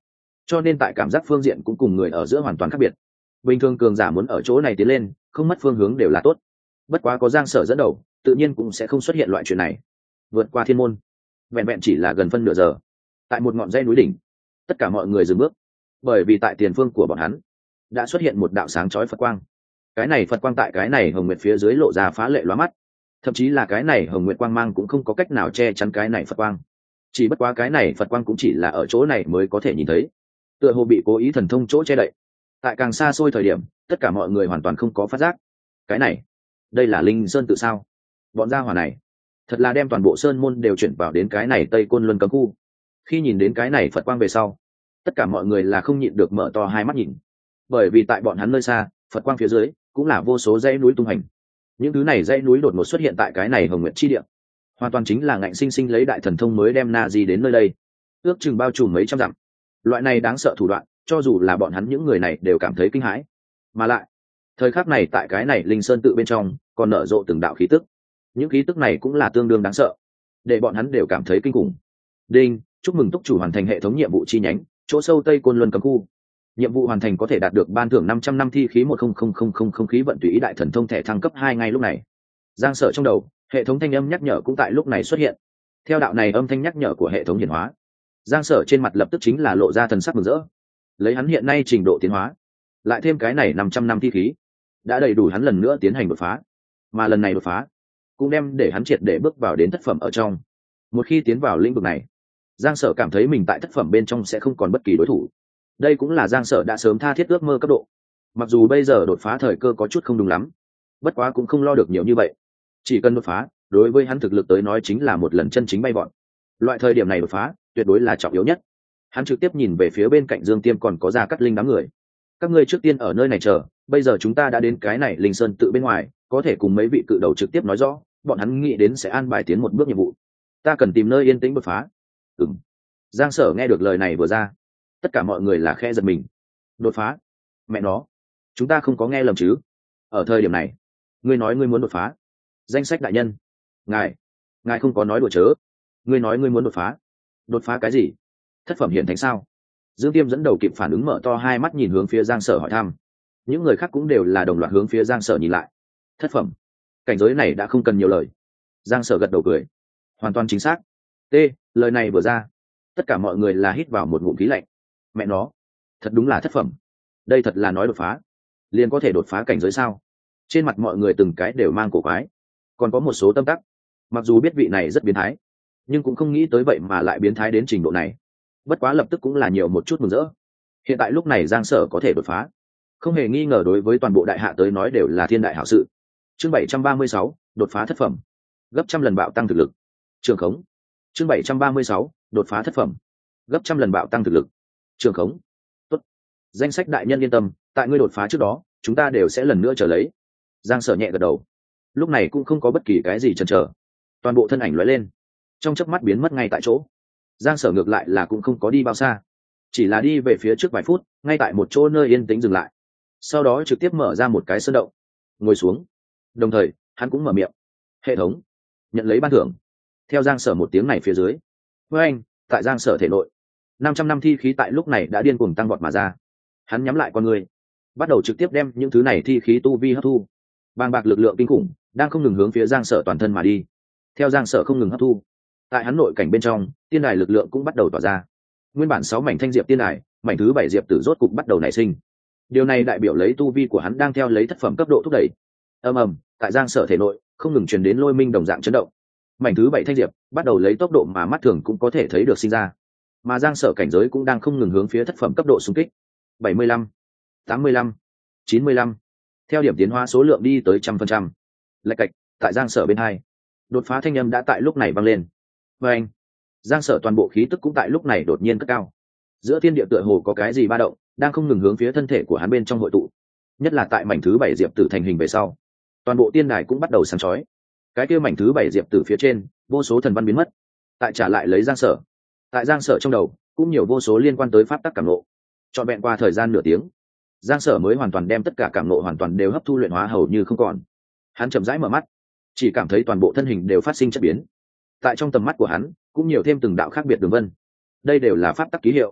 cho nên tại cảm giác phương diện cũng cùng người ở giữa hoàn toàn khác biệt. Bình thường cường giả muốn ở chỗ này tiến lên không mất phương hướng đều là tốt, bất quá có Giang Sở dẫn đầu tự nhiên cũng sẽ không xuất hiện loại chuyện này. Vượt qua thiên môn vẹn vẹn chỉ là gần phân nửa giờ, tại một ngọn dãy núi đỉnh tất cả mọi người dừng bước, bởi vì tại tiền phương của bọn hắn đã xuất hiện một đạo sáng chói Phật quang. Cái này Phật quang tại cái này hồng nguyệt phía dưới lộ ra phá lệ lóa mắt, thậm chí là cái này hồng nguyệt quang mang cũng không có cách nào che chắn cái này Phật quang. Chỉ bất quá cái này Phật quang cũng chỉ là ở chỗ này mới có thể nhìn thấy, tựa hồ bị cố ý thần thông chỗ che đậy. Tại càng xa xôi thời điểm tất cả mọi người hoàn toàn không có phát giác. Cái này đây là Linh Sơn tự sao? Bọn gia hỏa này thật là đem toàn bộ sơn môn đều chuyển vào đến cái này Tây Côn Luân cấm khu. Khi nhìn đến cái này Phật quang về sau, tất cả mọi người là không nhịn được mở to hai mắt nhìn, bởi vì tại bọn hắn nơi xa Phật quang phía dưới cũng là vô số dãy núi tung hành. Những thứ này dãy núi đột ngột xuất hiện tại cái này hồng nguyệt chi địa, hoàn toàn chính là ngạnh sinh sinh lấy đại thần thông mới đem na di đến nơi đây, ước chừng bao trùm mấy trăm dặm. Loại này đáng sợ thủ đoạn cho dù là bọn hắn những người này đều cảm thấy kinh hãi. Mà lại thời khắc này tại cái này Linh Sơn tự bên trong còn nở rộ từng đạo khí tức, những khí tức này cũng là tương đương đáng sợ, để bọn hắn đều cảm thấy kinh khủng. Đinh, chúc mừng túc chủ hoàn thành hệ thống nhiệm vụ chi nhánh chỗ sâu Tây Côn Luân cấm khu. Nhiệm vụ hoàn thành có thể đạt được ban thưởng năm trăm năm thi khí một không không không không không khí vận tùy ý đại thần thông thẻ thăng cấp hai ngay lúc này. Giang Sở trong đầu hệ thống thanh âm nhắc nhở cũng tại lúc này xuất hiện. Theo đạo này âm thanh nhắc nhở của hệ thống hiển hóa, Giang Sở trên mặt lập tức chính là lộ ra thần sắc mừng rỡ. Lấy hắn hiện nay trình độ tiến hóa, lại thêm cái này năm trăm năm thi khí, đã đầy đủ hắn lần nữa tiến hành đột phá. Mà lần này đột phá cũng đem để hắn triệt để bước vào đến thất phẩm ở trong. Một khi tiến vào lĩnh vực này, Giang Sở cảm thấy mình tại thất phẩm bên trong sẽ không còn bất kỳ đối thủ. Đây cũng là Giang Sở đã sớm tha thiết ước mơ cấp độ. Mặc dù bây giờ đột phá thời cơ có chút không đúng lắm, bất quá cũng không lo được nhiều như vậy. Chỉ cần đột phá, đối với hắn thực lực tới nói chính là một lần chân chính bay vọt. Loại thời điểm này đột phá, tuyệt đối là trọng yếu nhất. Hắn trực tiếp nhìn về phía bên cạnh Dương Tiêm còn có Gia Cát Linh đám người. Các ngươi trước tiên ở nơi này chờ, bây giờ chúng ta đã đến cái này Linh Sơn tự bên ngoài, có thể cùng mấy vị cự đầu trực tiếp nói rõ, bọn hắn nghĩ đến sẽ an bài tiến một bước nhiệm vụ. Ta cần tìm nơi yên tĩnh đột phá. Ừm. Giang Sở nghe được lời này vừa ra, tất cả mọi người là khe giật mình. Đột phá? Mẹ nó, chúng ta không có nghe lầm chứ? Ở thời điểm này, ngươi nói ngươi muốn đột phá? Danh sách đại nhân, ngài, ngài không có nói đùa chớ. Ngươi nói ngươi muốn đột phá? Đột phá cái gì? Thất phẩm hiển thánh sao? Dương Tiêm dẫn đầu kịp phản ứng, mở to hai mắt nhìn hướng phía Giang Sở hỏi thăm. Những người khác cũng đều là đồng loạt hướng phía Giang Sở nhìn lại. Thất phẩm, cảnh giới này đã không cần nhiều lời. Giang Sở gật đầu cười, hoàn toàn chính xác. T, lời này vừa ra, tất cả mọi người là hít vào một ngụm khí lạnh. Mẹ nó, thật đúng là thất phẩm. Đây thật là nói đột phá liền có thể đột phá cảnh giới sao? Trên mặt mọi người từng cái đều mang cổ quái, còn có một số tâm tắc. Mặc dù biết vị này rất biến thái, nhưng cũng không nghĩ tới vậy mà lại biến thái đến trình độ này. Bất quá lập tức cũng là nhiều một chút mừng rỡ. Hiện tại lúc này Giang Sở có thể đột phá, không hề nghi ngờ đối với toàn bộ đại hạ tới nói đều là thiên đại hảo sự. Chương bảy trăm ba mươi sáu, đột phá thất phẩm, gấp trăm lần bạo tăng thực lực. Trường khống. Chương bảy trăm ba mươi sáu, đột phá thất phẩm, gấp trăm lần bạo tăng thực lực. Trường khống. Tốt. Danh sách đại nhân yên tâm, tại ngươi đột phá trước đó, chúng ta đều sẽ lần nữa trở lấy. Giang Sở nhẹ gật đầu, lúc này cũng không có bất kỳ cái gì chần chờ, toàn bộ thân ảnh lóe lên, trong chớp mắt biến mất ngay tại chỗ. Giang Sở ngược lại là cũng không có đi bao xa, chỉ là đi về phía trước vài phút, ngay tại một chỗ nơi yên tĩnh dừng lại, sau đó trực tiếp mở ra một cái sơn động, ngồi xuống. Đồng thời hắn cũng mở miệng: hệ thống, nhận lấy ban thưởng. Theo Giang Sở một tiếng này phía dưới, với anh tại Giang Sở thể nội năm trăm năm thi khí tại lúc này đã điên cuồng tăng vọt mà ra. Hắn nhắm lại con người, bắt đầu trực tiếp đem những thứ này thi khí tu vi hấp thu. Bàng bạc lực lượng kinh khủng đang không ngừng hướng phía Giang Sở toàn thân mà đi. Theo Giang Sở không ngừng hấp thu, tại hắn nội cảnh bên trong, tiên đài lực lượng cũng bắt đầu tỏa ra. Nguyên bản sáu mảnh thanh diệp tiên đài, mảnh thứ bảy diệp tử rốt cục bắt đầu nảy sinh. Điều này đại biểu lấy tu vi của hắn đang theo lấy thất phẩm cấp độ thúc đẩy. Ầm ầm, tại Giang Sở thể nội không ngừng truyền đến lôi minh đồng dạng chấn động. Mảnh thứ bảy thanh diệp bắt đầu lấy tốc độ mà mắt thường cũng có thể thấy được sinh ra, mà Giang Sở cảnh giới cũng đang không ngừng hướng phía thất phẩm cấp độ xung kích. bảy mươi lăm, tám mươi lăm, chín mươi lăm. Theo điểm tiến hóa số lượng đi tới trăm phần trăm. Lạch cạch, tại Giang Sở bên hai, đột phá thanh âm đã tại lúc này vang lên. Và anh, Giang Sở toàn bộ khí tức cũng tại lúc này đột nhiên cất cao. Giữa thiên địa tựa hồ có cái gì ba động, đang không ngừng hướng phía thân thể của hắn bên trong hội tụ. Nhất là tại mảnh thứ bảy diệp tử thành hình về sau, toàn bộ tiên đài cũng bắt đầu sáng chói. Cái kia mảnh thứ bảy diệp tử phía trên, vô số thần văn biến mất, tại trả lại lấy Giang Sở. Tại Giang Sở trong đầu cũng nhiều vô số liên quan tới pháp tắc cảm ngộ. Trọn vẹn qua thời gian nửa tiếng, Giang Sở mới hoàn toàn đem tất cả cảm ngộ hoàn toàn đều hấp thu luyện hóa hầu như không còn. Hắn chậm rãi mở mắt, chỉ cảm thấy toàn bộ thân hình đều phát sinh chất biến. Tại trong tầm mắt của hắn cũng nhiều thêm từng đạo khác biệt đường vân. Đây đều là pháp tắc ký hiệu.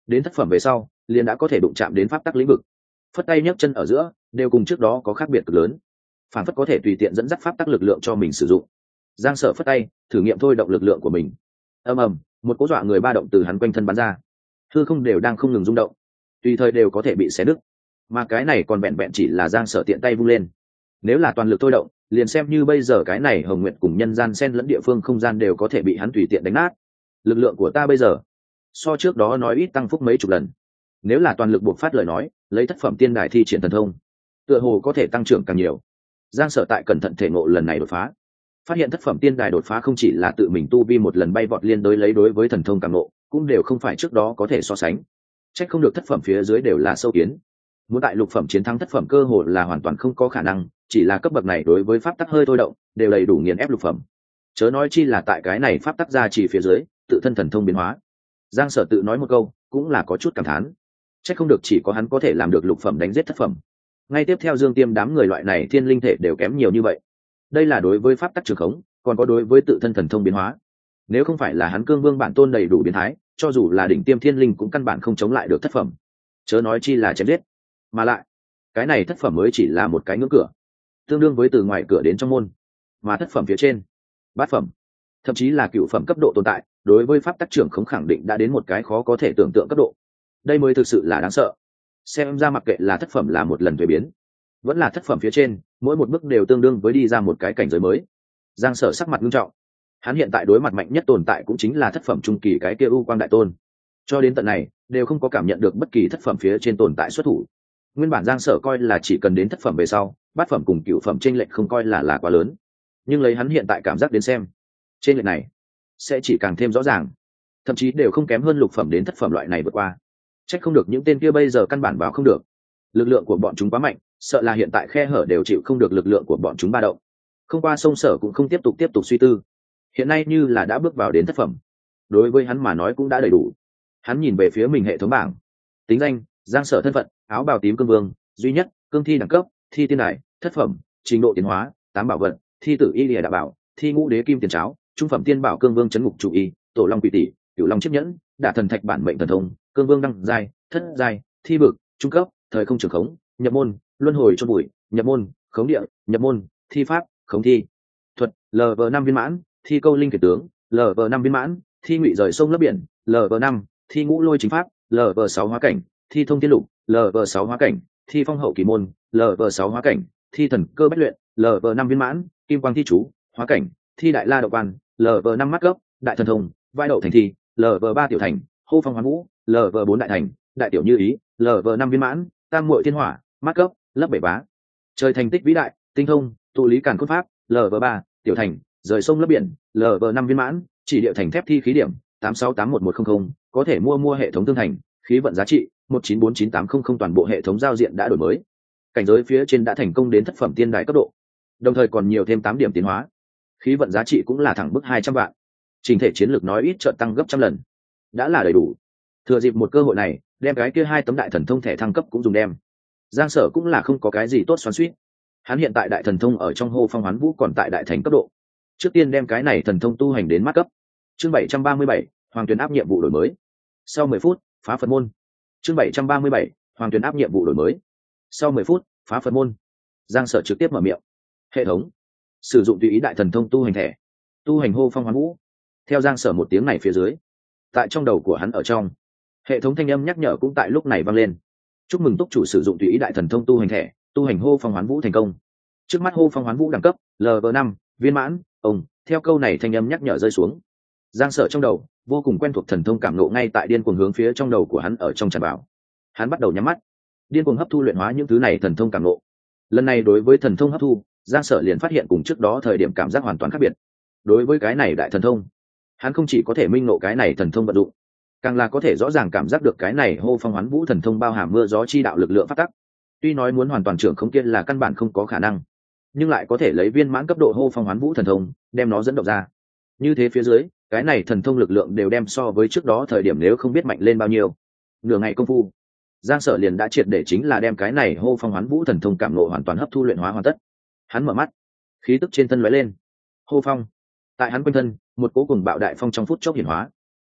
đến thất phẩm về sau liền đã có thể đụng chạm đến pháp tắc lĩnh vực, phất tay nhấc chân ở giữa đều cùng trước đó có khác biệt cực lớn, phản phất có thể tùy tiện dẫn dắt pháp tắc lực lượng cho mình sử dụng. Giang Sở phất tay thử nghiệm thôi động lực lượng của mình. Ầm ầm, một cỗ dọa người ba động từ hắn quanh thân bắn ra, hư không đều đang không ngừng rung động, tùy thời đều có thể bị xé nứt. Mà cái này còn vẹn vẹn chỉ là Giang Sở tiện tay vung lên, nếu là toàn lực thôi động liền xem như bây giờ cái này Hồng Nguyệt cùng nhân gian xen lẫn địa phương không gian đều có thể bị hắn tùy tiện đánh nát. Lực lượng của ta bây giờ so trước đó nói ít tăng phúc mấy chục lần, nếu là toàn lực buộc phát lời nói lấy thất phẩm tiên đài thi triển thần thông tựa hồ có thể tăng trưởng càng nhiều. Giang Sở tại cẩn thận thể ngộ lần này đột phá, phát hiện thất phẩm tiên đài đột phá không chỉ là tự mình tu vi một lần bay vọt liên đối lấy đối với thần thông càng ngộ cũng đều không phải trước đó có thể so sánh. Trách không được thất phẩm phía dưới đều là sâu kiến, muốn tại lục phẩm chiến thắng thất phẩm cơ hội là hoàn toàn không có khả năng, chỉ là cấp bậc này đối với pháp tắc hơi thôi động đều đầy đủ nghiền ép lục phẩm, chớ nói chi là tại cái này pháp tắc ra chỉ phía dưới tự thân thần thông biến hóa. Giang Sở tự nói một câu cũng là có chút cảm thán, trách không được chỉ có hắn có thể làm được lục phẩm đánh giết thất phẩm. Ngay tiếp theo Dương Tiêm đám người loại này thiên linh thể đều kém nhiều như vậy, đây là đối với pháp tắc trường khống, còn có đối với tự thân thần thông biến hóa. Nếu không phải là hắn cương vương bản tôn đầy đủ biến thái, cho dù là đỉnh tiêm thiên linh cũng căn bản không chống lại được thất phẩm, chớ nói chi là chém giết. Mà lại cái này thất phẩm mới chỉ là một cái ngưỡng cửa, tương đương với từ ngoài cửa đến trong môn, mà thất phẩm phía trên bát phẩm thậm chí là cựu phẩm cấp độ tồn tại đối với pháp tắc trưởng khống khẳng định đã đến một cái khó có thể tưởng tượng cấp độ. Đây mới thực sự là đáng sợ. Xem ra mặc kệ là thất phẩm là một lần thuế biến, vẫn là thất phẩm phía trên, mỗi một bước đều tương đương với đi ra một cái cảnh giới mới. Giang Sở sắc mặt nghiêm trọng, hắn hiện tại đối mặt mạnh nhất tồn tại cũng chính là thất phẩm trung kỳ cái kia U Quang Đại Tôn, cho đến tận này đều không có cảm nhận được bất kỳ thất phẩm phía trên tồn tại xuất thủ. Nguyên bản Giang Sở coi là chỉ cần đến thất phẩm về sau bát phẩm cùng cựu phẩm chênh lệch không coi là là quá lớn, nhưng lấy hắn hiện tại cảm giác đến xem chênh lệch này sẽ chỉ càng thêm rõ ràng, thậm chí đều không kém hơn lục phẩm đến thất phẩm loại này vượt qua. Trách không được những tên kia bây giờ căn bản vào không được, lực lượng của bọn chúng quá mạnh, sợ là hiện tại khe hở đều chịu không được lực lượng của bọn chúng ba động. Không qua sông Sở cũng không tiếp tục tiếp tục suy tư, hiện nay như là đã bước vào đến thất phẩm, đối với hắn mà nói cũng đã đầy đủ. Hắn nhìn về phía mình hệ thống bảng, tính danh Giang Sở, thân phận áo bào tím cương vương duy nhất, cương thi đẳng cấp thi tiên đài, thất phẩm, trình độ tiến hóa tám bảo vật, thi tử y lìa đạo bảo, thi ngũ đế kim tiền cháo, trung phẩm tiên bảo cương vương chấn ngục chủ y, tổ long quỷ tỷ, cửu long chiếc nhẫn, đả thần thạch bản mệnh thần thông, cương vương đăng giai thất giai, thi vực trung cấp, thời không trường khống, nhập môn luân hồi chôn bụi, nhập môn khống địa, nhập môn thi pháp khống thi thuật, lv năm viên mãn, thi câu linh kiệt tướng, lv năm viên mãn, thi ngụy rời sông lấp biển, lv năm, thi ngũ lôi chính pháp, lv sáu hóa cảnh, thi thông tiên lục, lv sáu hóa cảnh, thi phong hậu kỳ môn, lv sáu hóa cảnh, thi thần cơ bách luyện, lv năm viên mãn, kim quang thi chú hóa cảnh, thi đại la đậu quan, lv năm mắt cấp, đại thần thông vai đậu thành thi, lv ba tiểu thành, hô phong hoán vũ, lv bốn đại thành, đại tiểu như ý, lv năm viên mãn, tam muội thiên hỏa mắt cấp, lấp bảy bá, trời thành tích vĩ đại, tinh thông tụ lý càn cốt pháp, lv ba tiểu thành, rời sông lấp biển, lv năm viên mãn, chỉ địa thành thép thi khí điểm tám sáu tám một một không không, có thể mua mua hệ thống tương thành, khí vận giá trị một chín bốn chín tám không không, toàn bộ hệ thống giao diện đã đổi mới, cảnh giới phía trên đã thành công đến thất phẩm tiên đài cấp độ, đồng thời còn nhiều thêm tám điểm tiến hóa, khí vận giá trị cũng là thẳng bức hai trăm vạn, trình thể chiến lược nói ít trợn tăng gấp trăm lần, đã là đầy đủ. Thừa dịp một cơ hội này đem cái kia hai tấm đại thần thông thẻ thăng cấp cũng dùng đem. Giang Sở cũng là không có cái gì tốt xoắn xuýt, hắn hiện tại đại thần thông ở trong hô phong hoán vũ còn tại đại thành cấp độ, trước tiên đem cái này thần thông tu hành đến mắt cấp. Chương bảy trăm ba mươi bảy, Hoàng Tuyền áp nhiệm vụ đổi mới. Sau mười phút phá Phật môn. Chương bảy trăm ba mươi bảy, Hoàng Tuyền áp nhiệm vụ đổi mới. Sau mười phút phá Phật môn. Giang Sở trực tiếp mở miệng. Hệ thống sử dụng tùy ý đại thần thông tu hành thẻ, tu hành hô phong hoán vũ. Theo Giang Sở một tiếng này phía dưới, tại trong đầu của hắn ở trong, hệ thống thanh âm nhắc nhở cũng tại lúc này vang lên. Chúc mừng túc chủ sử dụng tùy ý đại thần thông tu hành thẻ, tu hành hô phong hoán vũ thành công. Trước mắt hô phong hoán vũ đẳng cấp lv năm viên mãn. Ông theo câu này thanh âm nhắc nhở rơi xuống, Giang Sở trong đầu vô cùng quen thuộc thần thông cảm nộ ngay tại điên cuồng hướng phía trong đầu của hắn ở trong tràn vào. Hắn bắt đầu nhắm mắt, điên cuồng hấp thu luyện hóa những thứ này thần thông cảm nộ. Lần này đối với thần thông hấp thu, Giang Sở liền phát hiện cùng trước đó thời điểm cảm giác hoàn toàn khác biệt. Đối với cái này đại thần thông, hắn không chỉ có thể minh ngộ cái này thần thông vận dụng, càng là có thể rõ ràng cảm giác được cái này hô phong hoán vũ thần thông bao hàm mưa gió chi đạo lực lượng phát tắc. Tuy nói muốn hoàn toàn trưởng không kiên là căn bản không có khả năng, nhưng lại có thể lấy viên mãn cấp độ hô phong hoán vũ thần thông đem nó dẫn động ra. Như thế phía dưới, cái này thần thông lực lượng đều đem so với trước đó thời điểm nếu không biết mạnh lên bao nhiêu. Nửa ngày công phu, Giang Sở liền đã triệt để chính là đem cái này hô phong hoán vũ thần thông cảm ngộ hoàn toàn hấp thu luyện hóa hoàn tất. Hắn mở mắt, khí tức trên thân lóe lên. Hô phong. Tại hắn quanh thân, một cỗ cùng bạo đại phong trong phút chốc hiển hóa.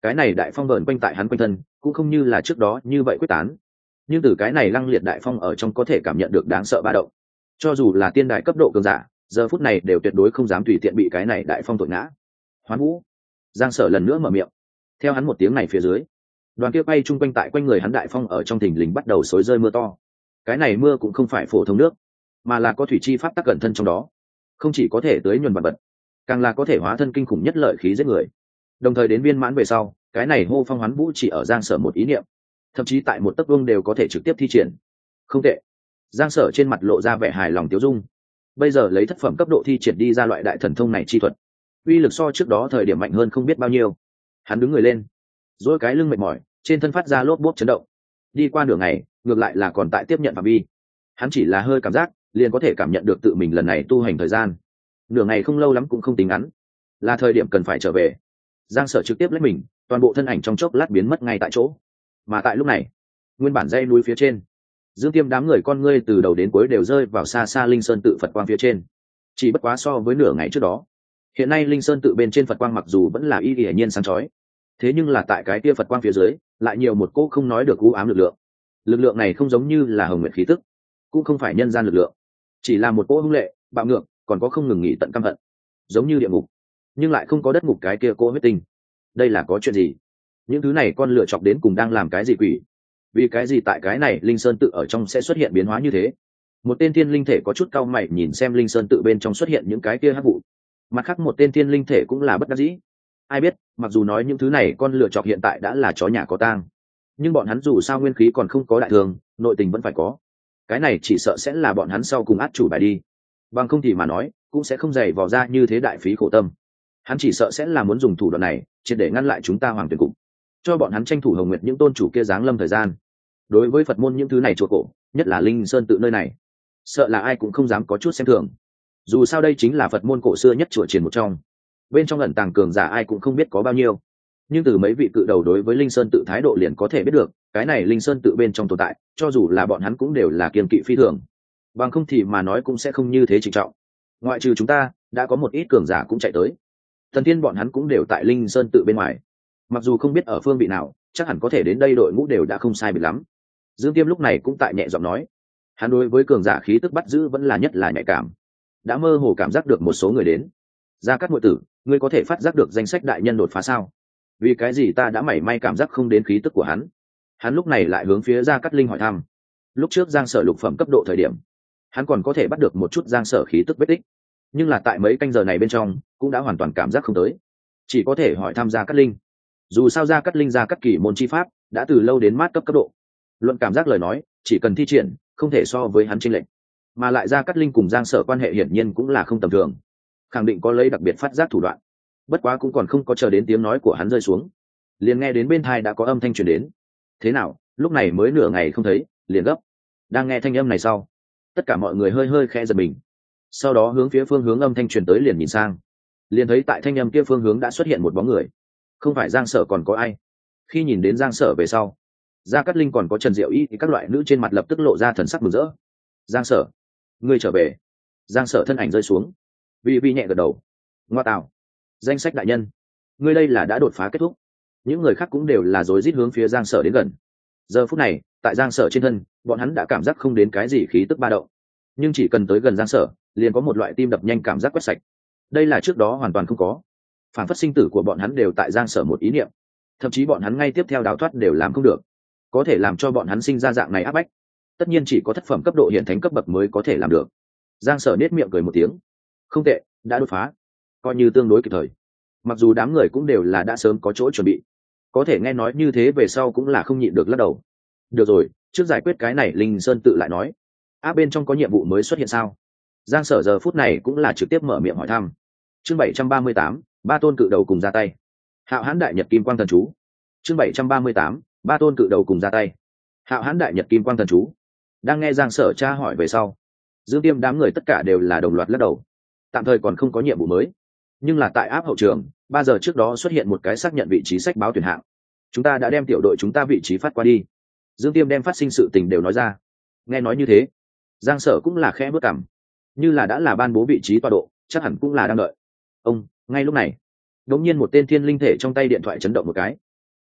cái này đại phong vờn quanh tại hắn quanh thân cũng không như là trước đó như vậy quyết tán, nhưng từ cái này lăng liệt đại phong ở trong có thể cảm nhận được đáng sợ ba động. Cho dù là tiên đại cấp độ cường giả giờ phút này đều tuyệt đối không dám tùy tiện bị cái này đại phong tội ngã. Hoán Vũ. Giang Sở lần nữa mở miệng. Theo hắn một tiếng này phía dưới, đoàn kia bay chung quanh tại quanh người hắn đại phong ở trong thình lình bắt đầu xối rơi mưa to. Cái này mưa cũng không phải phổ thông nước, mà là có thủy chi pháp tắc cẩn thân trong đó, không chỉ có thể tưới nhuần vật vật, càng là có thể hóa thân kinh khủng nhất lợi khí giết người. Đồng thời đến viên mãn về sau, cái này hô phong hoán vũ chỉ ở Giang Sở một ý niệm, thậm chí tại một tấc vuông đều có thể trực tiếp thi triển. Không tệ. Giang Sở trên mặt lộ ra vẻ hài lòng tiêu dung. Bây giờ lấy thất phẩm cấp độ thi triển đi ra loại đại thần thông này chi thuật, uy lực so trước đó thời điểm mạnh hơn không biết bao nhiêu. Hắn đứng người lên, duỗi cái lưng mệt mỏi, trên thân phát ra lốp bốp chấn động. Đi qua nửa ngày, ngược lại là còn tại tiếp nhận phạm vi. Hắn chỉ là hơi cảm giác, liền có thể cảm nhận được tự mình lần này tu hành thời gian. Nửa ngày không lâu lắm cũng không tính ngắn, là thời điểm cần phải trở về. Giang Sở trực tiếp lấy mình, toàn bộ thân ảnh trong chốc lát biến mất ngay tại chỗ. Mà tại lúc này, nguyên bản dãy núi phía trên, Dương Tiêm đám người con ngươi từ đầu đến cuối đều rơi vào xa xa Linh Sơn tự Phật quang phía trên. Chỉ bất quá so với nửa ngày trước đó, hiện nay Linh Sơn tự bên trên Phật quang mặc dù vẫn là y hiển nhiên sáng chói, thế nhưng là tại cái kia Phật quang phía dưới, lại nhiều một cỗ không nói được u ám lực lượng. Lực lượng này không giống như là hồng nguyệt khí tức, cũng không phải nhân gian lực lượng, chỉ là một cỗ hung lệ, bạo ngược, còn có không ngừng nghỉ tận căm hận, giống như địa ngục, nhưng lại không có đất ngục cái kia cỗ huyết tinh. Đây là có chuyện gì? Những thứ này con lựa chọc đến cùng đang làm cái gì quỷ? Vì cái gì tại cái này Linh Sơn tự ở trong sẽ xuất hiện biến hóa như thế? Một tên thiên linh thể có chút cau mày nhìn xem Linh Sơn tự bên trong xuất hiện những cái kia hắc vụ. Mặt khác một tên thiên linh thể cũng là bất đắc dĩ. Ai biết, mặc dù nói những thứ này con lựa chọc hiện tại đã là chó nhà có tang, nhưng bọn hắn dù sao nguyên khí còn không có đại thường, nội tình vẫn phải có. Cái này chỉ sợ sẽ là bọn hắn sau cùng át chủ bài đi. Bằng không thì mà nói, cũng sẽ không dày vò ra như thế đại phí khổ tâm. Hắn chỉ sợ sẽ là muốn dùng thủ đoạn này, triệt để ngăn lại chúng ta Hoàng Tuyển Cục, cho bọn hắn tranh thủ hồng nguyệt những tôn chủ kia giáng lâm thời gian. Đối với Phật môn những thứ này chùa cổ, nhất là Linh Sơn tự nơi này, sợ là ai cũng không dám có chút xem thường. Dù sao đây chính là Phật môn cổ xưa nhất chùa triển một trong, bên trong ẩn tàng cường giả ai cũng không biết có bao nhiêu. Nhưng từ mấy vị cự đầu đối với Linh Sơn tự thái độ liền có thể biết được, cái này Linh Sơn tự bên trong tồn tại, cho dù là bọn hắn cũng đều là kiêng kỵ phi thường. Bằng không thì mà nói cũng sẽ không như thế trịnh trọng. Ngoại trừ chúng ta, đã có một ít cường giả cũng chạy tới. Thần tiên bọn hắn cũng đều tại Linh Sơn tự bên ngoài. Mặc dù không biết ở phương vị nào, chắc hẳn có thể đến đây đội ngũ đều đã không sai biệt lắm. Dương Tiêm lúc này cũng tại nhẹ giọng nói, hắn đối với cường giả khí tức bắt giữ vẫn là nhất là nhạy cảm, đã mơ hồ cảm giác được một số người đến. Gia Cát muội tử, ngươi có thể phát giác được danh sách đại nhân đột phá sao? Vì cái gì ta đã mảy may cảm giác không đến khí tức của hắn? Hắn lúc này lại hướng phía Gia Cát Linh hỏi thăm. Lúc trước Giang Sở lục phẩm cấp độ thời điểm, hắn còn có thể bắt được một chút Giang Sở khí tức vết tích, nhưng là tại mấy canh giờ này bên trong cũng đã hoàn toàn cảm giác không tới, chỉ có thể hỏi thăm Gia Cát Linh. Dù sao Gia Cát Linh Gia Cát Kỷ môn chi pháp đã từ lâu đến mát cấp cấp độ, luận cảm giác lời nói chỉ cần thi triển không thể so với hắn chênh lệch, mà lại Gia Cát Linh cùng Giang Sở quan hệ hiển nhiên cũng là không tầm thường, khẳng định có lấy đặc biệt phát giác thủ đoạn. Bất quá cũng còn không có chờ đến tiếng nói của hắn rơi xuống, liền nghe đến bên tai đã có âm thanh truyền đến. Thế nào, lúc này mới nửa ngày không thấy liền gấp? Đang nghe thanh âm này sau, tất cả mọi người hơi hơi khẽ giật mình, sau đó hướng phía phương hướng âm thanh truyền tới liền nhìn sang, liền thấy tại thanh âm kia phương hướng đã xuất hiện một bóng người. Không phải Giang Sở còn có ai? Khi nhìn đến Giang Sở về sau, Gia Cát Linh còn có Trần Diệu Y thì các loại nữ trên mặt lập tức lộ ra thần sắc mừng rỡ. Giang Sở, ngươi trở về. Giang Sở thân ảnh rơi xuống, vi vi nhẹ gật đầu. Ngoa tạo, danh sách đại nhân, ngươi đây là đã đột phá kết thúc. Những người khác cũng đều là rối rít hướng phía Giang Sở đến gần. Giờ phút này tại Giang Sở trên thân, bọn hắn đã cảm giác không đến cái gì khí tức ba động, nhưng chỉ cần tới gần Giang Sở liền có một loại tim đập nhanh cảm giác quét sạch. Đây là trước đó hoàn toàn không có. Phản phất sinh tử của bọn hắn đều tại Giang Sở một ý niệm, thậm chí bọn hắn ngay tiếp theo đào thoát đều làm không được. Có thể làm cho bọn hắn sinh ra dạng này áp bách, tất nhiên chỉ có thất phẩm cấp độ hiện thánh cấp bậc mới có thể làm được. Giang Sở nết miệng cười một tiếng. Không tệ, đã đột phá, coi như tương đối kịp thời. Mặc dù đám người cũng đều là đã sớm có chỗ chuẩn bị, có thể nghe nói như thế về sau cũng là không nhịn được lắc đầu. Được rồi, trước giải quyết cái này Linh Sơn tự lại nói. Áp bên trong có nhiệm vụ mới xuất hiện sao? Giang Sở giờ phút này cũng là trực tiếp mở miệng hỏi thăm. Chương bảy trăm ba mươi tám, ba tôn cự đầu cùng ra tay. Hạo Hán Đại Nhật Kim Quang Thần Chú. Chương bảy trăm ba mươi tám, ba tôn cự đầu cùng ra tay. Hạo Hán Đại Nhật Kim Quang Thần Chú. Đang nghe Giang Sở tra hỏi về sau, Dương Tiêm đám người tất cả đều là đồng loạt lắc đầu. Tạm thời còn không có nhiệm vụ mới, nhưng là tại áp hậu trường, ba giờ trước đó xuất hiện một cái xác nhận vị trí sách báo tuyển hạng. Chúng ta đã đem tiểu đội chúng ta vị trí phát qua đi. Dương Tiêm đem phát sinh sự tình đều nói ra. Nghe nói như thế, Giang Sở cũng là khẽ bước cằm, như là đã là ban bố vị trí tọa độ, chắc hẳn cũng là đang đợi. Ông, ngay lúc này, đột nhiên một tên thiên linh thể trong tay điện thoại chấn động một cái,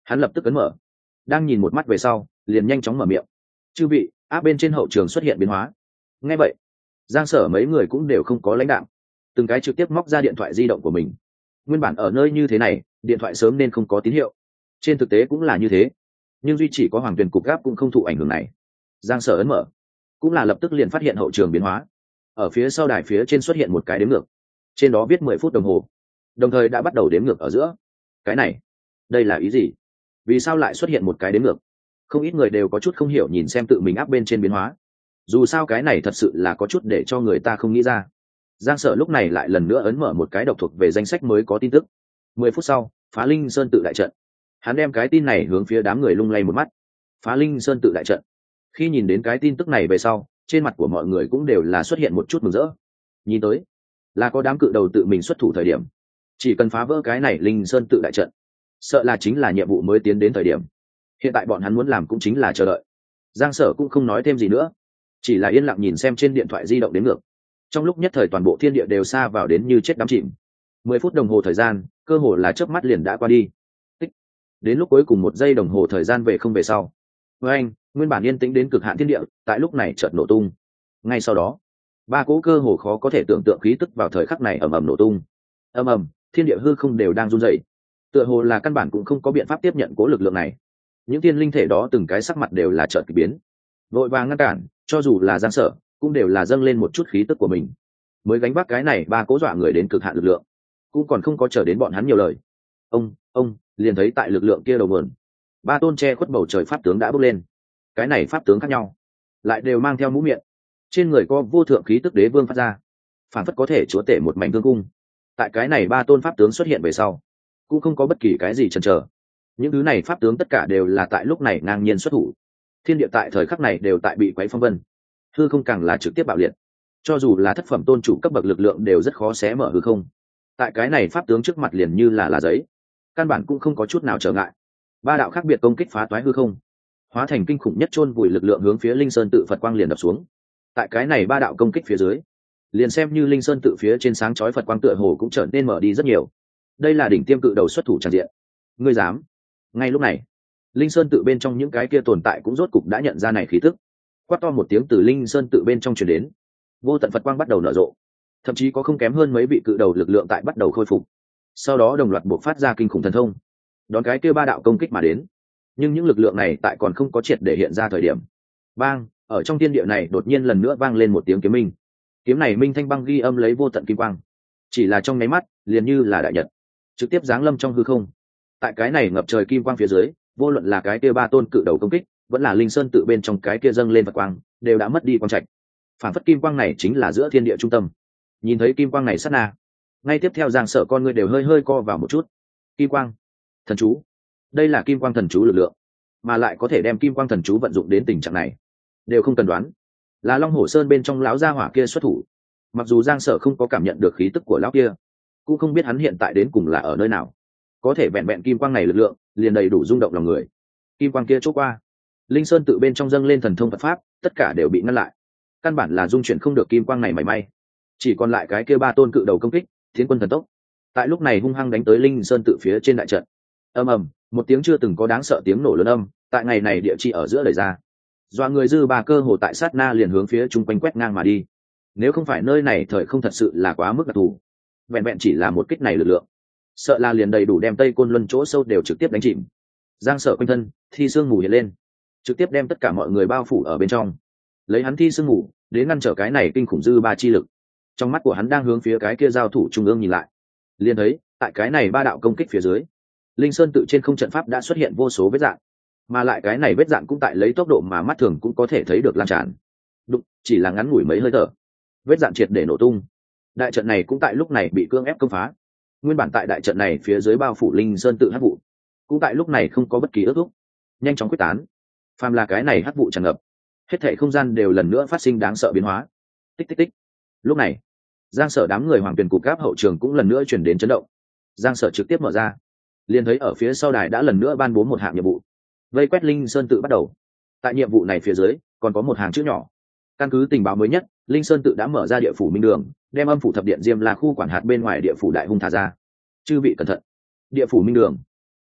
hắn lập tức ấn mở, đang nhìn một mắt về sau liền nhanh chóng mở miệng: chư vị, áp bên trên hậu trường xuất hiện biến hóa. Nghe vậy, Giang Sở mấy người cũng đều không có lãnh đạo, từng cái trực tiếp móc ra điện thoại di động của mình. Nguyên bản ở nơi như thế này, điện thoại sớm nên không có tín hiệu, trên thực tế cũng là như thế, nhưng duy chỉ có Hoàng Tuyền cục gáp cũng không thụ ảnh hưởng này. Giang Sở ấn mở, cũng là lập tức liền phát hiện hậu trường biến hóa. Ở phía sau đài phía trên xuất hiện một cái đếm ngược, trên đó viết mười phút đồng hồ, đồng thời đã bắt đầu đếm ngược ở giữa. Cái này, đây là ý gì? Vì sao lại xuất hiện một cái đếm ngược? Không ít người đều có chút không hiểu nhìn xem tự mình áp bên trên biến hóa. Dù sao cái này thật sự là có chút để cho người ta không nghĩ ra. Giang Sở lúc này lại lần nữa ấn mở một cái độc thuộc về danh sách mới có tin tức. Mười phút sau, phá Linh Sơn tự đại trận. Hắn đem cái tin này hướng phía đám người lung lay một mắt. Phá Linh Sơn tự đại trận. Khi nhìn đến cái tin tức này về sau, trên mặt của mọi người cũng đều là xuất hiện một chút mừng rỡ. Nhìn tới, là có đám cự đầu tự mình xuất thủ thời điểm. Chỉ cần phá vỡ cái này Linh Sơn tự đại trận, sợ là chính là nhiệm vụ mới tiến đến thời điểm. Hiện tại bọn hắn muốn làm cũng chính là chờ đợi. Giang Sở cũng không nói thêm gì nữa, chỉ là yên lặng nhìn xem trên điện thoại di động đến ngược. Trong lúc nhất thời toàn bộ thiên địa đều xa vào đến như chết đắm chìm. Mười phút đồng hồ thời gian, cơ hồ là chớp mắt liền đã qua đi. Tích. Đến lúc cuối cùng một giây đồng hồ thời gian về không về sau. Với anh, nguyên bản yên tĩnh đến cực hạn thiên địa, tại lúc này chợt nổ tung. Ngay sau đó, ba cỗ cơ hồ khó có thể tưởng tượng khí tức vào thời khắc này ầm ầm nổ tung. Ầm ầm, thiên địa hư không đều đang run rẩy. Tựa hồ là căn bản cũng không có biện pháp tiếp nhận cố lực lượng này. Những tiên linh thể đó từng cái sắc mặt đều là chợt kỳ biến, vội vàng ngăn cản, cho dù là Giang Sở cũng đều là dâng lên một chút khí tức của mình, mới gánh vác cái này ba cố dọa người đến cực hạn lực lượng, cũng còn không có chờ đến bọn hắn nhiều lời. Ông, ông liền thấy tại lực lượng kia đầu nguồn, ba tôn che khuất bầu trời pháp tướng đã bước lên. Cái này pháp tướng khác nhau, lại đều mang theo mũ miệng, trên người có vô thượng khí tức đế vương phát ra, phản phất có thể chúa tể một mảnh thương cung. Tại cái này ba tôn pháp tướng xuất hiện về sau, cũng không có bất kỳ cái gì chần chờ. Những thứ này pháp tướng tất cả đều là tại lúc này ngang nhiên xuất thủ. Thiên địa tại thời khắc này đều tại bị quấy phong vân, hư không càng là trực tiếp bạo liệt. Cho dù là thất phẩm tôn chủ cấp bậc lực lượng đều rất khó xé mở hư không. Tại cái này pháp tướng trước mặt liền như là là giấy, căn bản cũng không có chút nào trở ngại. Ba đạo khác biệt công kích phá toái hư không, hóa thành kinh khủng nhất chôn vùi lực lượng hướng phía Linh Sơn tự Phật quang liền đập xuống. Tại cái này ba đạo công kích phía dưới, liền xem như Linh Sơn tự phía trên sáng chói Phật quang tựa hồ cũng trở nên mở đi rất nhiều. Đây là đỉnh tiêm cự đầu xuất thủ tràn diện. Ngươi dám? Ngay lúc này, Linh Sơn tự bên trong những cái kia tồn tại cũng rốt cục đã nhận ra này khí tức. Quát to một tiếng từ Linh Sơn tự bên trong truyền đến, vô tận Phật quang bắt đầu nở rộ, thậm chí có không kém hơn mấy vị cự đầu lực lượng tại bắt đầu khôi phục. Sau đó đồng loạt buộc phát ra kinh khủng thần thông, đón cái kia ba đạo công kích mà đến. Nhưng những lực lượng này tại còn không có triệt để hiện ra thời điểm, bang, ở trong thiên địa này đột nhiên lần nữa vang lên một tiếng kiếm minh. Kiếm này minh thanh băng ghi âm lấy vô tận kim quang, chỉ là trong nháy mắt, liền như là đại nhật, trực tiếp giáng lâm trong hư không. Tại cái này ngập trời kim quang phía dưới, vô luận là cái kia ba tôn cự đầu công kích, vẫn là Linh Sơn tự bên trong cái kia dâng lên Phật quang, đều đã mất đi quang trạch. Phản phất kim quang này chính là giữa thiên địa trung tâm. Nhìn thấy kim quang này sát na, ngay tiếp theo Giang Sở con người đều hơi hơi co vào một chút. Kim quang, thần chú, đây là kim quang thần chú lực lượng, mà lại có thể đem kim quang thần chú vận dụng đến tình trạng này, đều không cần đoán, là Long Hổ Sơn bên trong lão gia hỏa kia xuất thủ. Mặc dù Giang Sở không có cảm nhận được khí tức của lão kia, cũng không biết hắn hiện tại đến cùng là ở nơi nào, có thể vẹn vẹn kim quang này lực lượng liền đầy đủ rung động lòng người. Kim quang kia chốt qua, Linh Sơn tự bên trong dâng lên thần thông Phật pháp, tất cả đều bị ngăn lại, căn bản là dung chuyển không được kim quang này mảy may. Chỉ còn lại cái kia ba tôn cự đầu công kích, Thiên Quân thần tốc, tại lúc này hung hăng đánh tới Linh Sơn tự phía trên đại trận. Ầm ầm, một tiếng chưa từng có đáng sợ tiếng nổ lớn âm, tại ngày này địa chi ở giữa lời ra. Doa người dư ba cơ hồ tại sát na liền hướng phía chung quanh quét ngang mà đi. Nếu không phải nơi này thời không thật sự là quá mức đặc thù, vẹn vẹn chỉ là một kích này lực lượng, sợ là liền đầy đủ đem Tây Côn Luân chỗ sâu đều trực tiếp đánh chìm. Giang Sở quanh thân thi sương mù hiện lên, trực tiếp đem tất cả mọi người bao phủ ở bên trong, lấy hắn thi sương mù đến ngăn trở cái này kinh khủng dư ba chi lực. Trong mắt của hắn đang hướng phía cái kia giao thủ trung ương nhìn lại, liền thấy tại cái này ba đạo công kích phía dưới, Linh Sơn tự trên không trận pháp đã xuất hiện vô số vết dạn, mà lại cái này vết dạn cũng tại lấy tốc độ mà mắt thường cũng có thể thấy được lan tràn. Đụng, chỉ là ngắn ngủi mấy hơi thở, vết dạn triệt để nổ tung. Đại trận này cũng tại lúc này bị cưỡng ép công phá. Nguyên bản tại đại trận này phía dưới bao phủ Linh Sơn tự hắc vụ, cũng tại lúc này không có bất kỳ ước thúc, nhanh chóng quyết tán. Phàm là cái này hắc vụ tràn ngập, hết thảy không gian đều lần nữa phát sinh đáng sợ biến hóa. Tích tích tích. Lúc này, Giang Sở đám người Hoàng Tuyền cục gáp hậu trường cũng lần nữa chuyển đến chấn động. Giang Sở trực tiếp mở ra, liền thấy ở phía sau đài đã lần nữa ban bố một hạng nhiệm vụ, vây quét Linh Sơn tự bắt đầu. Tại nhiệm vụ này phía dưới còn có một hàng chữ nhỏ. Căn cứ tình báo mới nhất, Linh Sơn tự đã mở ra địa phủ Minh Đường, đem âm phủ thập điện Diêm La khu quản hạt bên ngoài địa phủ Đại Hung thả ra. Chư vị cẩn thận, địa phủ Minh Đường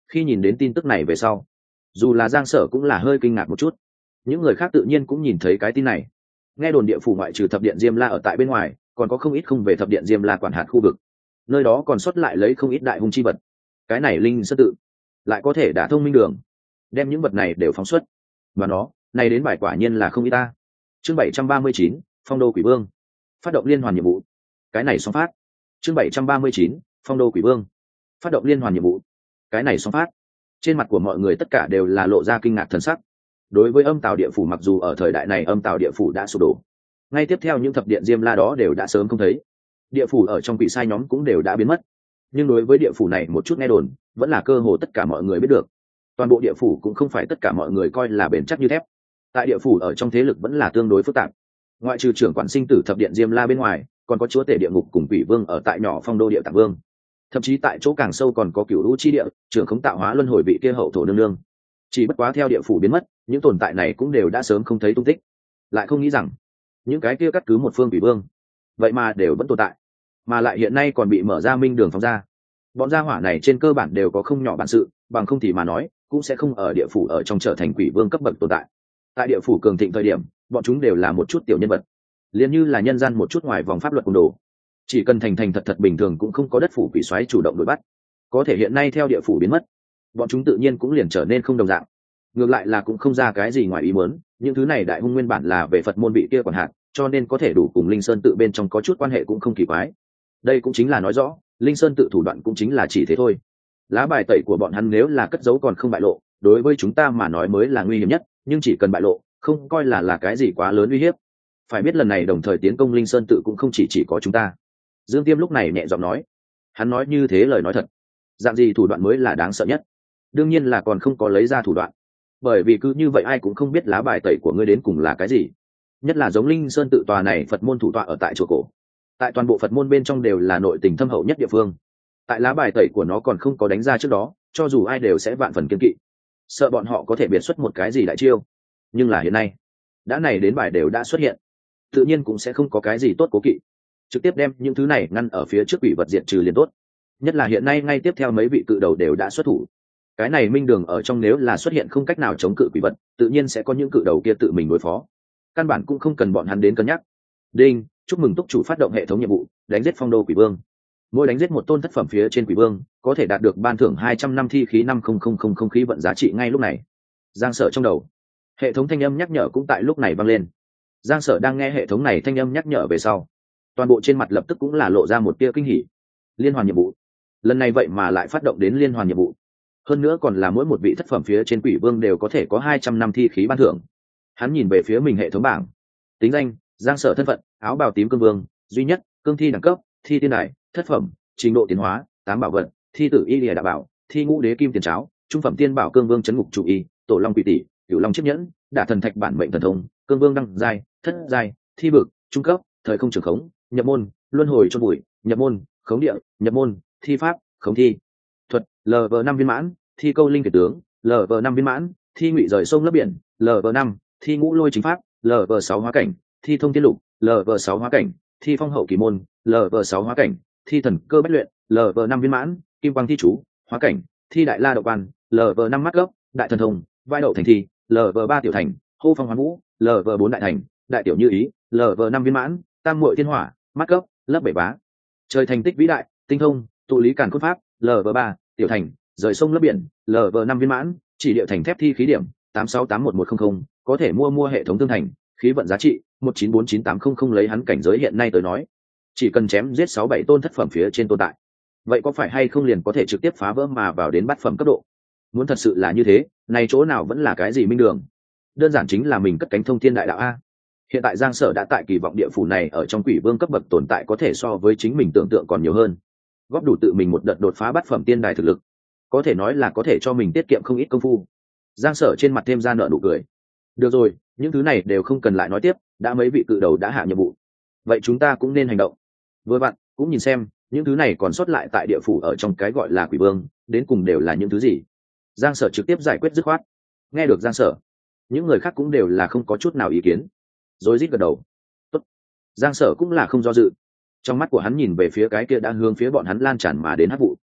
Khi nhìn đến tin tức này về sau, dù là Giang Sở cũng là hơi kinh ngạc một chút. Những người khác tự nhiên cũng nhìn thấy cái tin này. Nghe đồn địa phủ ngoại trừ thập điện Diêm La ở tại bên ngoài, còn có không ít không về thập điện Diêm La quản hạt khu vực. Nơi đó còn xuất lại lấy không ít đại hung chi vật. Cái này linh sơn tự lại có thể đả thông minh đường, đem những vật này đều phóng xuất. Và nó, này đến bài quả nhiên là không ít ta. Chương bảy trăm ba mươi chín, Phong Đô Quỷ Vương. Phát động liên hoàn nhiệm vụ. Cái này xong phát. Chương bảy trăm ba mươi chín, Phong Đô Quỷ Vương. Phát động liên hoàn nhiệm vụ. Cái này xong phát. Trên mặt của mọi người tất cả đều là lộ ra kinh ngạc thần sắc. Đối với âm tào địa phủ, mặc dù ở thời đại này âm tào địa phủ đã sụp đổ, ngay tiếp theo những thập điện Diêm La đó đều đã sớm không thấy, địa phủ ở trong quỷ sai nhóm cũng đều đã biến mất, nhưng đối với địa phủ này một chút nghe đồn vẫn là cơ hồ tất cả mọi người biết được. Toàn bộ địa phủ cũng không phải tất cả mọi người coi là bền chắc như thép. Tại địa phủ ở trong thế lực vẫn là tương đối phức tạp. Ngoại trừ trưởng quản sinh tử thập điện Diêm La bên ngoài, còn có chúa tể địa ngục cùng quỷ vương ở tại nhỏ Phong Đô địa tạng vương. Thậm chí tại chỗ càng sâu còn có cửu lũ chi địa, trưởng khống tạo hóa luân hồi vị kia hậu thổ nương nương. Chỉ bất quá theo địa phủ biến mất, những tồn tại này cũng đều đã sớm không thấy tung tích. Lại không nghĩ rằng những cái kia cắt cứ một phương quỷ vương vậy mà đều vẫn tồn tại, mà lại hiện nay còn bị mở ra minh đường phóng ra. Bọn gia hỏa này trên cơ bản đều có không nhỏ bản sự, bằng không thì mà nói cũng sẽ không ở địa phủ ở trong trở thành quỷ vương cấp bậc tồn tại. Tại địa phủ cường thịnh thời điểm, bọn chúng đều là một chút tiểu nhân vật, liền như là nhân gian một chút ngoài vòng pháp luật cung đồ, chỉ cần thành thành thật thật bình thường cũng không có đất phủ quỷ xoáy chủ động đuổi bắt. Có thể hiện nay theo địa phủ biến mất, bọn chúng tự nhiên cũng liền trở nên không đồng dạng. Ngược lại là cũng không ra cái gì ngoài ý muốn, những thứ này đại hung nguyên bản là về Phật môn vị kia quản hạt, cho nên có thể đủ cùng Linh Sơn tự bên trong có chút quan hệ cũng không kỳ quái. Đây cũng chính là nói rõ, Linh Sơn tự thủ đoạn cũng chính là chỉ thế thôi. Lá bài tẩy của bọn hắn nếu là cất giấu còn không bại lộ, đối với chúng ta mà nói mới là nguy hiểm nhất, nhưng chỉ cần bại lộ, không coi là là cái gì quá lớn uy hiếp. Phải biết lần này đồng thời tiến công Linh Sơn tự cũng không chỉ chỉ có chúng ta. Dương Tiêm lúc này nhẹ giọng nói, hắn nói như thế lời nói thật. Dạng gì thủ đoạn mới là đáng sợ nhất? Đương nhiên là còn không có lấy ra thủ đoạn, bởi vì cứ như vậy ai cũng không biết lá bài tẩy của ngươi đến cùng là cái gì. Nhất là giống Linh Sơn tự tòa này Phật môn thủ tọa ở tại chùa cổ, tại toàn bộ Phật môn bên trong đều là nội tình thâm hậu nhất địa phương. Tại lá bài tẩy của nó còn không có đánh ra trước đó, cho dù ai đều sẽ vạn phần kiên kỵ, sợ bọn họ có thể biệt xuất một cái gì đại chiêu. Nhưng là hiện nay, đã này đến bài đều đã xuất hiện, tự nhiên cũng sẽ không có cái gì tốt cố kỵ, trực tiếp đem những thứ này ngăn ở phía trước quỷ vật diệt trừ liền tốt. Nhất là hiện nay ngay tiếp theo mấy vị cự đầu đều đã xuất thủ, cái này minh đường ở trong nếu là xuất hiện không cách nào chống cự quỷ vật, tự nhiên sẽ có những cự đầu kia tự mình đối phó, căn bản cũng không cần bọn hắn đến cân nhắc. Đinh, chúc mừng túc chủ phát động hệ thống nhiệm vụ, đánh giết Phong Đô Quỷ Vương. Mỗi đánh giết một tôn thất phẩm phía trên quỷ vương, có thể đạt được ban thưởng hai trăm năm thi khí năm không không không không khí vận giá trị ngay lúc này. Giang Sở trong đầu, hệ thống thanh âm nhắc nhở cũng tại lúc này vang lên. Giang Sở đang nghe hệ thống này thanh âm nhắc nhở về sau, toàn bộ trên mặt lập tức cũng là lộ ra một tia kinh hỉ. Liên hoàn nhiệm vụ, lần này vậy mà lại phát động đến liên hoàn nhiệm vụ, hơn nữa còn là mỗi một vị thất phẩm phía trên quỷ vương đều có thể có hai trăm năm thi khí ban thưởng. Hắn nhìn về phía mình hệ thống bảng, tính danh Giang Sở, thân phận áo bào tím cương vương duy nhất, cương thi đẳng cấp thi tiên đại, thất phẩm, trình độ tiến hóa tám bảo vật, thi tử y lìa đạo bảo, thi ngũ đế kim tiền cháo, trung phẩm tiên bảo cương vương chấn ngục chủ y, tổ long quỷ tỷ, cửu long chiếc nhẫn, đả thần thạch bản mệnh thần thông, cương vương đăng giai thất giai, thi vực trung cấp, thời không trường khống, nhập môn luân hồi cho bụi, nhập môn khống địa, nhập môn thi pháp khống thi thuật, lv năm viên mãn, thi câu linh kiệt tướng, lv năm viên mãn, thi ngụy rời sông lấp biển, lv năm, thi ngũ lôi chính pháp, lv sáu hóa cảnh, thi thông tiên lục, lv sáu hóa cảnh, thi phong hậu kỳ môn, lv sáu hóa cảnh, thi thần cơ bách luyện, lv năm viên mãn, kim quang thi chú hóa cảnh, thi đại la đậu quan, lv năm mắt gốc, đại thần thông vai đậu thành thi, lv ba tiểu thành, hô phong hoán vũ, lv bốn đại thành, đại tiểu như ý, lv năm viên mãn, tam muội thiên hỏa mắt gốc, lớp bảy bá, trời thành tích vĩ đại, tinh thông tụ lý càn cốt pháp, lv ba tiểu thành, rời sông lấp biển, lv năm viên mãn, chỉ địa thành thép thi khí điểm tám sáu tám một một không không, có thể mua mua hệ thống tương thành khí vận giá trị một chín bốn chín tám không không. Lấy hắn cảnh giới hiện nay tới nói, chỉ cần chém giết sáu bảy tôn thất phẩm phía trên tồn tại, vậy có phải hay không liền có thể trực tiếp phá vỡ mà vào đến bát phẩm cấp độ? Muốn thật sự là như thế, này chỗ nào vẫn là cái gì minh đường, đơn giản chính là mình cất cánh thông thiên đại đạo a. Hiện tại Giang Sở đã tại kỳ vọng địa phủ này ở trong quỷ vương cấp bậc tồn tại có thể so với chính mình tưởng tượng còn nhiều hơn, góp đủ tự mình một đợt đột phá bát phẩm tiên đài thực lực, có thể nói là có thể cho mình tiết kiệm không ít công phu. Giang Sở trên mặt thêm ra nợ nụ cười. Được rồi, những thứ này đều không cần lại nói tiếp, đã mấy vị cự đầu đã hạ nhiệm vụ, vậy chúng ta cũng nên hành động. Vừa vặn cũng nhìn xem những thứ này còn sót lại tại địa phủ ở trong cái gọi là quỷ vương đến cùng đều là những thứ gì. Giang Sở trực tiếp giải quyết dứt khoát. Nghe được Giang Sở, những người khác cũng đều là không có chút nào ý kiến, rồi rít gật đầu. Tốt. Giang Sở cũng là không do dự, trong mắt của hắn nhìn về phía cái kia đã hướng phía bọn hắn lan tràn mà đến hắc vụ.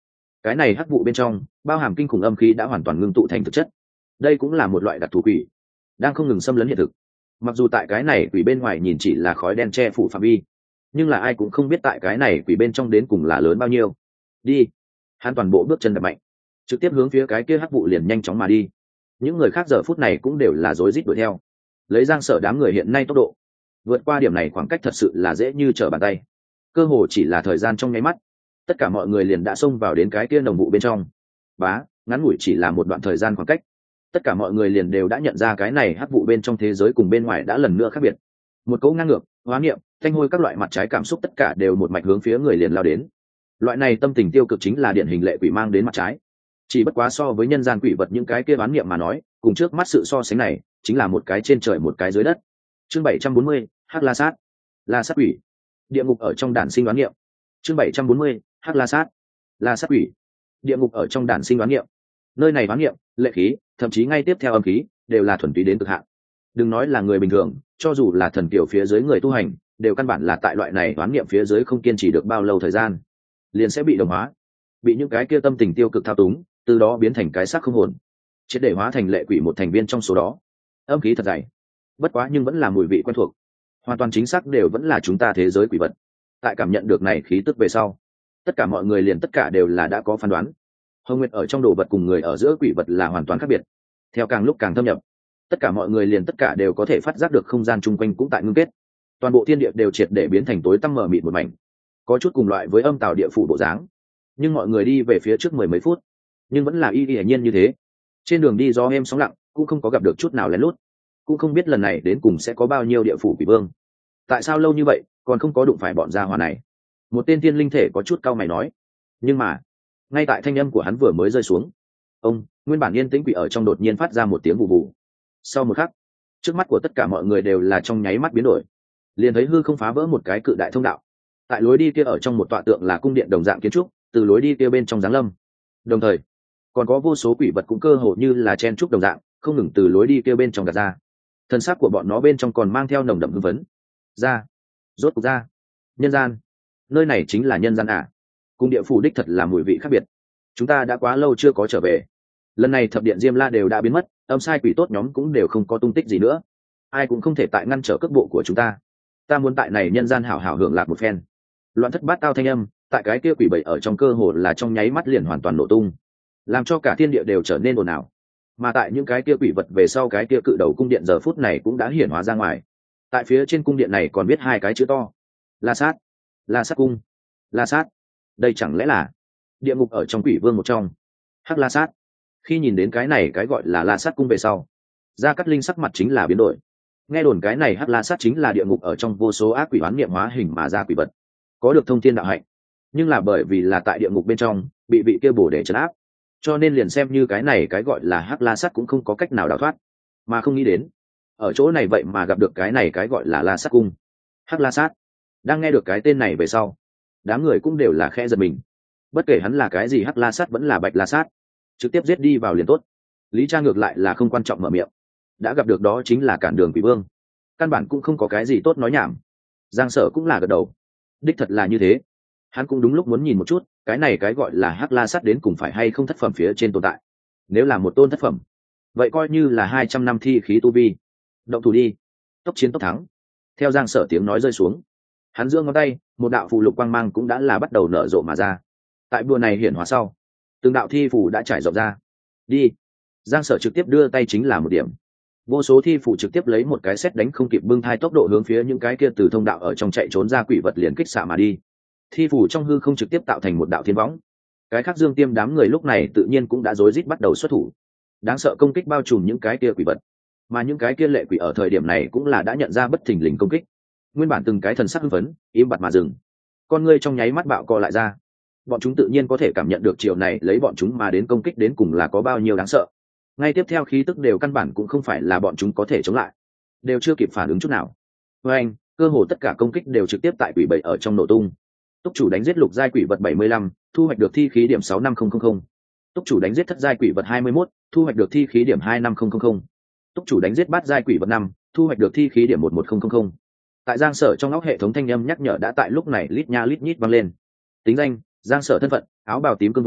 cái này hắc vụ bên trong bao hàm kinh khủng âm khí đã hoàn toàn ngưng tụ thành thực chất. Đây cũng là một loại đặc thù quỷ đang không ngừng xâm lấn hiện thực. Mặc dù tại cái này quỷ bên ngoài nhìn chỉ là khói đen che phủ phạm vi, nhưng là ai cũng không biết tại cái này quỷ bên trong đến cùng là lớn bao nhiêu. Đi. Hắn toàn bộ bước chân đập mạnh, trực tiếp hướng phía cái kia hắc vụ liền nhanh chóng mà đi. Những người khác giờ phút này cũng đều là rối rít đuổi theo, lấy Giang Sở đám người hiện nay tốc độ vượt qua điểm này khoảng cách thật sự là dễ như trở bàn tay, cơ hồ chỉ là thời gian trong nháy mắt, tất cả mọi người liền đã xông vào đến cái kia nồng vụ bên trong. Bá, ngắn ngủi chỉ là một đoạn thời gian khoảng cách, tất cả mọi người liền đều đã nhận ra cái này hắc vụ bên trong thế giới cùng bên ngoài đã lần nữa khác biệt. Một cỗ ngang ngược, hóa niệm, thanh hôi các loại mặt trái cảm xúc tất cả đều một mạch hướng phía người liền lao đến. Loại này tâm tình tiêu cực chính là điển hình lệ quỷ mang đến mặt trái. Chỉ bất quá so với nhân gian quỷ vật những cái kia bán niệm mà nói, cùng trước mắt sự so sánh này chính là một cái trên trời một cái dưới đất. Chương bảy trăm bốn mươi, Hắc La Sát. La Sát quỷ. Địa ngục ở trong đản sinh đoán niệm. Chương bảy trăm bốn mươi, Hắc La Sát. La Sát quỷ. Địa ngục ở trong đản sinh đoán niệm. Nơi này đoán niệm, lệ khí, thậm chí ngay tiếp theo âm khí, đều là thuần túy đến cực hạn. Đừng nói là người bình thường, cho dù là thần tiểu phía dưới người tu hành, đều căn bản là tại loại này đoán niệm phía dưới không kiên trì được bao lâu thời gian, liền sẽ bị đồng hóa, bị những cái kia tâm tình tiêu cực thao túng, từ đó biến thành cái xác không hồn, triệt để hóa thành lệ quỷ một thành viên trong số đó. Âm khí thật dày, bất quá nhưng vẫn là mùi vị quen thuộc, hoàn toàn chính xác đều vẫn là chúng ta thế giới quỷ vật. Tại cảm nhận được này khí tức về sau, tất cả mọi người liền tất cả đều là đã có phán đoán. Hồng Nguyệt ở trong đồ vật cùng người ở giữa quỷ vật là hoàn toàn khác biệt. Theo càng lúc càng thâm nhập, tất cả mọi người liền tất cả đều có thể phát giác được không gian chung quanh cũng tại ngưng kết, toàn bộ thiên địa đều triệt để biến thành tối tăm mờ mịt một mảnh, có chút cùng loại với âm tào địa phủ bộ dáng. Nhưng mọi người đi về phía trước mười mấy phút, nhưng vẫn là y y nhiên như thế. Trên đường đi gió êm sóng lặng, cũng không có gặp được chút nào lén lút, cũng không biết lần này đến cùng sẽ có bao nhiêu địa phủ quỷ vương. Tại sao lâu như vậy còn không có đụng phải bọn gia hỏa này? Một tên tiên linh thể có chút cau mày nói. Nhưng mà ngay tại thanh âm của hắn vừa mới rơi xuống, ông nguyên bản yên tĩnh quỷ ở trong đột nhiên phát ra một tiếng vù vù. Sau một khắc, trước mắt của tất cả mọi người đều là trong nháy mắt biến đổi, liền thấy hư không phá vỡ một cái cự đại thông đạo. Tại lối đi kia ở trong một tọa tượng là cung điện đồng dạng kiến trúc, từ lối đi kia bên trong giáng lâm, đồng thời còn có vô số quỷ vật cũng cơ hồ như là chen trúc đồng dạng, không ngừng từ lối đi kia bên trong gạt ra. Thân xác của bọn nó bên trong còn mang theo nồng đậm hưng phấn. Ra, rốt cuộc ra, nhân gian, nơi này chính là nhân gian à? Cùng địa phủ đích thật là mùi vị khác biệt. Chúng ta đã quá lâu chưa có trở về. Lần này thập điện Diêm La đều đã biến mất, âm sai quỷ tốt nhóm cũng đều không có tung tích gì nữa. Ai cũng không thể tại ngăn trở cước bộ của chúng ta. Ta muốn tại này nhân gian hảo hảo hưởng lạc một phen. Loạn thất bát tao thanh âm, tại cái kia quỷ bầy ở trong cơ hồ là trong nháy mắt liền hoàn toàn nổ tung, làm cho cả thiên địa đều trở nên ồn ào. Mà tại những cái kia quỷ vật về sau cái kia cự đầu cung điện giờ phút này cũng đã hiển hóa ra ngoài. Tại phía trên cung điện này còn viết hai cái chữ to: La Sát, La Sát cung, La Sát. Đây chẳng lẽ là địa ngục ở trong quỷ vương một trong, Hắc La Sát? Khi nhìn đến cái này cái gọi là La Sát cung về sau, Gia Cát Linh sắc mặt chính là biến đổi. Nghe đồn cái này Hắc La Sát chính là địa ngục ở trong vô số ác quỷ oán niệm hóa hình mà ra quỷ vật, có được thông thiên đạo hạnh, nhưng là bởi vì là tại địa ngục bên trong bị vị kia bổ để trấn áp, cho nên liền xem như cái này cái gọi là Hắc La Sát cũng không có cách nào đào thoát. Mà không nghĩ đến ở chỗ này vậy mà gặp được cái này cái gọi là La Sát cung, Hắc La Sát. Đang nghe được cái tên này về sau, đám người cũng đều là khẽ giật mình. Bất kể hắn là cái gì, Hắc La Sát vẫn là Bạch La Sát, trực tiếp giết đi vào liền tốt. Lý Cha ngược lại là không quan trọng mở miệng, đã gặp được đó chính là cản đường quỷ vương, căn bản cũng không có cái gì tốt nói nhảm. Giang Sở cũng là gật đầu, đích thật là như thế. Hắn cũng đúng lúc muốn nhìn một chút cái này cái gọi là Hắc La Sát đến cùng phải hay không thất phẩm phía trên tồn tại. Nếu là một tôn thất phẩm, vậy coi như là hai trăm năm thi khí tu vi. Động thủ đi, tốc chiến tốc thắng. Theo Giang Sở tiếng nói rơi xuống, hắn giương ngón tay, một đạo phù lục quang mang cũng đã là bắt đầu nở rộ mà ra. Tại bùa này hiển hóa sau, từng đạo thi phù đã trải rộng ra. Đi. Giang Sở trực tiếp đưa tay chính là một điểm, vô số thi phù trực tiếp lấy một cái sét đánh không kịp bưng thai tốc độ hướng phía những cái kia từ thông đạo ở trong chạy trốn ra quỷ vật liền kích xạ mà đi. Thi phù trong hư không trực tiếp tạo thành một đạo thiên võng. Cái khác Dương Tiêm đám người lúc này tự nhiên cũng đã rối rít bắt đầu xuất thủ, đáng sợ công kích bao trùm những cái kia quỷ vật. Mà những cái kia lệ quỷ ở thời điểm này cũng là đã nhận ra bất thình lình công kích, nguyên bản từng cái thần sắc hưng phấn im bặt mà dừng, con ngươi trong nháy mắt bạo co lại ra. Bọn chúng tự nhiên có thể cảm nhận được chiều này lấy bọn chúng mà đến công kích đến cùng là có bao nhiêu đáng sợ. Ngay tiếp theo khí tức đều căn bản cũng không phải là bọn chúng có thể chống lại, đều chưa kịp phản ứng chút nào. Với anh, cơ hồ tất cả công kích đều trực tiếp tại quỷ bầy ở trong nổ tung. Túc chủ đánh giết lục giai quỷ vật bảy mươi lăm, thu hoạch được thi khí điểm sáu năm không không không. Túc chủ đánh giết thất giai quỷ vật hai mươi mốt, thu hoạch được thi khí điểm hai năm không không không. Túc chủ đánh giết bát giai quỷ vật năm, thu hoạch được thi khí điểm một một không không không. Tại Giang Sở trong óc hệ thống thanh âm nhắc nhở đã tại lúc này lít nha lít nhít vang lên. Tính danh: Giang Sở, thân phận: áo bào tím cương vương,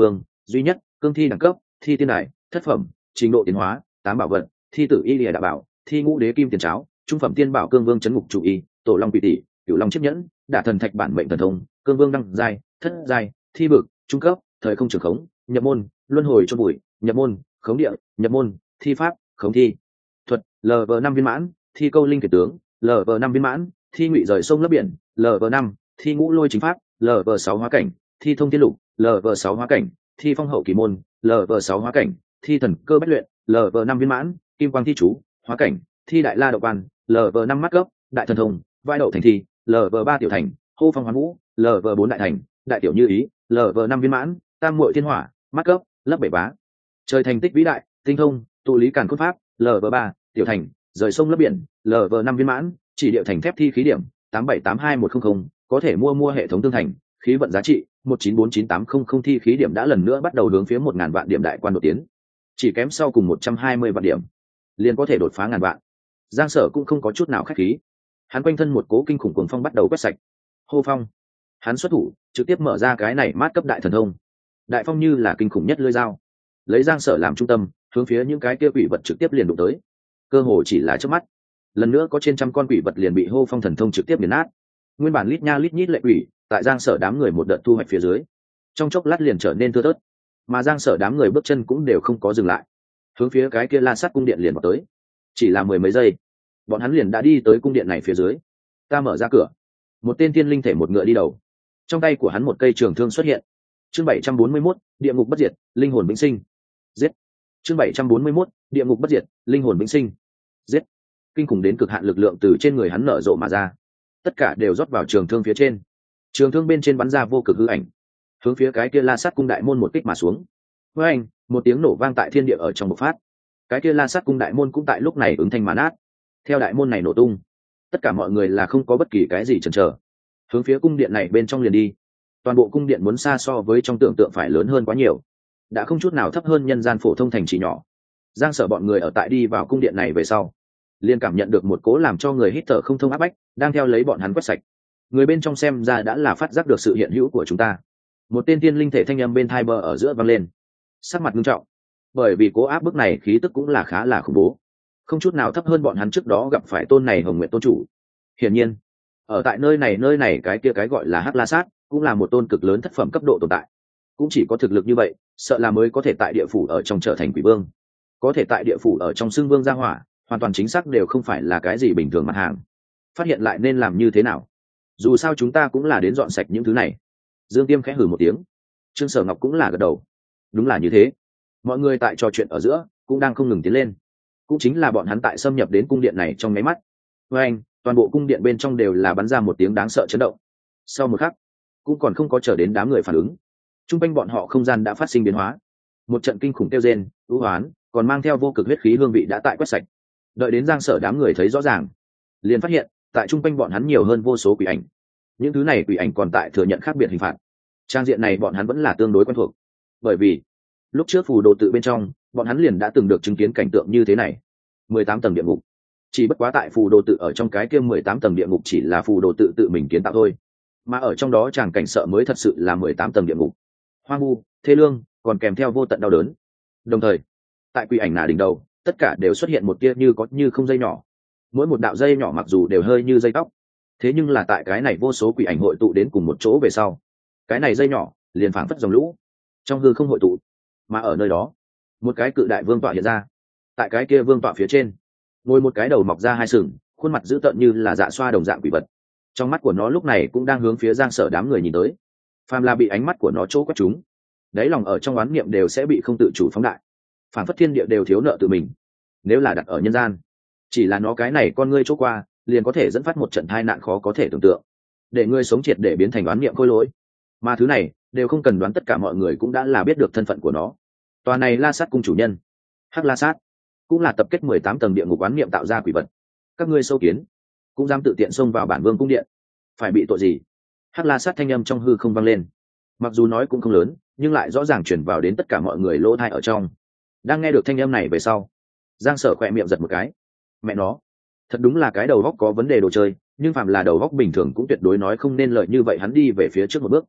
duy nhất cương thi đẳng cấp thi tiên đài thất phẩm trình độ tiến hóa tám bảo vật thi tử y lìa đạo bảo thi ngũ đế kim tiền cháo trung phẩm tiên bảo cương vương chấn ngục chủ y tổ long quỷ tỷ cửu long chiếc nhẫn đả thần thạch bản mệnh thần thông cương vương đăng giai thất giai thi bực trung cấp thời không trường khống nhập môn luân hồi cho bụi nhập môn khống địa nhập môn thi pháp khống thi thuật lv năm viên mãn thi câu linh kiệt tướng lv năm viên mãn thi ngụy rời sông lấp biển lv năm thi ngũ lôi chính pháp lv sáu hóa cảnh thi thông tiên lục lv sáu hóa cảnh thi phong hậu kỳ môn lv sáu hóa cảnh thi thần cơ bách luyện lv năm viên mãn kim quang thi chú hóa cảnh thi đại la đậu quan lv năm mắt cấp đại thần thông vai đậu thành thi lv ba tiểu thành hô phong hoán vũ lv bốn đại thành đại tiểu như ý lv năm viên mãn tam muội thiên hỏa mắt cấp lấp bảy bá trời thành tích vĩ đại tinh thông tụ lý càn cốt pháp lv ba tiểu thành rời sông lấp biển lv năm viên mãn chỉ điệu thành thép thi khí điểm tám bảy tám hai một không không có thể mua mua hệ thống tương thành khí vận giá trị một chín bốn chín tám không không thi khí điểm đã lần nữa bắt đầu hướng phía một ngàn vạn điểm đại quan đột tiến, chỉ kém sau cùng một trăm hai mươi vạn điểm liền có thể đột phá ngàn vạn. Giang Sở cũng không có chút nào khách khí, hắn quanh thân một cố kinh khủng cuồng phong bắt đầu quét sạch. Hô phong, hắn xuất thủ trực tiếp mở ra cái này mát cấp đại thần thông. Đại phong như là kinh khủng nhất lưỡi dao, lấy Giang Sở làm trung tâm hướng phía những cái kia quỷ vật trực tiếp liền đụng tới, cơ hồ chỉ là chớp mắt lần nữa có trên trăm con quỷ vật liền bị hô phong thần thông trực tiếp nghiền nát. Nguyên bản lít nha lít nhít lệ quỷ tại Giang Sở đám người một đợt thu hoạch phía dưới trong chốc lát liền trở nên thưa thớt, mà Giang Sở đám người bước chân cũng đều không có dừng lại, hướng phía cái kia La Sát cung điện liền vào tới. Chỉ là mười mấy giây bọn hắn liền đã đi tới cung điện này phía dưới. Ta mở ra cửa, một tên tiên linh thể một ngựa đi đầu, trong tay của hắn một cây trường thương xuất hiện. Chương bảy trăm bốn mươi mốt, địa ngục bất diệt, linh hồn vĩnh sinh. Giết. Chương bảy trăm bốn mươi mốt, địa ngục bất diệt, linh hồn vĩnh sinh. Giết. Kinh khủng đến cực hạn lực lượng từ trên người hắn nở rộ mà ra, tất cả đều rót vào trường thương phía trên. Trường thương bên trên bắn ra vô cực hư ảnh, hướng phía cái kia La Sát cung đại môn một kích mà xuống. Với anh, một tiếng nổ vang tại thiên địa ở trong bộc phát. Cái kia La Sát cung đại môn cũng tại lúc này ứng thanh mà nát. Theo đại môn này nổ tung, tất cả mọi người là không có bất kỳ cái gì chần chờ, hướng phía cung điện này bên trong liền đi. Toàn bộ cung điện muốn xa so với trong tưởng tượng phải lớn hơn quá nhiều, đã không chút nào thấp hơn nhân gian phổ thông thành trì nhỏ. Giang Sở bọn người ở tại đi vào cung điện này về sau, liền cảm nhận được một cố làm cho người hít thở không thông áp bách đang theo lấy bọn hắn quét sạch. Người bên trong xem ra đã là phát giác được sự hiện hữu của chúng ta. Một tên tiên linh thể thanh âm bên thai bờ ở giữa vang lên, sắc mặt nghiêm trọng, bởi vì cố áp bức này khí tức cũng là khá là khủng bố, không chút nào thấp hơn bọn hắn trước đó gặp phải tôn này Hồng Nguyện tôn chủ. Hiển nhiên, ở tại nơi này nơi này cái kia cái gọi là Hắc La Sát cũng là một tôn cực lớn thất phẩm cấp độ tồn tại, cũng chỉ có thực lực như vậy, sợ là mới có thể tại địa phủ ở trong trở thành quỷ vương, có thể tại địa phủ ở trong xương vương gia hỏa, hoàn toàn chính xác đều không phải là cái gì bình thường mặt hàng. Phát hiện lại nên làm như thế nào? Dù sao chúng ta cũng là đến dọn sạch những thứ này. Dương Tiêm khẽ hừ một tiếng, Trương Sở Ngọc cũng là gật đầu. Đúng là như thế. Mọi người tại trò chuyện ở giữa cũng đang không ngừng tiến lên, cũng chính là bọn hắn tại xâm nhập đến cung điện này trong nháy mắt. Với anh, toàn bộ cung điện bên trong đều là bắn ra một tiếng đáng sợ chấn động. Sau một khắc, cũng còn không có chờ đến đám người phản ứng, trung quanh bọn họ không gian đã phát sinh biến hóa. Một trận kinh khủng kêu rên, ưu hoán, còn mang theo vô cực huyết khí hương vị đã tại quét sạch. Đợi đến Giang Sở đám người thấy rõ ràng, liền phát hiện tại trung quanh bọn hắn nhiều hơn vô số quỷ ảnh. Những thứ này quỷ ảnh còn tại thừa nhận khác biệt hình phạt. Trang diện này bọn hắn vẫn là tương đối quen thuộc, bởi vì lúc trước phù đồ tự bên trong bọn hắn liền đã từng được chứng kiến cảnh tượng như thế này. Mười tám tầng địa ngục, chỉ bất quá tại phù đồ tự ở trong cái kia mười tám tầng địa ngục chỉ là phù đồ tự tự mình kiến tạo thôi, mà ở trong đó tràng cảnh sợ mới thật sự là mười tám tầng địa ngục, hoang vu, thê lương, còn kèm theo vô tận đau đớn. Đồng thời tại quỷ ảnh nà đỉnh đầu tất cả đều xuất hiện một tia như có như không dây nhỏ, mỗi một đạo dây nhỏ mặc dù đều hơi như dây tóc, thế nhưng là tại cái này vô số quỷ ảnh hội tụ đến cùng một chỗ về sau, cái này dây nhỏ liền phảng phất dòng lũ trong hư không hội tụ, mà ở nơi đó một cái cự đại vương tọa hiện ra. Tại cái kia vương tọa phía trên ngồi một cái đầu mọc ra hai sừng, khuôn mặt dữ tợn như là dạ xoa đồng dạng quỷ vật. Trong mắt của nó lúc này cũng đang hướng phía Giang Sở đám người nhìn tới. Phàm là bị ánh mắt của nó chỗ quét chúng, đáy lòng ở trong oán niệm đều sẽ bị không tự chủ phóng đại, phảng phất thiên địa đều thiếu nợ tự mình. Nếu là đặt ở nhân gian, chỉ là nó cái này con ngươi chỗ qua liền có thể dẫn phát một trận tai nạn khó có thể tưởng tượng, để ngươi sống triệt để biến thành oán niệm khôi lỗi. Mà thứ này đều không cần đoán, tất cả mọi người cũng đã là biết được thân phận của nó. Tòa này La Sát cung chủ nhân, Hắc La Sát, cũng là tập kết mười tám tầng địa ngục oán niệm tạo ra quỷ vật. Các ngươi sâu kiến cũng dám tự tiện xông vào bản vương cung điện, phải bị tội gì? Hắc La Sát thanh âm trong hư không vang lên, mặc dù nói cũng không lớn, nhưng lại rõ ràng truyền vào đến tất cả mọi người lỗ tai ở trong. Đang nghe được thanh âm này về sau, Giang Sở khỏe miệng giật một cái. Mẹ nó, thật đúng là cái đầu góc có vấn đề đồ chơi, nhưng phàm là đầu góc bình thường cũng tuyệt đối nói không nên lời như vậy. Hắn đi về phía trước một bước,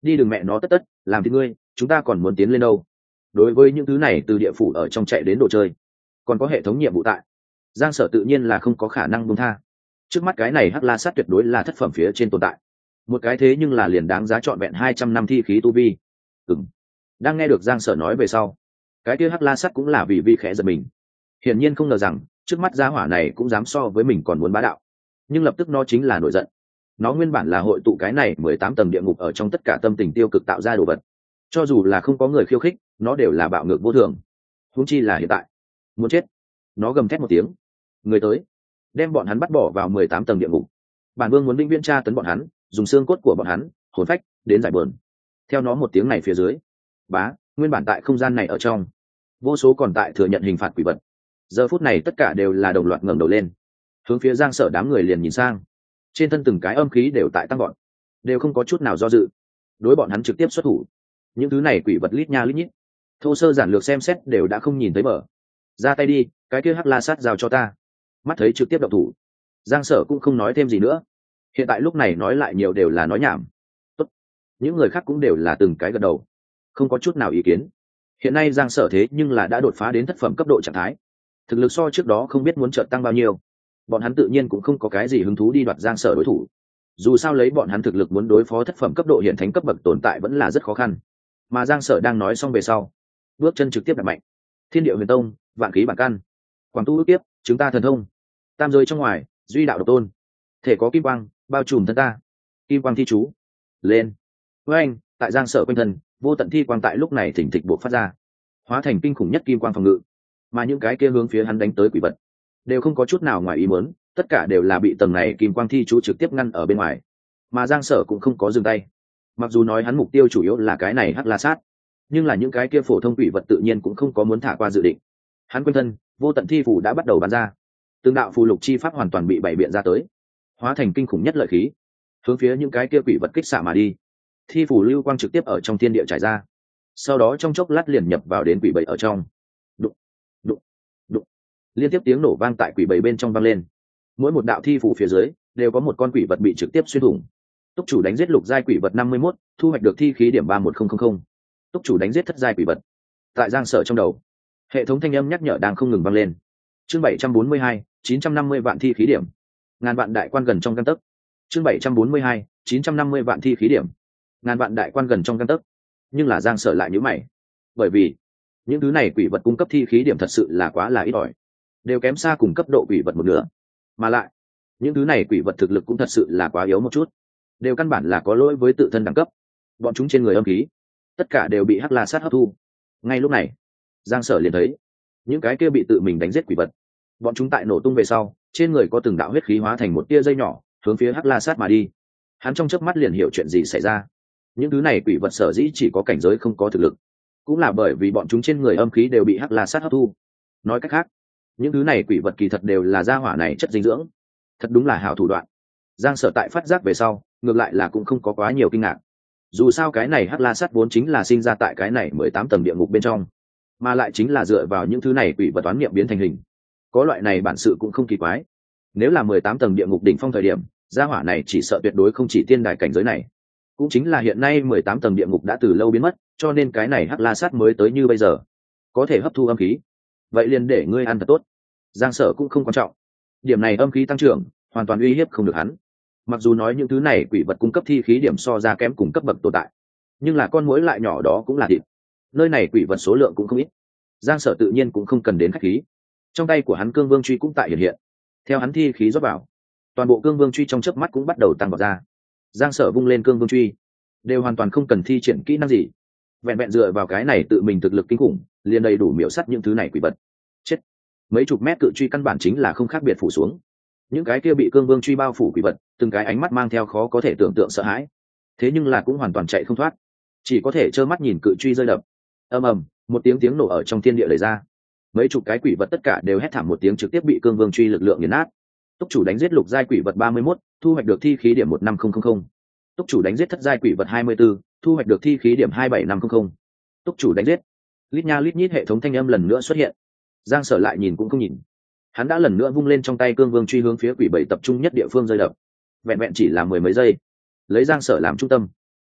đi đừng mẹ nó tất tất làm thì ngươi chúng ta còn muốn tiến lên đâu. Đối với những thứ này từ địa phủ ở trong chạy đến đồ chơi còn có hệ thống nhiệm vụ tại, Giang Sở tự nhiên là không có khả năng buông tha. Trước mắt cái này hắc la sát tuyệt đối là thất phẩm phía trên tồn tại, một cái thế nhưng là liền đáng giá trọn vẹn hai trăm năm thi khí tu vi. Ừm. Đang nghe được Giang Sở nói về sau, cái kia hắc la sát cũng là vì vi khẽ giật mình. Hiển nhiên không ngờ rằng trước mắt gia hỏa này cũng dám so với mình còn muốn bá đạo, nhưng lập tức nó chính là nổi giận. Nó nguyên bản là hội tụ cái này mười tám tầng địa ngục ở trong tất cả tâm tình tiêu cực tạo ra đồ vật, cho dù là không có người khiêu khích nó đều là bạo ngược vô thường, huống chi là hiện tại muốn chết. Nó gầm thét một tiếng, người tới, đem bọn hắn bắt bỏ vào mười tám tầng địa ngục. Bản vương muốn vĩnh viễn tra tấn bọn hắn, dùng xương cốt của bọn hắn hồn phách đến giải bờn. Theo nó một tiếng này phía dưới, bá nguyên bản tại không gian này ở trong vô số còn tại thừa nhận hình phạt quỷ vật, giờ phút này tất cả đều là đồng loạt ngẩng đầu lên, hướng phía Giang Sở đám người liền nhìn sang. Trên thân từng cái âm khí đều tại tăng gọn, đều không có chút nào do dự, đối bọn hắn trực tiếp xuất thủ. Những thứ này quỷ vật lít nha lít nhít, thô sơ giản lược xem xét đều đã không nhìn thấy bờ. Ra tay đi, cái kia hắc la sát giao cho ta. Mắt thấy trực tiếp động thủ, Giang Sở cũng không nói thêm gì nữa. Hiện tại lúc này nói lại nhiều đều là nói nhảm. Tốt. Những người khác cũng đều là từng cái gật đầu, không có chút nào ý kiến. Hiện nay Giang Sở thế nhưng là đã đột phá đến thất phẩm cấp độ trạng thái, thực lực so trước đó không biết muốn chợt tăng bao nhiêu. Bọn hắn tự nhiên cũng không có cái gì hứng thú đi đoạt Giang Sở đối thủ. Dù sao lấy bọn hắn thực lực muốn đối phó thất phẩm cấp độ hiện thánh cấp bậc tồn tại vẫn là rất khó khăn. Mà Giang Sở đang nói xong về sau, bước chân trực tiếp đặt mạnh. Thiên Điệu Huyền Tông, vạn khí bản căn, quảng tu ước tiếp, chúng ta thần thông, tam giới trong ngoài, duy đạo độc tôn, thể có kim quang bao trùm thân ta, kim quang thi chú lên. Với anh, tại Giang Sở quanh thân, vô tận thi quang tại lúc này thỉnh thịch buộc phát ra, hóa thành kinh khủng nhất kim quang phòng ngự. Mà những cái kia hướng phía hắn đánh tới quỷ vật đều không có chút nào ngoài ý muốn, tất cả đều là bị tầng này kim quang thi chú trực tiếp ngăn ở bên ngoài. Mà Giang Sở cũng không có dừng tay, mặc dù nói hắn mục tiêu chủ yếu là cái này hắc la sát, nhưng là những cái kia phổ thông quỷ vật tự nhiên cũng không có muốn thả qua dự định. Hắn quanh thân vô tận thi phủ đã bắt đầu bắn ra, từng đạo phù lục chi pháp hoàn toàn bị bày biện ra tới, hóa thành kinh khủng nhất lợi khí, hướng phía những cái kia quỷ vật kích xạ mà đi. Thi phủ lưu quang trực tiếp ở trong thiên địa trải ra, sau đó trong chốc lát liền nhập vào đến quỷ bầy ở trong. Đụng, đụng, đụng, liên tiếp tiếng nổ vang tại quỷ bầy bên trong vang lên. Mỗi một đạo thi phủ phía dưới đều có một con quỷ vật bị trực tiếp xuyên thủng. Túc chủ đánh giết lục giai quỷ vật năm mươi mốt, thu hoạch được thi khí điểm ba một không không không. Túc chủ đánh giết thất giai quỷ vật. Tại Giang Sở trong đầu, hệ thống thanh âm nhắc nhở đang không ngừng vang lên. Chương bảy trăm bốn mươi hai, chín trăm năm mươi vạn thi khí điểm, ngàn vạn đại quan gần trong gang tấc. Chương bảy trăm bốn mươi hai, chín trăm năm mươi vạn thi khí điểm, ngàn vạn đại quan gần trong gang tấc. Nhưng là Giang Sở lại nhíu mày, bởi vì những thứ này quỷ vật cung cấp thi khí điểm thật sự là quá là ít ỏi, đều kém xa cùng cấp độ quỷ vật một nửa. Mà lại những thứ này quỷ vật thực lực cũng thật sự là quá yếu một chút, đều căn bản là có lỗi với tự thân đẳng cấp. Bọn chúng trên người âm khí tất cả đều bị hắc la sát hấp thu. Ngay lúc này Giang Sở liền thấy những cái kia bị tự mình đánh giết quỷ vật, bọn chúng tại nổ tung về sau trên người có từng đạo huyết khí hóa thành một tia dây nhỏ hướng phía hắc la sát mà đi. Hắn trong chớp mắt liền hiểu chuyện gì xảy ra. Những thứ này quỷ vật sở dĩ chỉ có cảnh giới không có thực lực, cũng là bởi vì bọn chúng trên người âm khí đều bị hắc la sát hấp thu. Nói cách khác, những thứ này quỷ vật kỳ thật đều là gia hỏa này chất dinh dưỡng. Thật đúng là hảo thủ đoạn. Giang Sở tại phát giác về sau ngược lại là cũng không có quá nhiều kinh ngạc. Dù sao cái này hắc la sát vốn chính là sinh ra tại cái này mười tám tầng địa ngục bên trong, mà lại chính là dựa vào những thứ này quỷ vật toán niệm biến thành hình, có loại này bản sự cũng không kỳ quái. Nếu là mười tám tầng địa ngục đỉnh phong thời điểm, gia hỏa này chỉ sợ tuyệt đối không chỉ tiên đài cảnh giới này. Cũng chính là hiện nay mười tám tầng địa ngục đã từ lâu biến mất, cho nên cái này hắc la sát mới tới như bây giờ, có thể hấp thu âm khí. Vậy liền để ngươi ăn thật tốt. Giang Sở cũng không quan trọng, điểm này âm khí tăng trưởng hoàn toàn uy hiếp không được hắn. Mặc dù nói những thứ này quỷ vật cung cấp thi khí điểm so ra kém cùng cấp bậc tồn tại, nhưng là con muỗi lại nhỏ đó cũng là thịt. Nơi này quỷ vật số lượng cũng không ít, Giang Sở tự nhiên cũng không cần đến khách khí. Trong tay của hắn cương vương truy cũng tại hiện hiện, theo hắn thi khí rót vào, toàn bộ cương vương truy trong chớp mắt cũng bắt đầu tăng vào ra. Giang Sở vung lên cương vương truy đều hoàn toàn không cần thi triển kỹ năng gì, vẹn vẹn dựa vào cái này tự mình thực lực kinh khủng liền đầy đủ miểu sát những thứ này quỷ vật. Chết! Mấy chục mét cự truy căn bản chính là không khác biệt phủ xuống. Những cái kia bị cương vương truy bao phủ quỷ vật, từng cái ánh mắt mang theo khó có thể tưởng tượng sợ hãi, thế nhưng là cũng hoàn toàn chạy không thoát, chỉ có thể trơ mắt nhìn cự truy rơi đập. Ầm ầm, một tiếng tiếng nổ ở trong thiên địa lời ra. Mấy chục cái quỷ vật tất cả đều hét thảm một tiếng trực tiếp bị cương vương truy lực lượng nghiền nát. Túc chủ đánh giết lục giai quỷ vật ba mươi mốt, thu hoạch được thi khí điểm một năm không không không. Túc chủ đánh giết thất giai quỷ vật hai mươi tư, thu hoạch được thi khí điểm hai bảy năm không không. Túc chủ đánh giết. Lít nha lít nhít hệ thống thanh âm lần nữa xuất hiện. Giang Sở lại nhìn cũng không nhìn, hắn đã lần nữa vung lên trong tay cương vương truy hướng phía quỷ bảy tập trung nhất địa phương rơi đập. Vẹn vẹn chỉ là mười mấy giây, lấy Giang Sở làm trung tâm,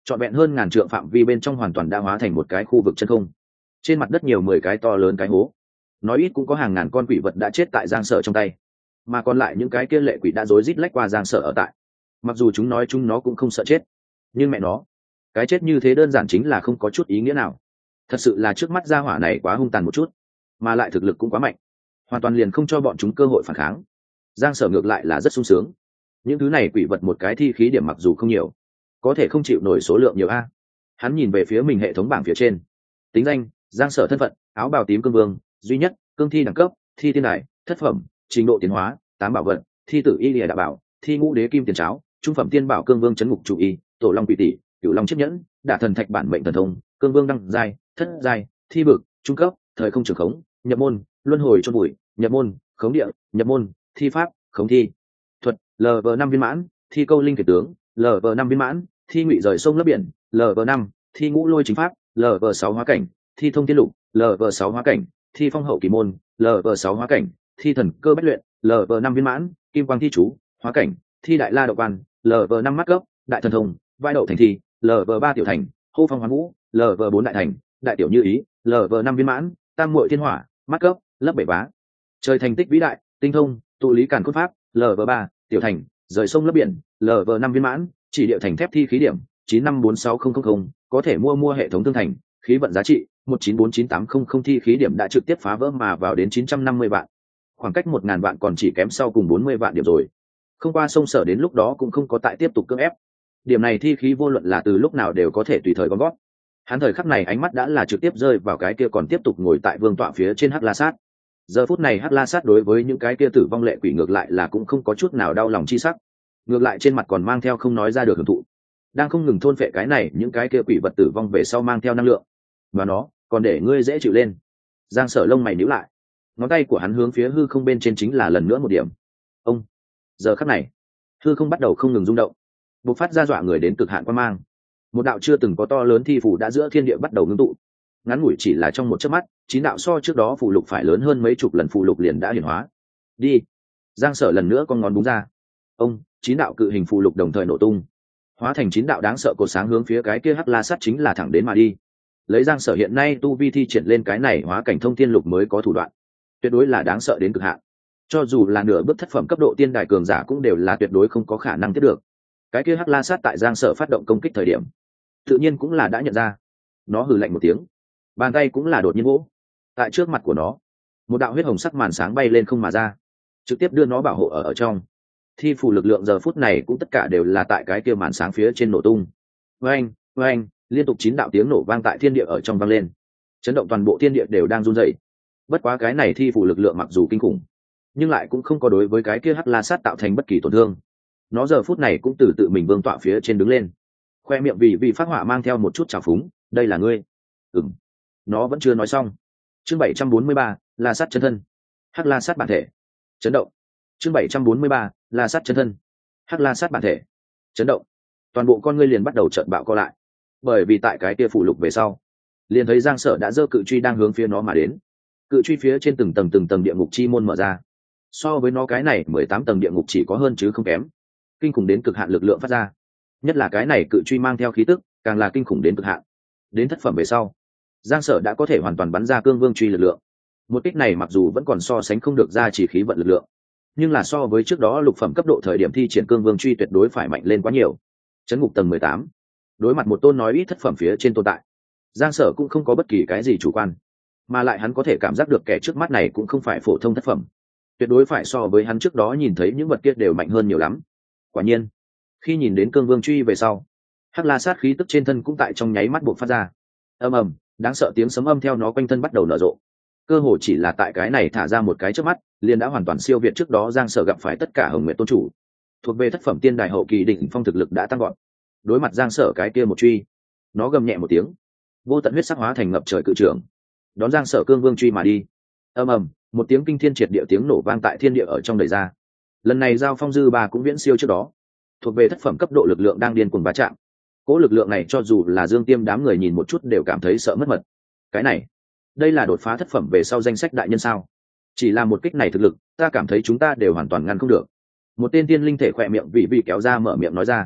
trọn vẹn hơn ngàn trượng phạm vi bên trong hoàn toàn đã hóa thành một cái khu vực chân không. Trên mặt đất nhiều mười cái to lớn cái hố, nói ít cũng có hàng ngàn con quỷ vật đã chết tại Giang Sở trong tay, mà còn lại những cái kia lệ quỷ đã rối rít lách qua Giang Sở ở tại. Mặc dù chúng nói chúng nó cũng không sợ chết, nhưng mẹ nó, cái chết như thế đơn giản chính là không có chút ý nghĩa nào. Thật sự là trước mắt gia hỏa này quá hung tàn một chút, mà lại thực lực cũng quá mạnh, hoàn toàn liền không cho bọn chúng cơ hội phản kháng. Giang Sở ngược lại là rất sung sướng. Những thứ này quỷ vật một cái thi khí điểm mặc dù không nhiều, có thể không chịu nổi số lượng nhiều a. Hắn nhìn về phía mình hệ thống bảng phía trên, tính danh Giang Sở, thân phận áo bào tím cương vương duy nhất, cương thi đẳng cấp thi thiên đài, thất phẩm, trình độ tiến hóa tám bảo vật, thi tử y lìa đạo bảo, thi ngũ đế kim tiền cháo, trung phẩm tiên bảo cương vương chấn ngục chủ y, tổ long quỷ tỷ, cửu long chiếc nhẫn, đả thần thạch bản mệnh thần thông, cương vương đăng giai thất giai, thi bực trung cấp, thời không trường khống, nhập môn luân hồi chôn bụi, nhập môn khống địa, nhập môn thi pháp khống thi thuật, lv năm viên mãn, thi câu linh kiệt tướng, lv năm viên mãn, thi ngụy rời sông lấp biển, lv năm, thi ngũ lôi chính pháp, lv sáu hóa cảnh, thi thông tiên lục, lv sáu hóa cảnh, thi phong hậu kỳ môn, lv sáu hóa cảnh, thi thần cơ bách luyện, lv năm viên mãn, kim quang thi chú hóa cảnh, thi đại la độc quan, lv năm mắt cấp, đại thần thông vai đậu thành thi, lv ba tiểu thành, hô phong hoán vũ, lv bốn đại thành, đại tiểu như ý, lv năm viên mãn, tam muội thiên hỏa mắt cấp, lấp bảy bá, trời thành tích vĩ đại, tinh thông tụ lý càn cốt pháp, lv ba tiểu thành, rời sông lấp biển, lv năm viên mãn, chỉ địa thành thép thi khí điểm chín năm bốn sáu không không không, có thể mua mua hệ thống thương thành, khí vận giá trị một chín bốn chín tám không không, thi khí điểm đã trực tiếp phá vỡ mà vào đến chín trăm năm mươi vạn, khoảng cách một ngàn vạn còn chỉ kém sau cùng bốn mươi vạn điểm rồi. Không qua sông Sở đến lúc đó cũng không có tại tiếp tục cưỡng ép, điểm này thi khí vô luận là từ lúc nào đều có thể tùy thời gom gót. Hắn thời khắc này ánh mắt đã là trực tiếp rơi vào cái kia còn tiếp tục ngồi tại vương tọa phía trên Hắc La Sát. Giờ phút này Hắc La Sát đối với những cái kia tử vong lệ quỷ ngược lại là cũng không có chút nào đau lòng chi sắc, ngược lại trên mặt còn mang theo không nói ra được hưởng thụ, đang không ngừng thôn phệ cái này những cái kia quỷ vật tử vong về sau mang theo năng lượng, và nó còn để ngươi dễ chịu lên. Giang Sở lông mày nhíu lại, ngón tay của hắn hướng phía hư không bên trên chính là lần nữa một điểm. Ông, giờ khắc này hư không bắt đầu không ngừng rung động, bộc phát ra dọa người đến cực hạn quan mang. Một đạo chưa từng có to lớn thi phủ đã giữa thiên địa bắt đầu ngưng tụ, ngắn ngủi chỉ là trong một chớp mắt, chín đạo so trước đó phù lục phải lớn hơn mấy chục lần phù lục liền đã hiển hóa. Đi. Giang Sở lần nữa con ngón búng ra, ông, chín đạo cự hình phù lục đồng thời nổ tung, hóa thành chín đạo đáng sợ cột sáng hướng phía cái kia Hắc La Sát chính là thẳng đến mà đi. Lấy Giang Sở hiện nay tu vi thi triển lên cái này hóa cảnh thông thiên lục mới có thủ đoạn, tuyệt đối là đáng sợ đến cực hạn. Cho dù là nửa bước thất phẩm cấp độ tiên đài cường giả cũng đều là tuyệt đối không có khả năng tiếp được. Cái kia Hắc La Sát tại Giang Sở phát động công kích thời điểm, tự nhiên cũng là đã nhận ra. Nó hừ lạnh một tiếng, bàn tay cũng là đột nhiên vỗ. Tại trước mặt của nó, một đạo huyết hồng sắc màn sáng bay lên không mà ra, trực tiếp đưa nó bảo hộ ở ở trong. Thi phù lực lượng giờ phút này cũng tất cả đều là tại cái kia màn sáng phía trên nổ tung. Oeng, oeng, liên tục chín đạo tiếng nổ vang tại thiên địa ở trong vang lên, chấn động toàn bộ thiên địa đều đang run rẩy. Bất quá cái này thi phù lực lượng mặc dù kinh khủng, nhưng lại cũng không có đối với cái kia Hắc La Sát tạo thành bất kỳ tổn thương. Nó giờ phút này cũng từ tự mình vương tọa phía trên đứng lên, khoe miệng vì vì phát họa mang theo một chút trào phúng. Đây là ngươi? Ừm. Nó vẫn chưa nói xong. Chương bảy trăm bốn mươi ba, La Sát chân thân. Hắc La Sát bản thể. Chấn động. Chương bảy trăm bốn mươi ba, La Sát chân thân. Hắc La Sát bản thể. Chấn động. Toàn bộ con ngươi liền bắt đầu trợn bạo co lại, bởi vì tại cái kia phủ lục về sau, liền thấy Giang Sở đã giơ cự truy đang hướng phía nó mà đến. Cự truy phía trên từng tầng từng tầng địa ngục chi môn mở ra, so với nó cái này mười tám tầng địa ngục chỉ có hơn chứ không kém, kinh khủng đến cực hạn lực lượng phát ra. Nhất là cái này cự truy mang theo khí tức càng là kinh khủng đến cực hạn. Đến thất phẩm về sau, Giang Sở đã có thể hoàn toàn bắn ra cương vương truy lực lượng. Một kích này mặc dù vẫn còn so sánh không được ra chỉ khí vận lực lượng, nhưng là so với trước đó lục phẩm cấp độ thời điểm thi triển cương vương truy tuyệt đối phải mạnh lên quá nhiều. Chấn ngục tầng mười tám, đối mặt một tôn nói ít thất phẩm phía trên tồn tại, Giang Sở cũng không có bất kỳ cái gì chủ quan, mà lại hắn có thể cảm giác được kẻ trước mắt này cũng không phải phổ thông thất phẩm, tuyệt đối phải so với hắn trước đó nhìn thấy những vật kia đều mạnh hơn nhiều lắm. Quả nhiên, khi nhìn đến cương vương truy về sau, Hắc La Sát khí tức trên thân cũng tại trong nháy mắt buộc phát ra. Ầm ầm, đáng sợ tiếng sấm âm theo nó quanh thân bắt đầu nở rộ. Cơ hồ chỉ là tại cái này thả ra một cái trước mắt, liền đã hoàn toàn siêu việt trước đó Giang Sở gặp phải tất cả Hồng Nguyệt tôn chủ. Thuộc về thất phẩm tiên đài hậu kỳ đỉnh phong thực lực đã tăng gọn. Đối mặt Giang Sở cái kia một truy, nó gầm nhẹ một tiếng, vô tận huyết sắc hóa thành ngập trời cự trưởng, đón Giang Sở cương vương truy mà đi. Ầm ầm, một tiếng kinh thiên triệt địa tiếng nổ vang tại thiên địa ở trong đầy ra. Lần này giao phong dư ba cũng viễn siêu trước đó, thuộc về thất phẩm cấp độ lực lượng đang điên cuồng va chạm. Cố lực lượng này cho dù là Dương Tiêm đám người nhìn một chút đều cảm thấy sợ mất mật. Cái này, đây là đột phá thất phẩm về sau danh sách đại nhân sao? Chỉ là một kích này thực lực, ta cảm thấy chúng ta đều hoàn toàn ngăn không được. Một tên tiên linh thể khỏe miệng vị vị kéo ra mở miệng nói ra.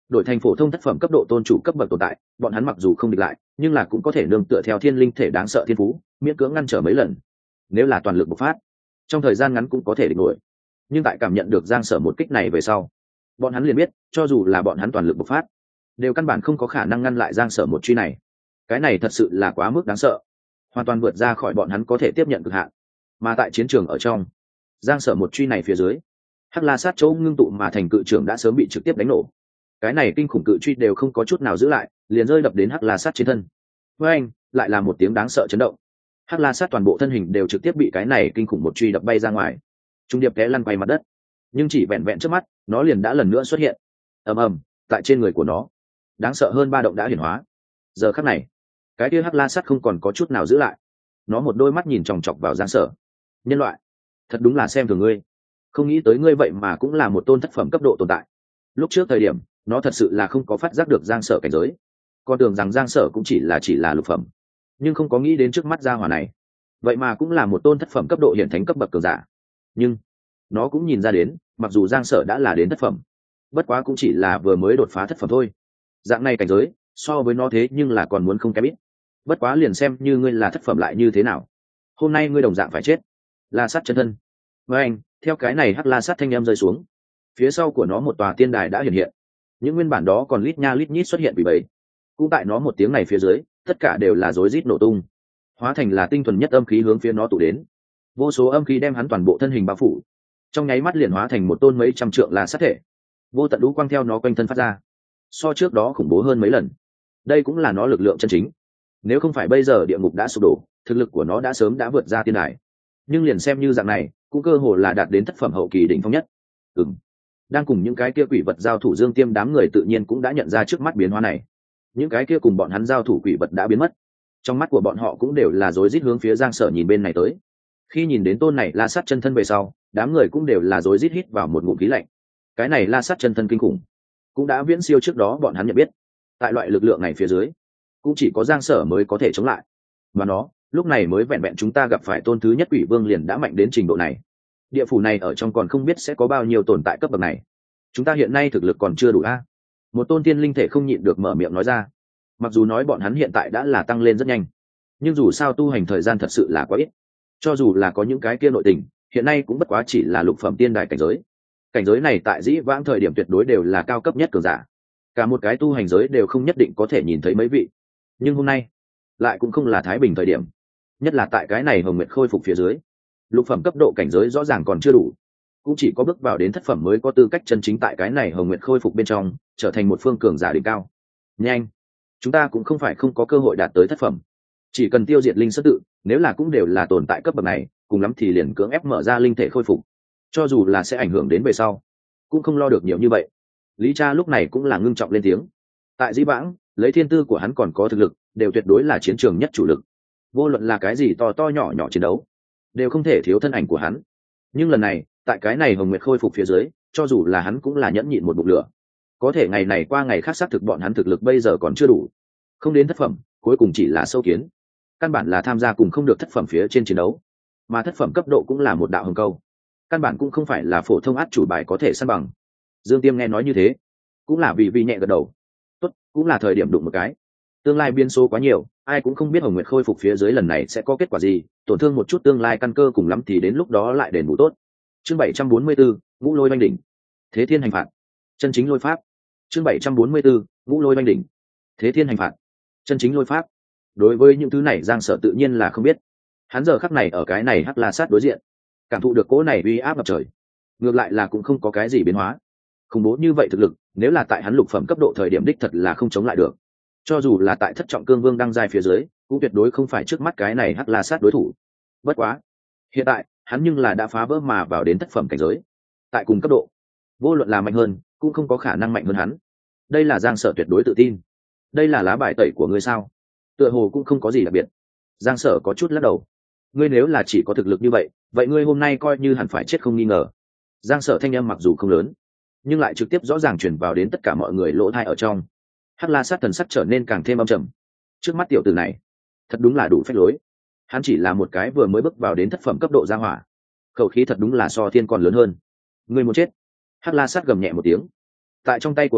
đổi thành phổ thông thất phẩm cấp độ tôn chủ cấp bậc tồn tại, bọn hắn mặc dù không địch lại, nhưng là cũng có thể nương tựa theo thiên linh thể đáng sợ thiên phú, miễn cưỡng ngăn trở mấy lần. Nếu là toàn lực bộc phát, trong thời gian ngắn cũng có thể địch nổi. Nhưng tại cảm nhận được Giang Sở một kích này về sau, bọn hắn liền biết, cho dù là bọn hắn toàn lực bộc phát, đều căn bản không có khả năng ngăn lại Giang Sở một truy này. Cái này thật sự là quá mức đáng sợ, hoàn toàn vượt ra khỏi bọn hắn có thể tiếp nhận cực hạn. Mà tại chiến trường ở trong, Giang Sở một truy này phía dưới, Hắc La Sát chỗ ngưng tụ mà thành cự trưởng đã sớm bị trực tiếp đánh nổ. Cái này kinh khủng cự truy đều không có chút nào giữ lại, liền rơi đập đến Hắc La Sát trên thân. Với anh, lại là một tiếng đáng sợ chấn động. Hắc La Sát toàn bộ thân hình đều trực tiếp bị cái này kinh khủng một truy đập bay ra ngoài, trung điệp té lăn quay mặt đất. Nhưng chỉ vẹn vẹn trước mắt, nó liền đã lần nữa xuất hiện. Ầm ầm, tại trên người của nó, đáng sợ hơn ba động đã hiển hóa. Giờ khắc này, cái kia Hắc La Sát không còn có chút nào giữ lại. Nó một đôi mắt nhìn chòng chọc vào Giang Sở. Nhân loại, thật đúng là xem thường ngươi. Không nghĩ tới ngươi vậy mà cũng là một tôn thất phẩm cấp độ tồn tại. Lúc trước thời điểm, nó thật sự là không có phát giác được Giang Sở cảnh giới, con tưởng rằng Giang Sở cũng chỉ là chỉ là lục phẩm, nhưng không có nghĩ đến trước mắt gia hỏa này vậy mà cũng là một tôn thất phẩm cấp độ hiển thánh cấp bậc cường giả. Nhưng nó cũng nhìn ra đến, mặc dù Giang Sở đã là đến thất phẩm, bất quá cũng chỉ là vừa mới đột phá thất phẩm thôi. Dạng này cảnh giới so với nó thế nhưng là còn muốn không kém ít. Bất quá liền xem như ngươi là thất phẩm lại như thế nào, hôm nay ngươi đồng dạng phải chết. La Sát chân thân. Với anh, theo cái này Hắc La Sát thanh em rơi xuống, phía sau của nó một tòa tiên đài đã hiện hiện. Những nguyên bản đó còn lít nha lít nhít xuất hiện bị bầy, cũng tại nó một tiếng này phía dưới, tất cả đều là rối rít nổ tung, hóa thành là tinh thuần nhất âm khí hướng phía nó tụ đến. Vô số âm khí đem hắn toàn bộ thân hình bao phủ, trong nháy mắt liền hóa thành một tôn mấy trăm trượng La Sát thể. Vô tận đũ quang theo nó quanh thân phát ra, so trước đó khủng bố hơn mấy lần. Đây cũng là nó lực lượng chân chính. Nếu không phải bây giờ địa ngục đã sụp đổ, thực lực của nó đã sớm đã vượt ra tiên đài. Nhưng liền xem như dạng này, cũng cơ hồ là đạt đến thất phẩm hậu kỳ đỉnh phong nhất. Ừm. Đang cùng những cái kia quỷ vật giao thủ Dương Tiêm đám người tự nhiên cũng đã nhận ra trước mắt biến hóa này. Những cái kia cùng bọn hắn giao thủ quỷ vật đã biến mất, trong mắt của bọn họ cũng đều là rối rít hướng phía Giang Sở nhìn bên này tới. Khi nhìn đến tôn này La Sát chân thân về sau, đám người cũng đều là rối rít hít vào một ngụm khí lạnh. Cái này La Sát chân thân kinh khủng, cũng đã viễn siêu trước đó bọn hắn nhận biết. Tại loại lực lượng này phía dưới, cũng chỉ có Giang Sở mới có thể chống lại. Mà nó, lúc này mới vẹn vẹn chúng ta gặp phải tôn thứ nhất quỷ vương liền đã mạnh đến trình độ này. Địa phủ này ở trong còn không biết sẽ có bao nhiêu tồn tại cấp bậc này. Chúng ta hiện nay thực lực còn chưa đủ a. Một tôn tiên linh thể không nhịn được mở miệng nói ra. Mặc dù nói bọn hắn hiện tại đã là tăng lên rất nhanh, nhưng dù sao tu hành thời gian thật sự là quá ít. Cho dù là có những cái kia nội tình, hiện nay cũng bất quá chỉ là lục phẩm tiên đài cảnh giới. Cảnh giới này tại dĩ vãng thời điểm tuyệt đối đều là cao cấp nhất cường giả. Cả một cái tu hành giới đều không nhất định có thể nhìn thấy mấy vị. Nhưng hôm nay, lại cũng không là thái bình thời điểm. Nhất là tại cái này Hồng Nguyệt khôi phục phía dưới, lục phẩm cấp độ cảnh giới rõ ràng còn chưa đủ, cũng chỉ có bước vào đến thất phẩm mới có tư cách chân chính tại cái này Hồng Nguyệt khôi phục bên trong trở thành một phương cường giả đỉnh cao. Nhanh, chúng ta cũng không phải không có cơ hội đạt tới thất phẩm, chỉ cần tiêu diệt linh sơn tự, nếu là cũng đều là tồn tại cấp bậc này, cùng lắm thì liền cưỡng ép mở ra linh thể khôi phục, cho dù là sẽ ảnh hưởng đến về sau, cũng không lo được nhiều như vậy. Lý Cha lúc này cũng là ngưng trọng lên tiếng. Tại Dĩ Vãng, lấy thiên tư của hắn còn có thực lực, đều tuyệt đối là chiến trường nhất chủ lực. Vô luận là cái gì to to nhỏ nhỏ chiến đấu, đều không thể thiếu thân ảnh của hắn. Nhưng lần này, tại cái này Hồng Nguyệt khôi phục phía dưới, cho dù là hắn cũng là nhẫn nhịn một bụng lửa. Có thể ngày này qua ngày khác xác thực bọn hắn thực lực bây giờ còn chưa đủ, không đến thất phẩm, cuối cùng chỉ là sâu kiến. Căn bản là tham gia cùng không được thất phẩm phía trên chiến đấu, mà thất phẩm cấp độ cũng là một đạo hồng câu, căn bản cũng không phải là phổ thông át chủ bài có thể săn bằng. Dương Tiêm nghe nói như thế, cũng là vì vì nhẹ gật đầu. Tốt, cũng là thời điểm đụng một cái. Tương lai biên số quá nhiều, ai cũng không biết Hồng Nguyệt khôi phục phía dưới lần này sẽ có kết quả gì, tổn thương một chút tương lai căn cơ cùng lắm thì đến lúc đó lại đền bù tốt. Chương bảy trăm bốn mươi bốn, Ngũ Lôi Oanh Đỉnh. Thế Thiên hành phạt. Chân chính lôi pháp. Chương bảy trăm bốn mươi bốn, Ngũ Lôi Oanh Đỉnh. Thế Thiên hành phạt. Chân chính lôi pháp. Đối với những thứ này Giang Sở tự nhiên là không biết. Hắn giờ khắc này ở cái này Hắc La Sát đối diện, cảm thụ được cỗ này uy áp ngập trời, ngược lại là cũng không có cái gì biến hóa. Khủng bố như vậy thực lực, nếu là tại hắn lục phẩm cấp độ thời điểm đích thật là không chống lại được. Cho dù là tại thất trọng cương vương đang giai phía dưới, cũng tuyệt đối không phải trước mắt cái này Hắc La Sát đối thủ. Bất quá, hiện tại, hắn nhưng là đã phá vỡ mà vào đến thất phẩm cảnh giới. Tại cùng cấp độ, vô luận là mạnh hơn, cũng không có khả năng mạnh hơn hắn. Đây là Giang Sở tuyệt đối tự tin. Đây là lá bài tẩy của ngươi sao? Tựa hồ cũng không có gì đặc biệt. Giang Sở có chút lắc đầu. Ngươi nếu là chỉ có thực lực như vậy, vậy ngươi hôm nay coi như hẳn phải chết không nghi ngờ. Giang Sở thanh âm mặc dù không lớn, nhưng lại trực tiếp rõ ràng truyền vào đến tất cả mọi người lỗ tai ở trong. Hắc La Sát thần sắc trở nên càng thêm âm trầm. Trước mắt tiểu tử này, thật đúng là đủ phách lối. Hắn chỉ là một cái vừa mới bước vào đến thất phẩm cấp độ gia hỏa, khẩu khí thật đúng là so thiên còn lớn hơn. Ngươi muốn chết? Hắc La Sát gầm nhẹ một tiếng. Tại trong tay của nó,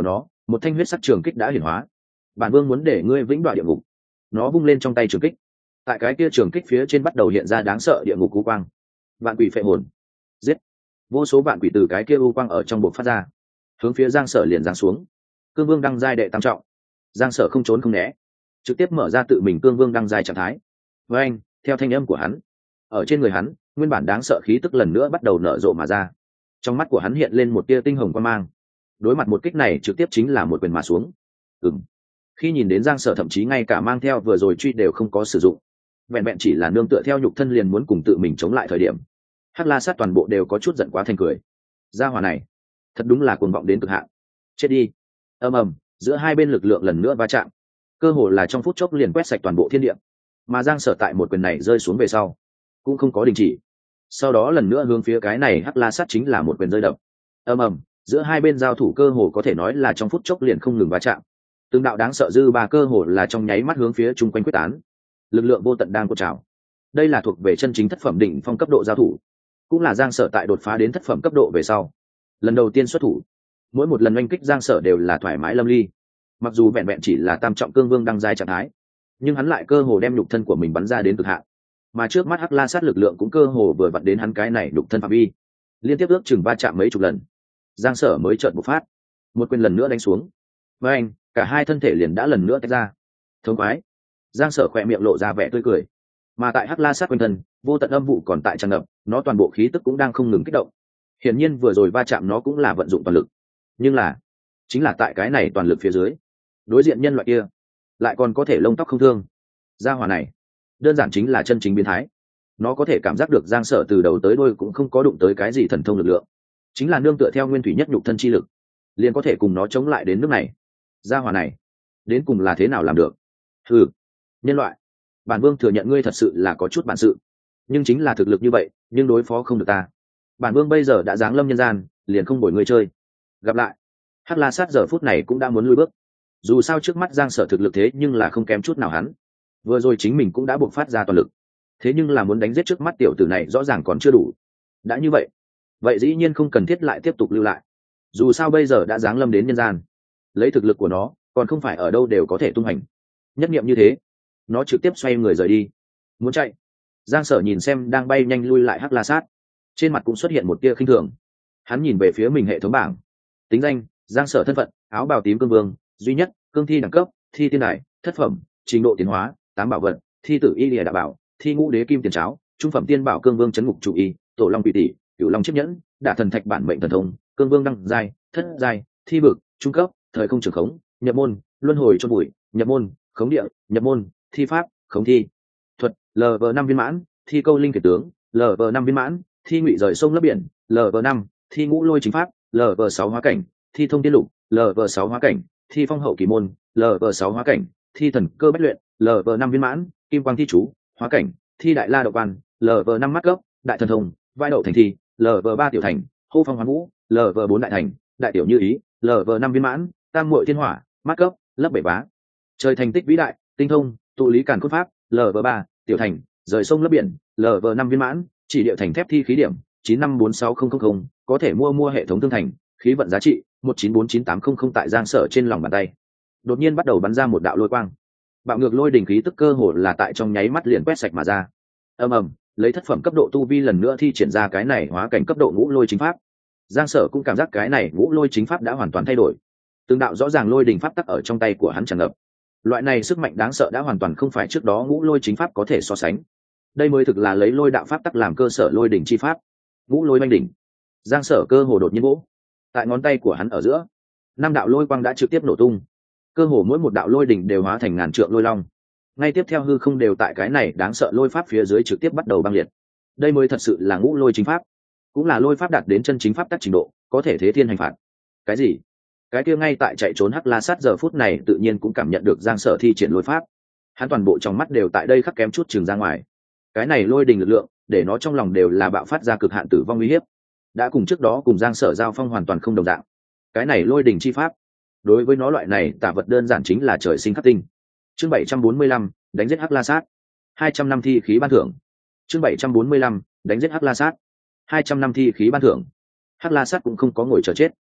một thanh huyết sắc trường kích đã hiển hóa. Bản vương muốn để ngươi vĩnh đoạn địa ngục. Nó vung lên trong tay trường kích, tại cái kia trường kích phía trên bắt đầu hiện ra đáng sợ địa ngục u quang. Vạn quỷ phệ hồn, giết! Vô số vạn quỷ từ cái kia u quang ở trong bộ phát ra, hướng phía Giang Sở liền giáng xuống. Cương Vương đăng giai đệ tam trọng, Giang Sở không trốn không né, trực tiếp mở ra tự mình Cương Vương đăng giai trạng thái. Với anh, theo thanh âm của hắn, ở trên người hắn, nguyên bản đáng sợ khí tức lần nữa bắt đầu nở rộ mà ra. Trong mắt của hắn hiện lên một tia tinh hồng quang mang. Đối mặt một kích này trực tiếp chính là một quyền mà xuống. Ừm. Khi nhìn đến Giang Sở thậm chí ngay cả mang theo vừa rồi truy đều không có sử dụng, vẹn vẹn chỉ là nương tựa theo nhục thân liền muốn cùng tự mình chống lại thời điểm, Hắc La Sát toàn bộ đều có chút giận quá thành cười. Gia hỏa này, thật đúng là cuồng vọng đến cực hạn. Chết đi! Ầm ầm, giữa hai bên lực lượng lần nữa va chạm, cơ hồ là trong phút chốc liền quét sạch toàn bộ thiên địa. Mà Giang Sở tại một quyền này rơi xuống về sau, cũng không có đình chỉ. Sau đó lần nữa hướng phía cái này Hắc La Sát chính là một quyền rơi đập. Ầm ầm, giữa hai bên giao thủ cơ hồ có thể nói là trong phút chốc liền không ngừng va chạm. Từng đạo đáng sợ dư ba cơ hồ là trong nháy mắt hướng phía chung quanh quyết tán. Lực lượng vô tận đang cuộn trào. Đây là thuộc về chân chính thất phẩm đỉnh phong cấp độ giao thủ, cũng là Giang Sở tại đột phá đến thất phẩm cấp độ về sau lần đầu tiên xuất thủ. Mỗi một lần oanh kích Giang Sở đều là thoải mái lâm ly. Mặc dù vẹn vẹn chỉ là tam trọng cương vương đăng giai trạng thái, nhưng hắn lại cơ hồ đem nhục thân của mình bắn ra đến cực hạn. Mà trước mắt Hắc La Sát lực lượng cũng cơ hồ vừa vặn đến hắn cái này nhục thân phạm vi. Liên tiếp ước chừng va chạm mấy chục lần, Giang Sở mới chợt bộc phát, một quyền lần nữa đánh xuống. Với anh, cả hai thân thể liền đã lần nữa tách ra. Thống khoái! Giang Sở khỏe miệng lộ ra vẻ tươi cười. Mà tại Hắc La Sát quanh thân, vô tận âm vụ còn tại tràn ngập, nó toàn bộ khí tức cũng đang không ngừng kích động. Hiển nhiên vừa rồi va chạm nó cũng là vận dụng toàn lực, nhưng là chính là tại cái này toàn lực phía dưới, đối diện nhân loại kia lại còn có thể lông tóc không thương. Gia hỏa này đơn giản chính là chân chính biến thái. Nó có thể cảm giác được Giang Sở từ đầu tới đuôi cũng không có đụng tới cái gì thần thông lực lượng, chính là nương tựa theo nguyên thủy nhất nhục thân chi lực liền có thể cùng nó chống lại đến nước này. Gia hỏa này đến cùng là thế nào làm được? Ừ, nhân loại, bản vương thừa nhận ngươi thật sự là có chút bản sự, nhưng chính là thực lực như vậy nhưng đối phó không được ta. Bản vương bây giờ đã giáng lâm nhân gian, liền không bồi ngươi chơi. Gặp lại. Hắc La Sát giờ phút này cũng đã muốn lui bước. Dù sao trước mắt Giang Sở thực lực thế nhưng là không kém chút nào hắn. Vừa rồi chính mình cũng đã buộc phát ra toàn lực, thế nhưng là muốn đánh giết trước mắt tiểu tử này rõ ràng còn chưa đủ. Đã như vậy, vậy dĩ nhiên không cần thiết lại tiếp tục lưu lại. Dù sao bây giờ đã giáng lâm đến nhân gian, lấy thực lực của nó, còn không phải ở đâu đều có thể tung hành. Nhất niệm như thế, nó trực tiếp xoay người rời đi. Muốn chạy. Giang Sở nhìn xem đang bay nhanh lui lại Hắc La Sát, trên mặt cũng xuất hiện một tia khinh thường. Hắn nhìn về phía mình hệ thống bảng, tính danh Giang Sở, thân phận áo bào tím cương vương duy nhất, cương thi đẳng cấp thi tiên đại thất phẩm, trình độ tiến hóa tám bảo vật, thi tử y lìa đạo bảo, thi ngũ đế kim tiền cháo, trung phẩm tiên bảo cương vương chấn ngục chủ y, tổ long quỷ tỷ, cửu long chiếc nhẫn, đả thần thạch bản mệnh thần thông, cương vương đăng giai thất giai, thi vực trung cấp, thời không trường khống, nhập môn luân hồi cho bụi, nhập môn khống địa, nhập môn thi pháp khống thi thuật, lv năm viên mãn, thi câu linh kiệt tướng, lv năm viên mãn, thi ngụy rời sông lấp biển, lv năm, thi ngũ lôi chính pháp, lv sáu hóa cảnh, thi thông tiên lục, lv sáu hóa cảnh, thi phong hậu kỳ môn, lv sáu hóa cảnh, thi thần cơ bách luyện, lv năm viên mãn, kim quang thi chú hóa cảnh, thi đại la đậu quan, lv năm mắt cấp, đại thần thông, vai đậu thành thi, lv ba tiểu thành, hô phong hoán vũ, lv bốn đại thành, đại tiểu như ý, lv năm viên mãn, tam muội thiên hỏa, mắt cấp, lấp bảy bá, trời thành tích vĩ đại, tinh thông, tụ lý càn cốt pháp, lv ba tiểu thành, rời sông lấp biển, lv năm viên mãn, chỉ địa thành thép thi khí điểm chín năm bốn sáu không không không, có thể mua mua hệ thống thương thành, khí vận giá trị một chín bốn chín tám không không. Tại Giang Sở trên lòng bàn tay đột nhiên bắt đầu bắn ra một đạo lôi quang, bạo ngược lôi đỉnh khí tức cơ hồ là tại trong nháy mắt liền quét sạch mà ra. Ầm ầm, lấy thất phẩm cấp độ tu vi lần nữa thi triển ra cái này hóa cảnh cấp độ ngũ lôi chính pháp. Giang Sở cũng cảm giác cái này ngũ lôi chính pháp đã hoàn toàn thay đổi, từng đạo rõ ràng lôi đỉnh pháp tắc ở trong tay của hắn tràn ngập. Loại này sức mạnh đáng sợ đã hoàn toàn không phải trước đó ngũ lôi chính pháp có thể so sánh. Đây mới thực là lấy lôi đạo pháp tắc làm cơ sở lôi đỉnh chi pháp, ngũ lôi manh đỉnh. Giang Sở cơ hồ đột nhiên vỗ, tại ngón tay của hắn ở giữa, năm đạo lôi quang đã trực tiếp nổ tung, cơ hồ mỗi một đạo lôi đỉnh đều hóa thành ngàn trượng lôi long. Ngay tiếp theo hư không đều tại cái này đáng sợ lôi pháp phía dưới trực tiếp bắt đầu băng liệt. Đây mới thật sự là ngũ lôi chính pháp, cũng là lôi pháp đạt đến chân chính pháp tắc trình độ, có thể thế thiên hành phạt. Cái gì? Cái kia ngay tại chạy trốn Hắc La Sát giờ phút này tự nhiên cũng cảm nhận được Giang Sở thi triển lôi pháp, hắn toàn bộ trong mắt đều tại đây khắc kém chút chừng ra ngoài. Cái này lôi đình lực lượng để nó trong lòng đều là bạo phát ra cực hạn tử vong uy hiếp, đã cùng trước đó cùng Giang Sở giao phong hoàn toàn không đồng dạng. Cái này lôi đình chi pháp đối với nó loại này tả vật đơn giản chính là trời sinh khắc tinh. Chương bảy trăm bốn mươi lăm, đánh giết Hắc La Sát, hai trăm năm thi khí ban thưởng. Chương bảy trăm bốn mươi lăm, đánh giết Hắc La Sát, hai trăm năm thi khí ban thưởng. Hắc La Sát cũng không có ngồi chờ chết,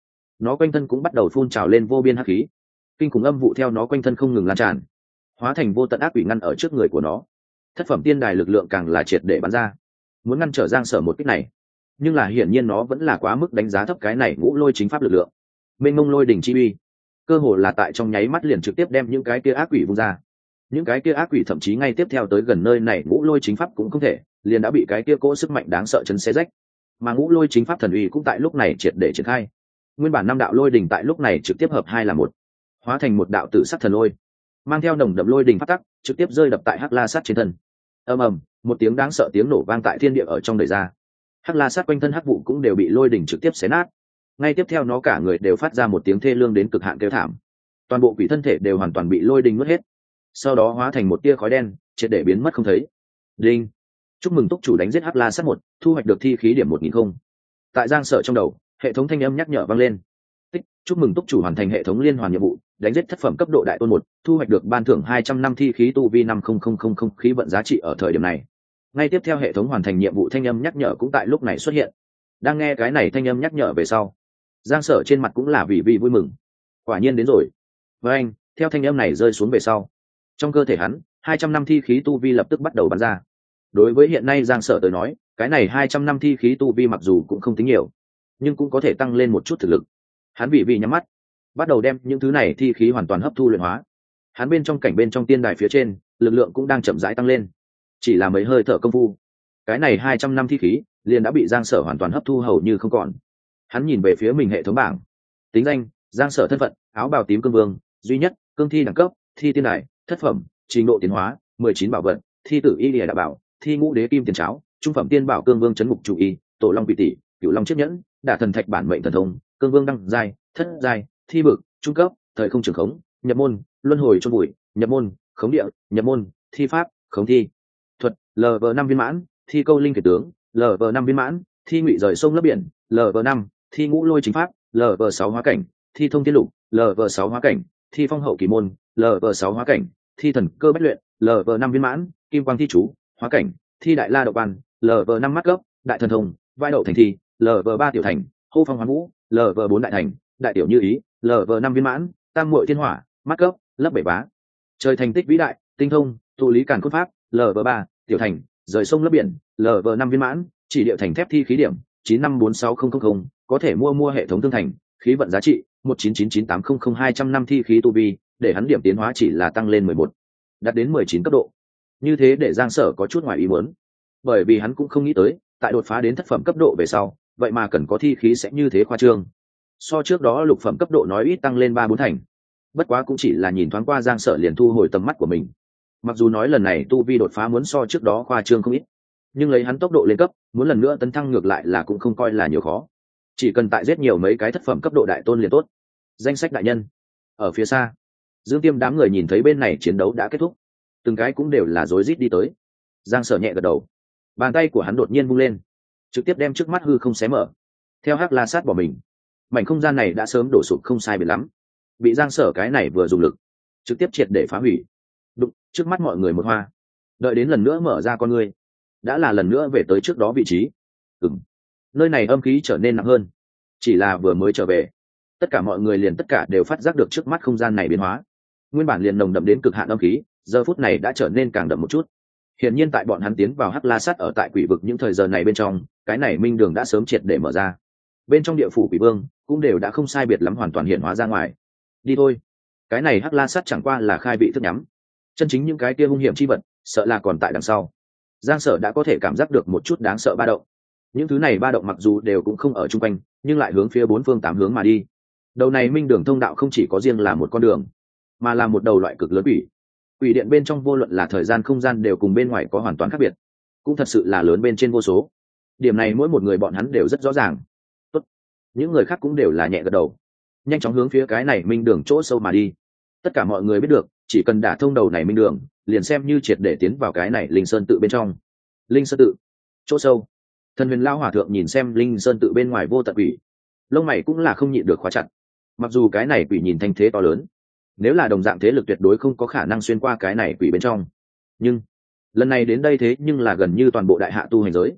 nó quanh thân cũng bắt đầu phun trào lên vô biên hắc khí, kinh khủng âm vụ theo nó quanh thân không ngừng lan tràn, hóa thành vô tận ác quỷ ngăn ở trước người của nó. Thất phẩm tiên đài lực lượng càng là triệt để bắn ra, muốn ngăn trở Giang Sở một kích này, nhưng là hiển nhiên nó vẫn là quá mức đánh giá thấp cái này ngũ lôi chính pháp lực lượng. Mênh mông lôi đỉnh chi uy, cơ hồ là tại trong nháy mắt liền trực tiếp đem những cái kia ác quỷ vung ra. Những cái kia ác quỷ thậm chí ngay tiếp theo tới gần nơi này ngũ lôi chính pháp cũng không thể, liền đã bị cái kia cỗ sức mạnh đáng sợ chấn xé rách. Mà ngũ lôi chính pháp thần uy cũng tại lúc này triệt để triển khai. Nguyên bản năm đạo lôi đỉnh tại lúc này trực tiếp hợp hai là một, hóa thành một đạo tử sắc thần lôi, mang theo nồng đậm lôi đỉnh phát tắc, trực tiếp rơi đập tại Hắc La Sát trên thân. Ầm ầm, một tiếng đáng sợ tiếng nổ vang tại thiên địa ở trong đời ra. Hắc La Sát quanh thân hắc vụ cũng đều bị lôi đỉnh trực tiếp xé nát. Ngay tiếp theo nó cả người đều phát ra một tiếng thê lương đến cực hạn kêu thảm. Toàn bộ quỷ thân thể đều hoàn toàn bị lôi đỉnh nuốt hết, sau đó hóa thành một tia khói đen, triệt để biến mất không thấy. Đinh, chúc mừng túc chủ đánh giết Hắc La Sát một, thu hoạch được thi khí điểm một nghìn không. Tại Giang Sở trong đầu, hệ thống thanh âm nhắc nhở vang lên. Tích, chúc mừng túc chủ hoàn thành hệ thống liên hoàn nhiệm vụ, đánh giết thất phẩm cấp độ đại tôn một, thu hoạch được ban thưởng hai trăm năm thi khí tu vi năm không không không không khí vận giá trị ở thời điểm này. Ngay tiếp theo hệ thống hoàn thành nhiệm vụ thanh âm nhắc nhở cũng tại lúc này xuất hiện. Đang nghe cái này thanh âm nhắc nhở về sau, Giang Sở trên mặt cũng là vì vì vui mừng. Quả nhiên đến rồi. Với anh, theo thanh âm này rơi xuống về sau, trong cơ thể hắn, hai trăm năm thi khí tu vi lập tức bắt đầu bắn ra. Đối với hiện nay Giang Sở tới nói, cái này hai trăm năm thi khí tu vi mặc dù cũng không tính nhiều, nhưng cũng có thể tăng lên một chút thực lực. Hắn vì vì nhắm mắt, bắt đầu đem những thứ này thi khí hoàn toàn hấp thu luyện hóa. Hắn bên trong cảnh bên trong tiên đài phía trên, lực lượng cũng đang chậm rãi tăng lên. Chỉ là mấy hơi thở công phu, cái này hai trăm năm thi khí liền đã bị Giang Sở hoàn toàn hấp thu hầu như không còn. Hắn nhìn về phía mình hệ thống bảng, tính danh Giang Sở, thân phận áo bào tím cương vương duy nhất, cương thi đẳng cấp thi tiên đài, thất phẩm, trình độ tiến hóa mười chín, bảo vật thi tử y lìa đạo bảo, thi ngũ đế kim tiền cháo, trung phẩm tiên bảo cương vương chấn ngục chủ y, tổ long vị tỷ, cửu long chiếc nhẫn, đả thần thạch bản mệnh thần thông, cương vương đăng giai, thất giai, thi bực trung cấp, thời không trường khống, nhập môn luân hồi chôn bụi, nhập môn khống địa, nhập môn thi pháp khống thi thuật, lv năm viên mãn, thi câu linh kể tướng, lv năm viên mãn, thi ngụy rời sông lấp biển, lv năm, thi ngũ lôi chính pháp, lv sáu hóa cảnh, thi thông thiên lục, lv sáu hóa cảnh, thi phong hậu kỳ môn, lv sáu hóa cảnh, thi thần cơ bách luyện, lv năm viên mãn, kim quang thi chú hóa cảnh, thi đại la đậu ban, lv năm mắt gốc, đại thần thông, vai đậu thành thi, lv ba tiểu thành, hô phong hoán vũ, lv bốn đại thành, đại tiểu như ý, lv năm viên mãn, tam muội thiên hỏa, mắt gốc, lấp bể bá, trời thành tích vĩ đại, tinh thông, tụ lý càn khôn pháp, lv ba tiểu thành, rời sông lấp biển, lv năm viên mãn, chỉ điệu thành thép thi khí điểm chín năm bốn sáu không không không, có thể mua mua hệ thống thương thành, khí vận giá trị một chín chín chín tám không không hai trăm năm thi khí tu vi, để hắn điểm tiến hóa chỉ là tăng lên mười một, đạt đến mười chín cấp độ. Như thế để Giang Sở có chút ngoài ý muốn, bởi vì hắn cũng không nghĩ tới, tại đột phá đến thất phẩm cấp độ về sau, vậy mà cần có thi khí sẽ như thế khoa trương. So trước đó lục phẩm cấp độ nói ít tăng lên ba bốn thành. Bất quá cũng chỉ là nhìn thoáng qua Giang Sở liền thu hồi tầm mắt của mình. Mặc dù nói lần này tu vi đột phá muốn so trước đó khoa trương không ít, nhưng lấy hắn tốc độ lên cấp, muốn lần nữa tấn thăng ngược lại là cũng không coi là nhiều khó. Chỉ cần tại giết nhiều mấy cái thất phẩm cấp độ đại tôn liền tốt. Danh sách đại nhân. Ở phía xa, Dương Tiêm đám người nhìn thấy bên này chiến đấu đã kết thúc, từng cái cũng đều là rối rít đi tới. Giang Sở nhẹ gật đầu, bàn tay của hắn đột nhiên vung lên, trực tiếp đem trước mắt hư không xé mở. Theo Hắc La Sát bỏ mình, mảnh không gian này đã sớm đổ sụp không sai biệt lắm, bị Giang Sở cái này vừa dùng lực trực tiếp triệt để phá hủy. Đụng trước mắt mọi người một hoa, đợi đến lần nữa mở ra con ngươi, đã là lần nữa về tới trước đó vị trí. Ừm, nơi này âm khí trở nên nặng hơn. Chỉ là vừa mới trở về, tất cả mọi người liền tất cả đều phát giác được trước mắt không gian này biến hóa. Nguyên bản liền nồng đậm đến cực hạn âm khí, giờ phút này đã trở nên càng đậm một chút. Hiển nhiên tại bọn hắn tiến vào Hắc La Sát ở tại quỷ vực những thời giờ này bên trong, cái này minh đường đã sớm triệt để mở ra. Bên trong địa phủ quỷ vương cũng đều đã không sai biệt lắm hoàn toàn hiện hóa ra ngoài. Đi thôi, cái này Hắc La Sát chẳng qua là khai vị thức nhắm, chân chính những cái kia hung hiểm chi vật sợ là còn tại đằng sau. Giang Sở đã có thể cảm giác được một chút đáng sợ ba động. Những thứ này ba động mặc dù đều cũng không ở chung quanh, nhưng lại hướng phía bốn phương tám hướng mà đi. Đầu này minh đường thông đạo không chỉ có riêng là một con đường, mà là một đầu loại cực lớn quỷ. Quỷ điện bên trong vô luận là thời gian không gian đều cùng bên ngoài có hoàn toàn khác biệt, cũng thật sự là lớn bên trên vô số. Điểm này mỗi một người bọn hắn đều rất rõ ràng. Tốt. Những người khác cũng đều là nhẹ gật đầu, nhanh chóng hướng phía cái này minh đường chỗ sâu mà đi. Tất cả mọi người biết được, chỉ cần đả thông đầu này minh đường, liền xem như triệt để tiến vào cái này linh sơn tự bên trong. Linh sơn tự chỗ sâu, Thần Huyền Lão hòa thượng nhìn xem linh sơn tự bên ngoài vô tận quỷ, lông mày cũng là không nhịn được khóa chặt. Mặc dù cái này quỷ nhìn thanh thế to lớn, nếu là đồng dạng thế lực tuyệt đối không có khả năng xuyên qua cái này quỷ bên trong, nhưng lần này đến đây thế nhưng là gần như toàn bộ đại hạ tu hành giới.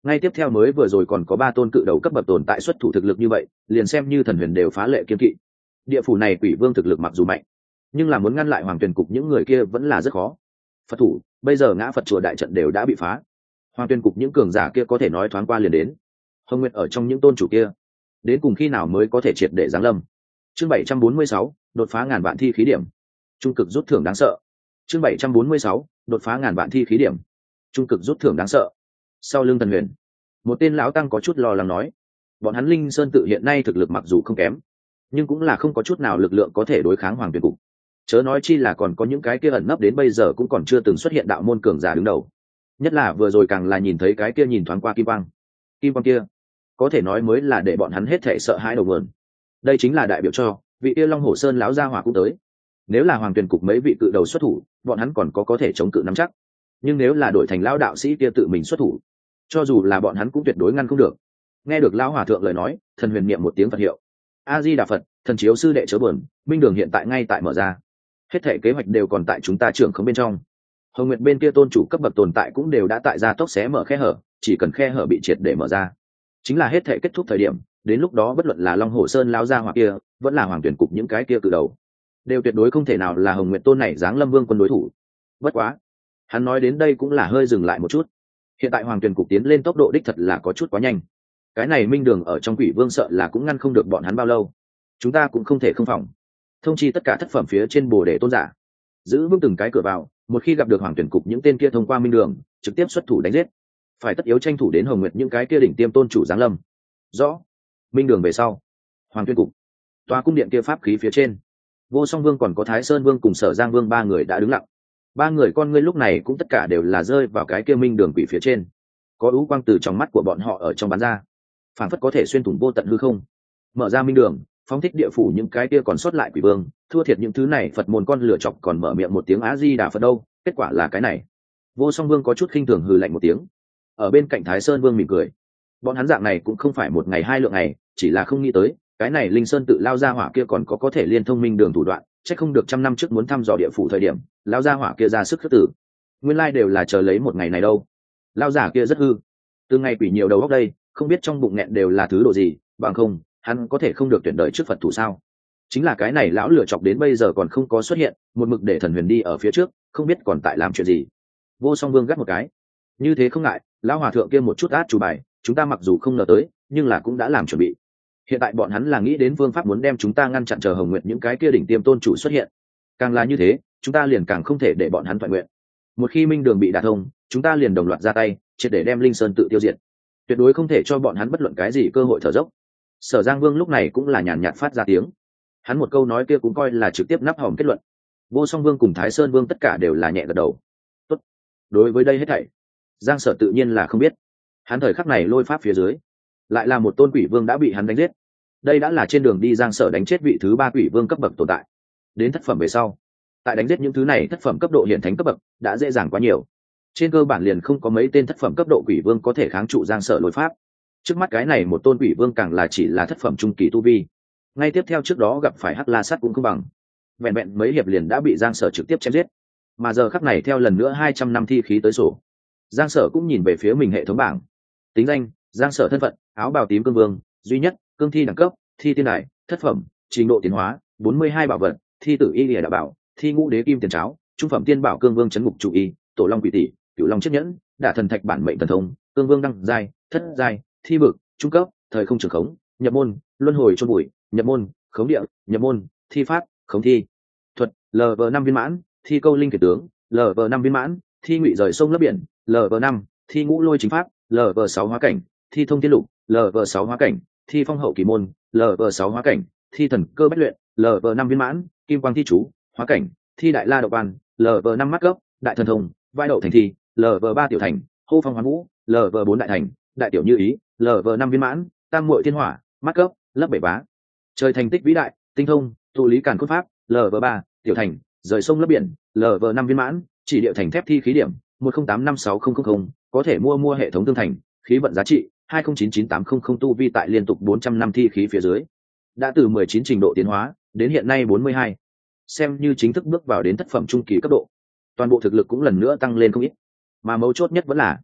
ngay tiếp theo mới vừa rồi còn có ba tôn cự đầu cấp bậc tồn tại xuất thủ thực lực như vậy, liền xem như thần huyền đều phá lệ kiên kỵ. Địa phủ này quỷ vương thực lực mặc dù mạnh, nhưng là muốn ngăn lại hoàng tuyền cục những người kia vẫn là rất khó. Phật thủ bây giờ ngã Phật chùa đại trận đều đã bị phá, hoàng tuyền cục những cường giả kia có thể nói thoáng qua liền đến. Hồng Nguyệt ở trong những tôn chủ kia, đến cùng khi nào mới có thể triệt để giáng lâm? Chương bảy trăm bốn mươi sáu, đột phá ngàn vạn thi khí điểm. Trung cực rút thưởng đáng sợ. Chương bảy trăm bốn mươi sáu, đột phá ngàn vạn thi khí điểm. Trung cực rút thưởng đáng sợ. Sau lưng thần huyền, một tên lão tăng có chút lo lắng nói, bọn hắn Linh Sơn tự hiện nay thực lực mặc dù không kém, nhưng cũng là không có chút nào lực lượng có thể đối kháng hoàng tuyền cục. Chớ nói chi là còn có những cái kia ẩn nấp đến bây giờ cũng còn chưa từng xuất hiện đạo môn cường giả đứng đầu. Nhất là vừa rồi càng là nhìn thấy cái kia nhìn thoáng qua kim quang. Kim quang kia, có thể nói mới là để bọn hắn hết thảy sợ hãi đầu nguồn. Đây chính là đại biểu cho vị kia Long Hổ Sơn lão gia hỏa cũng tới. Nếu là hoàng tuyền cục mấy vị cự đầu xuất thủ, bọn hắn còn có có thể chống cự nắm chắc. Nhưng nếu là đổi thành lão đạo sĩ kia tự mình xuất thủ, cho dù là bọn hắn cũng tuyệt đối ngăn không được. Nghe được lão hòa thượng lời nói, thần huyền niệm một tiếng Phật hiệu. A Di Đà Phật, thần chiếu sư đệ chớ buồn, minh đường hiện tại ngay tại mở ra. Hết thảy kế hoạch đều còn tại chúng ta trưởng không bên trong. Hồng Nguyệt bên kia tôn chủ cấp bậc tồn tại cũng đều đã tại ra tốc xé mở khe hở, chỉ cần khe hở bị triệt để mở ra, chính là hết thảy kết thúc thời điểm. Đến lúc đó bất luận là Long Hổ Sơn lão gia hỏa kia, vẫn là hoàng tuyển cục những cái kia cự đầu, đều tuyệt đối không thể nào là Hồng Nguyệt tôn này giáng lâm vương quân đối thủ. Bất quá, hắn nói đến đây cũng là hơi dừng lại một chút. Hiện tại hoàng tuyển cục tiến lên tốc độ đích thật là có chút quá nhanh. Cái này minh đường ở trong quỷ vương sợ là cũng ngăn không được bọn hắn bao lâu. Chúng ta cũng không thể không phòng. Thông chi tất cả thất phẩm phía trên bồ đề tôn giả, giữ vững từng cái cửa vào, một khi gặp được hoàng tuyển cục những tên kia thông qua minh đường, trực tiếp xuất thủ đánh giết. Phải tất yếu tranh thủ đến Hồng Nguyệt những cái kia đỉnh tiêm tôn chủ giáng lâm. Rõ. Minh đường về sau, hoàng tuyển cục, tòa cung điện kia pháp khí phía trên, Vô Song Vương còn có Thái Sơn Vương cùng Sở Giang Vương ba người đã đứng lặng. Ba người con ngươi lúc này cũng tất cả đều là rơi vào cái kia minh đường quỷ phía trên. Có ưu quang từ trong mắt của bọn họ ở trong bắn ra, phảng phất có thể xuyên thủng vô tận hư không. Mở ra minh đường, phóng thích địa phủ những cái kia còn sót lại quỷ vương, thua thiệt những thứ này Phật môn con lửa chọc còn mở miệng một tiếng A Di Đà Phật đâu, kết quả là cái này. Vô Song Vương có chút khinh thường hừ lạnh một tiếng. Ở bên cạnh Thái Sơn Vương mỉm cười. Bọn hắn dạng này cũng không phải một ngày hai lượng ngày, chỉ là không nghĩ tới, cái này Linh Sơn tự lao ra hỏa kia còn có có thể liên thông minh đường thủ đoạn, chắc không được trăm năm trước muốn thăm dò địa phủ thời điểm, lao ra hỏa kia ra sức khước tử. Nguyên lai đều là chờ lấy một ngày này đâu. Lao giả kia rất hư. Từ ngày quỷ nhiều đầu óc đây, không biết trong bụng nghẹn đều là thứ độ gì, bằng không, hắn có thể không được tuyển đợi trước Phật thủ sao? Chính là cái này lão lửa chọc đến bây giờ còn không có xuất hiện, một mực để thần huyền đi ở phía trước, không biết còn tại làm chuyện gì. Vô Song Vương gắt một cái. Như thế không ngại, lão hòa thượng kia một chút át chủ bài, chúng ta mặc dù không ngờ tới, nhưng là cũng đã làm chuẩn bị. Hiện tại bọn hắn là nghĩ đến phương pháp muốn đem chúng ta ngăn chặn chờ Hồng Nguyệt những cái kia đỉnh tiêm tôn chủ xuất hiện. Càng là như thế, chúng ta liền càng không thể để bọn hắn thuận nguyện. Một khi minh đường bị đả thông, chúng ta liền đồng loạt ra tay, triệt để đem Linh Sơn tự tiêu diệt. Tuyệt đối không thể cho bọn hắn bất luận cái gì cơ hội thở dốc. Sở Giang Vương lúc này cũng là nhàn nhạt phát ra tiếng. Hắn một câu nói kia cũng coi là trực tiếp nắp hòm kết luận. Vô Song Vương cùng Thái Sơn Vương tất cả đều là nhẹ gật đầu. Tốt. Đối với đây hết thảy, Giang Sở tự nhiên là không biết. Hắn thời khắc này lôi pháp phía dưới, lại là một tôn quỷ vương đã bị hắn đánh giết. Đây đã là trên đường đi Giang Sở đánh chết vị thứ ba quỷ vương cấp bậc tồn tại. Đến thất phẩm về sau, tại đánh giết những thứ này thất phẩm cấp độ hiển thánh cấp bậc đã dễ dàng quá nhiều. Trên cơ bản liền không có mấy tên thất phẩm cấp độ quỷ vương có thể kháng trụ Giang Sở lôi pháp. Trước mắt cái này một tôn quỷ vương càng là chỉ là thất phẩm trung kỳ tu vi. Ngay tiếp theo trước đó gặp phải Hắc La Sát cũng không bằng. Vẹn vẹn mấy hiệp liền đã bị Giang Sở trực tiếp chém giết. Mà giờ khắc này theo lần nữa hai trăm năm thi khí tới sổ. Giang Sở cũng nhìn về phía mình hệ thống bảng. Tính danh: Giang Sở thân phận: áo bào tím cương vương, duy nhất, cương thi đẳng cấp, thi tiên đài, thất phẩm, trình độ tiến hóa, bốn mươi hai bảo vật, thi tử y lìa đạo bảo, thi ngũ đế kim tiền cháo, trung phẩm tiên bảo cương vương chấn ngục chủ y, tổ long quỷ tỷ, cửu long chiếc nhẫn, đả thần thạch bản mệnh thần thông, cương vương đăng giai, thất giai, thi vực, trung cấp, thời không trường khống, nhập môn, luân hồi chôn bụi, nhập môn, khống địa, nhập môn, thi pháp, khống thi, thuật, lv năm viên mãn, thi câu linh kiệt tướng, lv năm viên mãn, thi ngụy rời sông lấp biển, lv năm, thi ngũ lôi chính pháp, lv sáu hóa cảnh, thi thông tiên lục, lv sáu hóa cảnh, thi phong hậu kỳ môn, lv sáu hóa cảnh, thi thần cơ bách luyện, lv năm viên mãn, kim quang thi chú, hóa cảnh, thi đại la độc quan, lv năm mắt cấp, đại thần thông, vai đậu thành thi, lv ba tiểu thành, hô phong hoán vũ, lv bốn đại thành, đại tiểu như ý, lv năm viên mãn, tam muội thiên hỏa, mắt cấp, lấp bảy bá, trời thành tích vĩ đại, tinh thông, tụ lý càn cốt pháp, lv ba tiểu thành, rời sông lấp biển, lv năm viên mãn, chỉ địa thành thép thi khí điểm một không tám năm sáu không không không, có thể mua mua hệ thống tương thành, khí vận giá trị hai không chín chín tám không không, tu vi tại liên tục bốn trăm năm thi khí phía dưới, đã từ mười chín trình độ tiến hóa đến hiện nay bốn mươi hai, xem như chính thức bước vào đến thất phẩm trung kỳ cấp độ. Toàn bộ thực lực cũng lần nữa tăng lên không ít, mà mấu chốt nhất vẫn là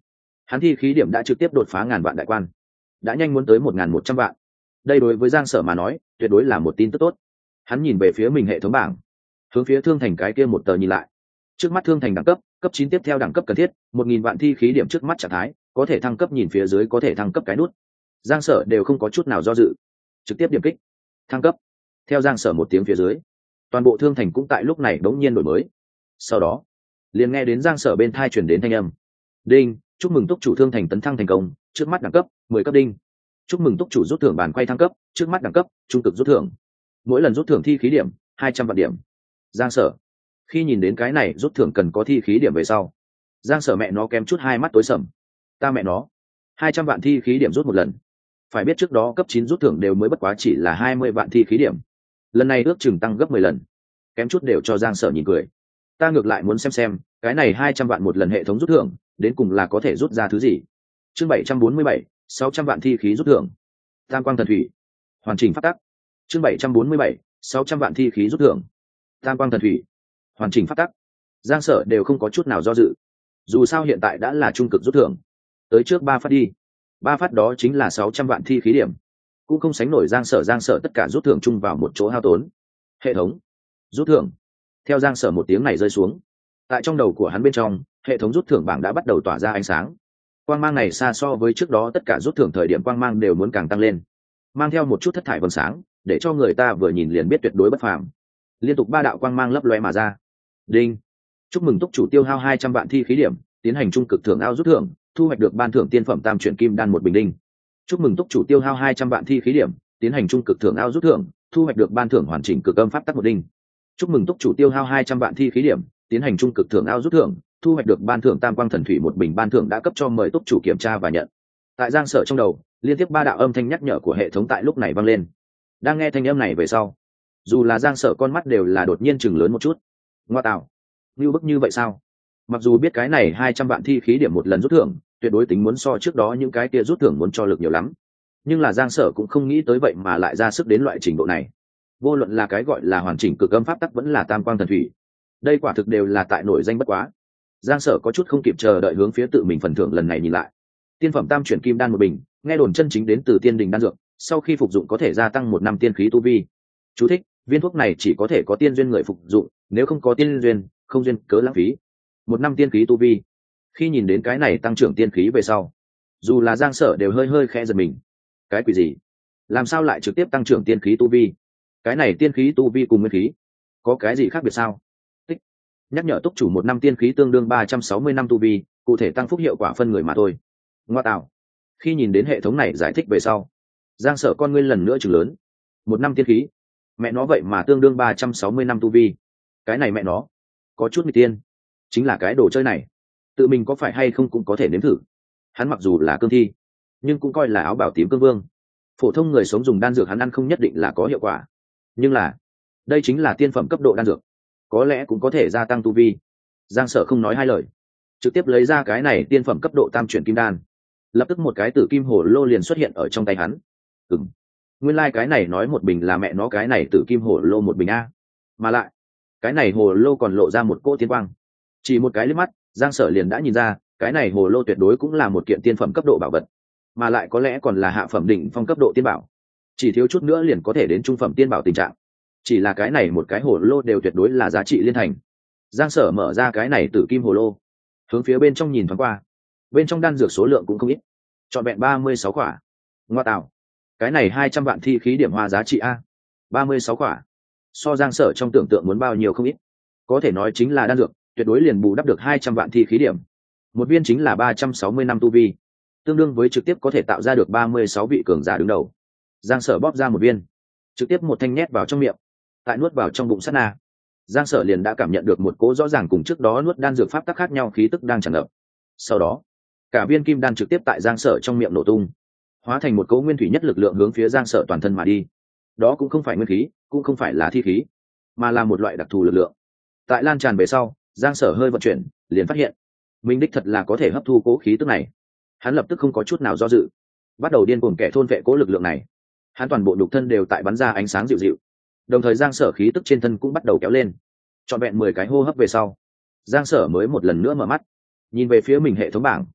hắn thi khí điểm đã trực tiếp đột phá ngàn vạn đại quan, đã nhanh muốn tới một ngàn một trăm vạn. Đây đối với Giang Sở mà nói tuyệt đối là một tin tức tốt. Hắn nhìn về phía mình hệ thống bảng, hướng phía Thương Thành cái kia một tờ nhìn lại. Trước mắt Thương Thành đẳng cấp cấp chín, tiếp theo đẳng cấp cần thiết một nghìn vạn thi khí điểm, trước mắt trạng thái có thể thăng cấp, nhìn phía dưới có thể thăng cấp cái nút. Giang Sở đều không có chút nào do dự, trực tiếp điểm kích thăng cấp. Theo Giang Sở một tiếng phía dưới, toàn bộ Thương Thành cũng tại lúc này đống nhiên đổi mới. Sau đó liền nghe đến Giang Sở bên thai truyền đến thanh âm: đinh, chúc mừng túc chủ Thương Thành tấn thăng thành công, trước mắt đẳng cấp mười cấp. Đinh, chúc mừng túc chủ rút thưởng bàn quay thăng cấp, trước mắt đẳng cấp trung cực rút thưởng, mỗi lần rút thưởng thi khí điểm hai trăm vạn điểm. Giang Sở khi nhìn đến cái này rút thưởng cần có thi khí điểm về sau, Giang Sở mẹ nó kém chút hai mắt tối sầm. Ta mẹ nó, hai trăm vạn thi khí điểm rút một lần. Phải biết trước đó cấp chín rút thưởng đều mới bất quá chỉ là hai mươi vạn thi khí điểm, lần này ước chừng tăng gấp mười lần, kém chút đều cho Giang Sở nhìn cười. Ta ngược lại muốn xem xem cái này hai trăm vạn một lần hệ thống rút thưởng đến cùng là có thể rút ra thứ gì. Chương bảy trăm bốn mươi bảy, sáu trăm vạn thi khí rút thưởng. Tam quang thần thủy, hoàn chỉnh pháp tắc. Chương bảy trăm bốn mươi bảy, sáu trăm vạn thi khí rút thưởng. Tam quang thần thủy, hoàn chỉnh pháp tắc. Giang Sở đều không có chút nào do dự. Dù sao hiện tại đã là trung cực rút thưởng, tới trước ba phát đi. Ba phát đó chính là sáu trăm vạn thi khí điểm, cũng không sánh nổi Giang Sở. Giang Sở tất cả rút thưởng chung vào một chỗ hao tốn. Hệ thống rút thưởng. Theo Giang Sở một tiếng này rơi xuống, tại trong đầu của hắn bên trong, hệ thống rút thưởng bảng đã bắt đầu tỏa ra ánh sáng. Quang mang này xa so với trước đó tất cả rút thưởng thời điểm quang mang đều muốn càng tăng lên, mang theo một chút thất thải vầng sáng, để cho người ta vừa nhìn liền biết tuyệt đối bất phàm. Liên tục ba đạo quang mang lấp lóe mà ra. Đinh, chúc mừng túc chủ tiêu hao hai trăm vạn thi khí điểm, tiến hành trung cực thưởng ao rút thưởng, thu hoạch được ban thưởng tiên phẩm tam chuyển kim đan một bình. Đinh, chúc mừng túc chủ tiêu hao hai trăm vạn thi khí điểm, tiến hành trung cực thưởng ao rút thưởng, thu hoạch được ban thưởng hoàn chỉnh cực âm pháp tắc một. Đinh, chúc mừng túc chủ tiêu hao hai trăm vạn thi khí điểm, tiến hành trung cực thưởng ao rút thưởng, thu hoạch được ban thưởng tam quang thần thủy một bình. Ban thưởng đã cấp cho, mời túc chủ kiểm tra và nhận. Tại Giang Sở trong đầu liên tiếp ba đạo âm thanh nhắc nhở của hệ thống tại lúc này vang lên. Đang nghe thanh âm này về sau, dù là Giang Sở con mắt đều là đột nhiên chừng lớn một chút. Ngoa tạo, như bức như vậy sao? Mặc dù biết cái này hai trăm vạn thi khí điểm một lần rút thưởng tuyệt đối tính muốn so trước đó những cái kia rút thưởng muốn cho lực nhiều lắm, nhưng là Giang Sở cũng không nghĩ tới vậy mà lại ra sức đến loại trình độ này. Vô luận là cái gọi là hoàn chỉnh cực âm pháp tắc vẫn là tam quang thần thủy, đây quả thực đều là tại nổi danh bất quá. Giang Sở có chút không kịp chờ đợi hướng phía tự mình phần thưởng lần này nhìn lại. Tiên phẩm tam chuyển kim đan một bình, nghe đồn chân chính đến từ tiên đình đan dược, sau khi phục dụng có thể gia tăng một năm tiên khí tu vi. Chú thích: viên thuốc này chỉ có thể có tiên duyên người phục dụng, nếu không có tiên duyên, không duyên cớ lãng phí. Một năm tiên khí tu vi. Khi nhìn đến cái này tăng trưởng tiên khí về sau, dù là Giang Sở đều hơi hơi khẽ giật mình. Cái quỷ gì? Làm sao lại trực tiếp tăng trưởng tiên khí tu vi? Cái này tiên khí tu vi cùng nguyên khí có cái gì khác biệt sao? Tích. Nhắc nhở túc chủ một năm tiên khí tương đương ba trăm sáu mươi năm tu vi, cụ thể tăng phúc hiệu quả phân người mà thôi. Ngoa tạo. Khi nhìn đến hệ thống này giải thích về sau, Giang Sở con ngươi lần nữa chừng lớn. Một năm tiên khí, mẹ nó vậy mà tương đương ba trăm sáu mươi năm tu vi. Cái này mẹ nó có chút nguy tiên. Chính là cái đồ chơi này, tự mình có phải hay không cũng có thể nếm thử. Hắn mặc dù là cương thi, nhưng cũng coi là áo bảo tím cương vương. Phổ thông người sống dùng đan dược hắn ăn không nhất định là có hiệu quả, nhưng là đây chính là tiên phẩm cấp độ đan dược, có lẽ cũng có thể gia tăng tu vi. Giang Sở không nói hai lời, trực tiếp lấy ra cái này tiên phẩm cấp độ tam chuyển kim đan. Lập tức một cái tử kim hồ lô liền xuất hiện ở trong tay hắn. Ừm, nguyên lai like cái này nói một bình là mẹ nó cái này tử kim hồ lô một bình a, mà lại cái này hồ lô còn lộ ra một cỗ tiên quang. Chỉ một cái liếc mắt, Giang Sở liền đã nhìn ra cái này hồ lô tuyệt đối cũng là một kiện tiên phẩm cấp độ bảo vật, mà lại có lẽ còn là hạ phẩm đỉnh phong cấp độ tiên bảo, chỉ thiếu chút nữa liền có thể đến trung phẩm tiên bảo tình trạng. Chỉ là cái này một cái hồ lô đều tuyệt đối là giá trị liên thành. Giang Sở mở ra cái này tử kim hồ lô, hướng phía bên trong nhìn thoáng qua. Bên trong đan dược số lượng cũng không ít, trọn vẹn ba mươi sáu quả. Ngoa tạo, cái này hai trăm vạn thi khí điểm hoa giá trị a, ba mươi sáu quả, so Giang Sở trong tưởng tượng muốn bao nhiêu không ít. Có thể nói chính là đan dược tuyệt đối liền bù đắp được hai trăm vạn thi khí điểm. Một viên chính là ba trăm sáu mươi năm tu vi, tương đương với trực tiếp có thể tạo ra được ba mươi sáu vị cường giả đứng đầu. Giang Sở bóp ra một viên, trực tiếp một thanh nhét vào trong miệng. Tại nuốt vào trong bụng sát na, Giang Sở liền đã cảm nhận được một cỗ rõ ràng cùng trước đó nuốt đan dược pháp tắc khác nhau khí tức đang tràn ngập. Sau đó, cả viên kim đan trực tiếp tại Giang Sở trong miệng nổ tung, hóa thành một cỗ nguyên thủy nhất lực lượng hướng phía Giang Sở toàn thân mà đi. Đó cũng không phải nguyên khí, cũng không phải là thi khí, mà là một loại đặc thù lực lượng. Tại lan tràn về sau, Giang Sở hơi vận chuyển, liền phát hiện mình đích thật là có thể hấp thu cỗ khí tức này. Hắn lập tức không có chút nào do dự, bắt đầu điên cuồng kẻ thôn vệ cỗ lực lượng này. Hắn toàn bộ nhục thân đều tại bắn ra ánh sáng dịu dịu, đồng thời Giang Sở khí tức trên thân cũng bắt đầu kéo lên. Trọn vẹn mười cái hô hấp về sau, Giang Sở mới một lần nữa mở mắt, nhìn về phía mình hệ thống bảng.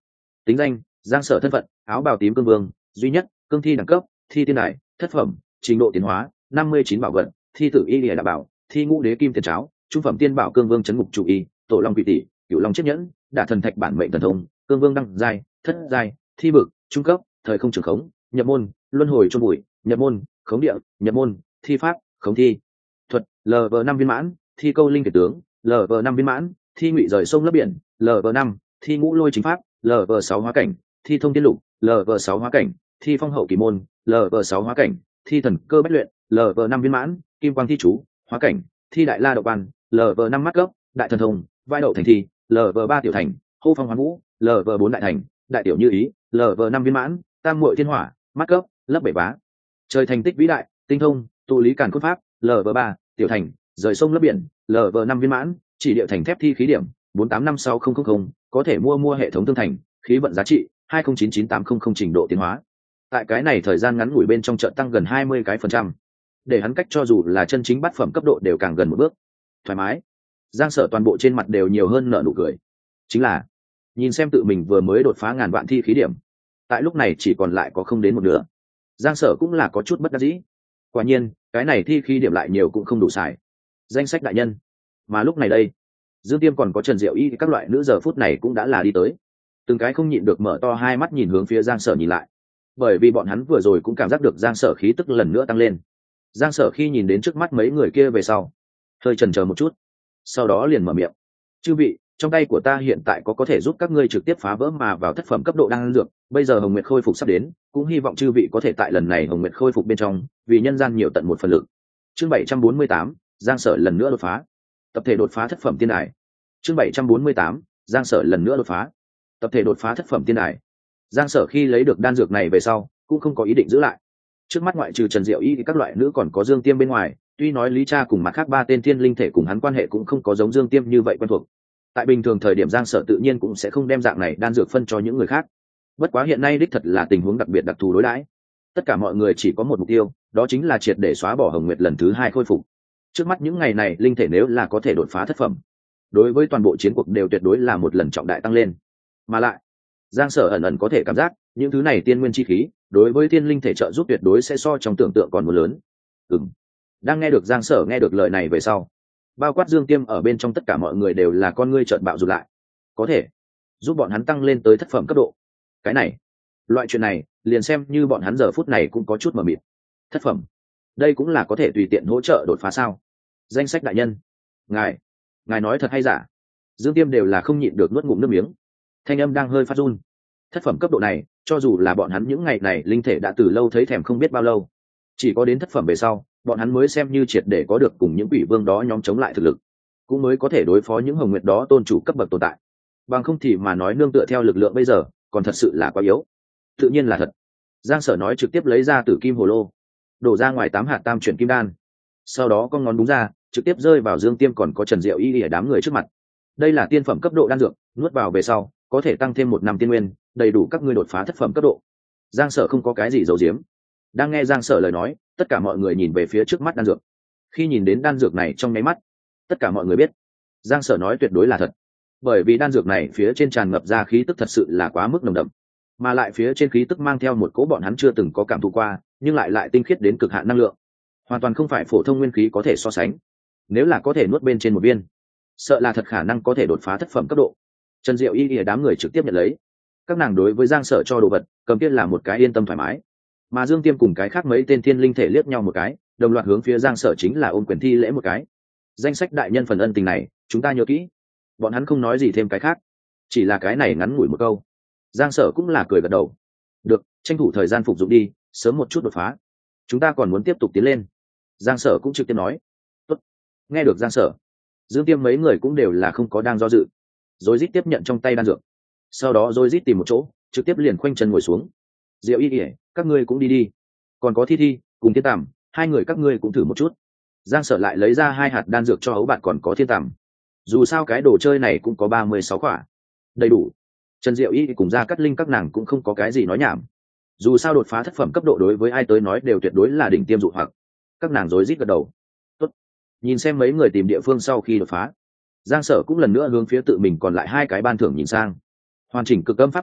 tính danh giang sở thân phận áo bào tím cương vương duy nhất cương thi đẳng cấp thi tiên đại thất phẩm trình độ tiến hóa năm mươi chín bảo vận thi tử y lìa đạo bảo thi ngũ đế kim tiền cháo trung phẩm tiên bảo cương vương chấn ngục chủ y tổ long vị tỷ cửu long chiếc nhẫn đả thần thạch bản mệnh thần thông cương vương đăng giai thất giai thi bực trung cấp thời không trường khống nhập môn luân hồi chôn bụi nhập môn khống địa nhập môn thi pháp khống thi thuật lv năm viên mãn thi câu linh kể tướng lv năm viên mãn thi ngụy rời sông lấp biển lv năm thi ngũ lôi chính pháp lv sáu hóa cảnh thi thông tiên lục lv sáu hóa cảnh thi phong hậu kỳ môn lv sáu hóa cảnh thi thần cơ bách luyện lv năm viên mãn kim quang thi chú hóa cảnh thi đại la đậu ban lv năm mắt gốc đại thần thông vai đậu thành thi lv ba tiểu thành hô phong hoán vũ lv bốn đại thành đại tiểu như ý lv năm viên mãn tam muội thiên hỏa mắt cấp lấp bảy bá trời thành tích vĩ đại tinh thông tụ lý càn cốt pháp lv ba tiểu thành rời sông lấp biển lv năm viên mãn chỉ địa thành thép thi khí điểm bốn tám năm sáu không không không có thể mua mua hệ thống tương thành khí vận giá trị hai không chín chín tám không không trình độ tiến hóa tại cái này thời gian ngắn ngủi bên trong trận tăng gần hai mươi cái phần trăm để hắn cách cho dù là chân chính bát phẩm cấp độ đều càng gần một bước thoải mái giang sở toàn bộ trên mặt đều nhiều hơn nở nụ cười chính là nhìn xem tự mình vừa mới đột phá ngàn vạn thi khí điểm tại lúc này chỉ còn lại có không đến một nửa giang sở cũng là có chút bất đắc dĩ quả nhiên cái này thi khí điểm lại nhiều cũng không đủ xài danh sách đại nhân mà lúc này đây dương tiêm còn có trần diệu y các loại nữ giờ phút này cũng đã là đi tới từng cái không nhịn được mở to hai mắt nhìn hướng phía giang sở nhìn lại bởi vì bọn hắn vừa rồi cũng cảm giác được giang sở khí tức lần nữa tăng lên. Giang sở khi nhìn đến trước mắt mấy người kia về sau hơi chần chờ một chút, sau đó liền mở miệng: chư vị, trong tay của ta hiện tại có có thể giúp các ngươi trực tiếp phá vỡ mà vào thất phẩm cấp độ đan dược, bây giờ Hồng Nguyệt khôi phục sắp đến, cũng hy vọng chư vị có thể tại lần này Hồng Nguyệt khôi phục bên trong vì nhân gian nhiều tận một phần lực. Chương bảy trăm bốn mươi tám, Giang sở lần nữa đột phá. Tập thể đột phá thất phẩm tiên đài. Chương bảy trăm bốn mươi tám, Giang sở lần nữa đột phá. Tập thể đột phá thất phẩm tiên đài. Giang sở khi lấy được đan dược này về sau cũng không có ý định giữ lại. Trước mắt ngoại trừ Trần Diệu Y thì các loại nữ còn có Dương Tiêm bên ngoài, tuy nói Lý Cha cùng mặt khác ba tên thiên linh thể cùng hắn quan hệ cũng không có giống Dương Tiêm như vậy quen thuộc. Tại bình thường thời điểm Giang sở tự nhiên cũng sẽ không đem dạng này đan dược phân cho những người khác. Bất quá hiện nay đích thật là tình huống đặc biệt đặc thù đối đãi. Tất cả mọi người chỉ có một mục tiêu, đó chính là triệt để xóa bỏ Hồng Nguyệt lần thứ hai khôi phục. Trước mắt những ngày này linh thể nếu là có thể đột phá thất phẩm, đối với toàn bộ chiến cuộc đều tuyệt đối là một lần trọng đại tăng lên. Mà lại, Giang sở ẩn ẩn có thể cảm giác những thứ này tiên nguyên chi khí đối với tiên linh thể trợ giúp tuyệt đối sẽ so trong tưởng tượng còn một lớn. Ừm. Đang nghe được Giang sở nghe được lời này về sau, bao quát Dương Tiêm ở bên trong tất cả mọi người đều là con ngươi trợn bạo rụt lại. Có thể giúp bọn hắn tăng lên tới thất phẩm cấp độ. Cái này, loại chuyện này, liền xem như bọn hắn giờ phút này cũng có chút mờ mịt. Thất phẩm, đây cũng là có thể tùy tiện hỗ trợ đột phá sao? Danh sách đại nhân, ngài, ngài nói thật hay giả? Dương Tiêm đều là không nhịn được nuốt ngụm nước miếng. Thanh âm đang hơi phát run. Thất phẩm cấp độ này, cho dù là bọn hắn những ngày này linh thể đã từ lâu thấy thèm không biết bao lâu, chỉ có đến thất phẩm về sau, bọn hắn mới xem như triệt để có được cùng những quỷ vương đó nhóm chống lại thực lực, cũng mới có thể đối phó những hồng nguyệt đó tôn chủ cấp bậc tồn tại. Bằng không thì mà nói nương tựa theo lực lượng bây giờ, còn thật sự là quá yếu. Tự nhiên là thật. Giang sở nói trực tiếp lấy ra tử kim hồ lô, đổ ra ngoài tám hạt tam chuyển kim đan, sau đó con ngón đúng ra, trực tiếp rơi vào Dương Tiêm còn có Trần Diệu Y ở đám người trước mặt. Đây là tiên phẩm cấp độ đan dược, nuốt vào về sau có thể tăng thêm một năm tiên nguyên, đầy đủ các ngươi đột phá thất phẩm cấp độ. Giang sở không có cái gì giấu giếm. Đang nghe Giang sở lời nói, tất cả mọi người nhìn về phía trước mắt đan dược. Khi nhìn đến đan dược này trong nháy mắt, tất cả mọi người biết Giang sở nói tuyệt đối là thật, bởi vì đan dược này phía trên tràn ngập ra khí tức thật sự là quá mức nồng đậm, mà lại phía trên khí tức mang theo một cỗ bọn hắn chưa từng có cảm thụ qua, nhưng lại lại tinh khiết đến cực hạn năng lượng, hoàn toàn không phải phổ thông nguyên khí có thể so sánh. Nếu là có thể nuốt bên trên một viên, sợ là thật khả năng có thể đột phá thất phẩm cấp độ. Trần Diệu Y ở đám người trực tiếp nhận lấy. Các nàng đối với Giang sở cho đồ vật, cầm kia là một cái yên tâm thoải mái. Mà Dương Tiêm cùng cái khác mấy tên thiên linh thể liếc nhau một cái, đồng loạt hướng phía Giang sở chính là ôm quyền thi lễ một cái. Danh sách đại nhân phần ân tình này, chúng ta nhớ kỹ. Bọn hắn không nói gì thêm cái khác, chỉ là cái này ngắn ngủi một câu. Giang sở cũng là cười gật đầu. Được, tranh thủ thời gian phục dụng đi, sớm một chút đột phá. Chúng ta còn muốn tiếp tục tiến lên. Giang sở cũng trực tiếp nói. Tốt. Nghe được Giang sở, Dương Tiêm mấy người cũng đều là không có đang do dự, rồi rít tiếp nhận trong tay đan dược, sau đó rồi rít tìm một chỗ trực tiếp liền khoanh chân ngồi xuống. Diệu Y ỉa, các ngươi cũng đi đi, còn có Thi Thi cùng Thiên Tàm, hai người các ngươi cũng thử một chút. Giang sở lại lấy ra hai hạt đan dược cho hấu bạn còn có Thiên Tàm, dù sao cái đồ chơi này cũng có ba mươi sáu quả, đầy đủ. Trần Diệu Y cùng Gia Cát Linh các nàng cũng không có cái gì nói nhảm, dù sao đột phá thất phẩm cấp độ đối với ai tới nói đều tuyệt đối là đỉnh tiêm dụ hoặc. Các nàng rối rít gật đầu. Tốt. Nhìn xem mấy người tìm địa phương sau khi đột phá, Giang sở cũng lần nữa hướng phía tự mình còn lại hai cái ban thưởng nhìn sang. Hoàn chỉnh cực âm pháp tắc một,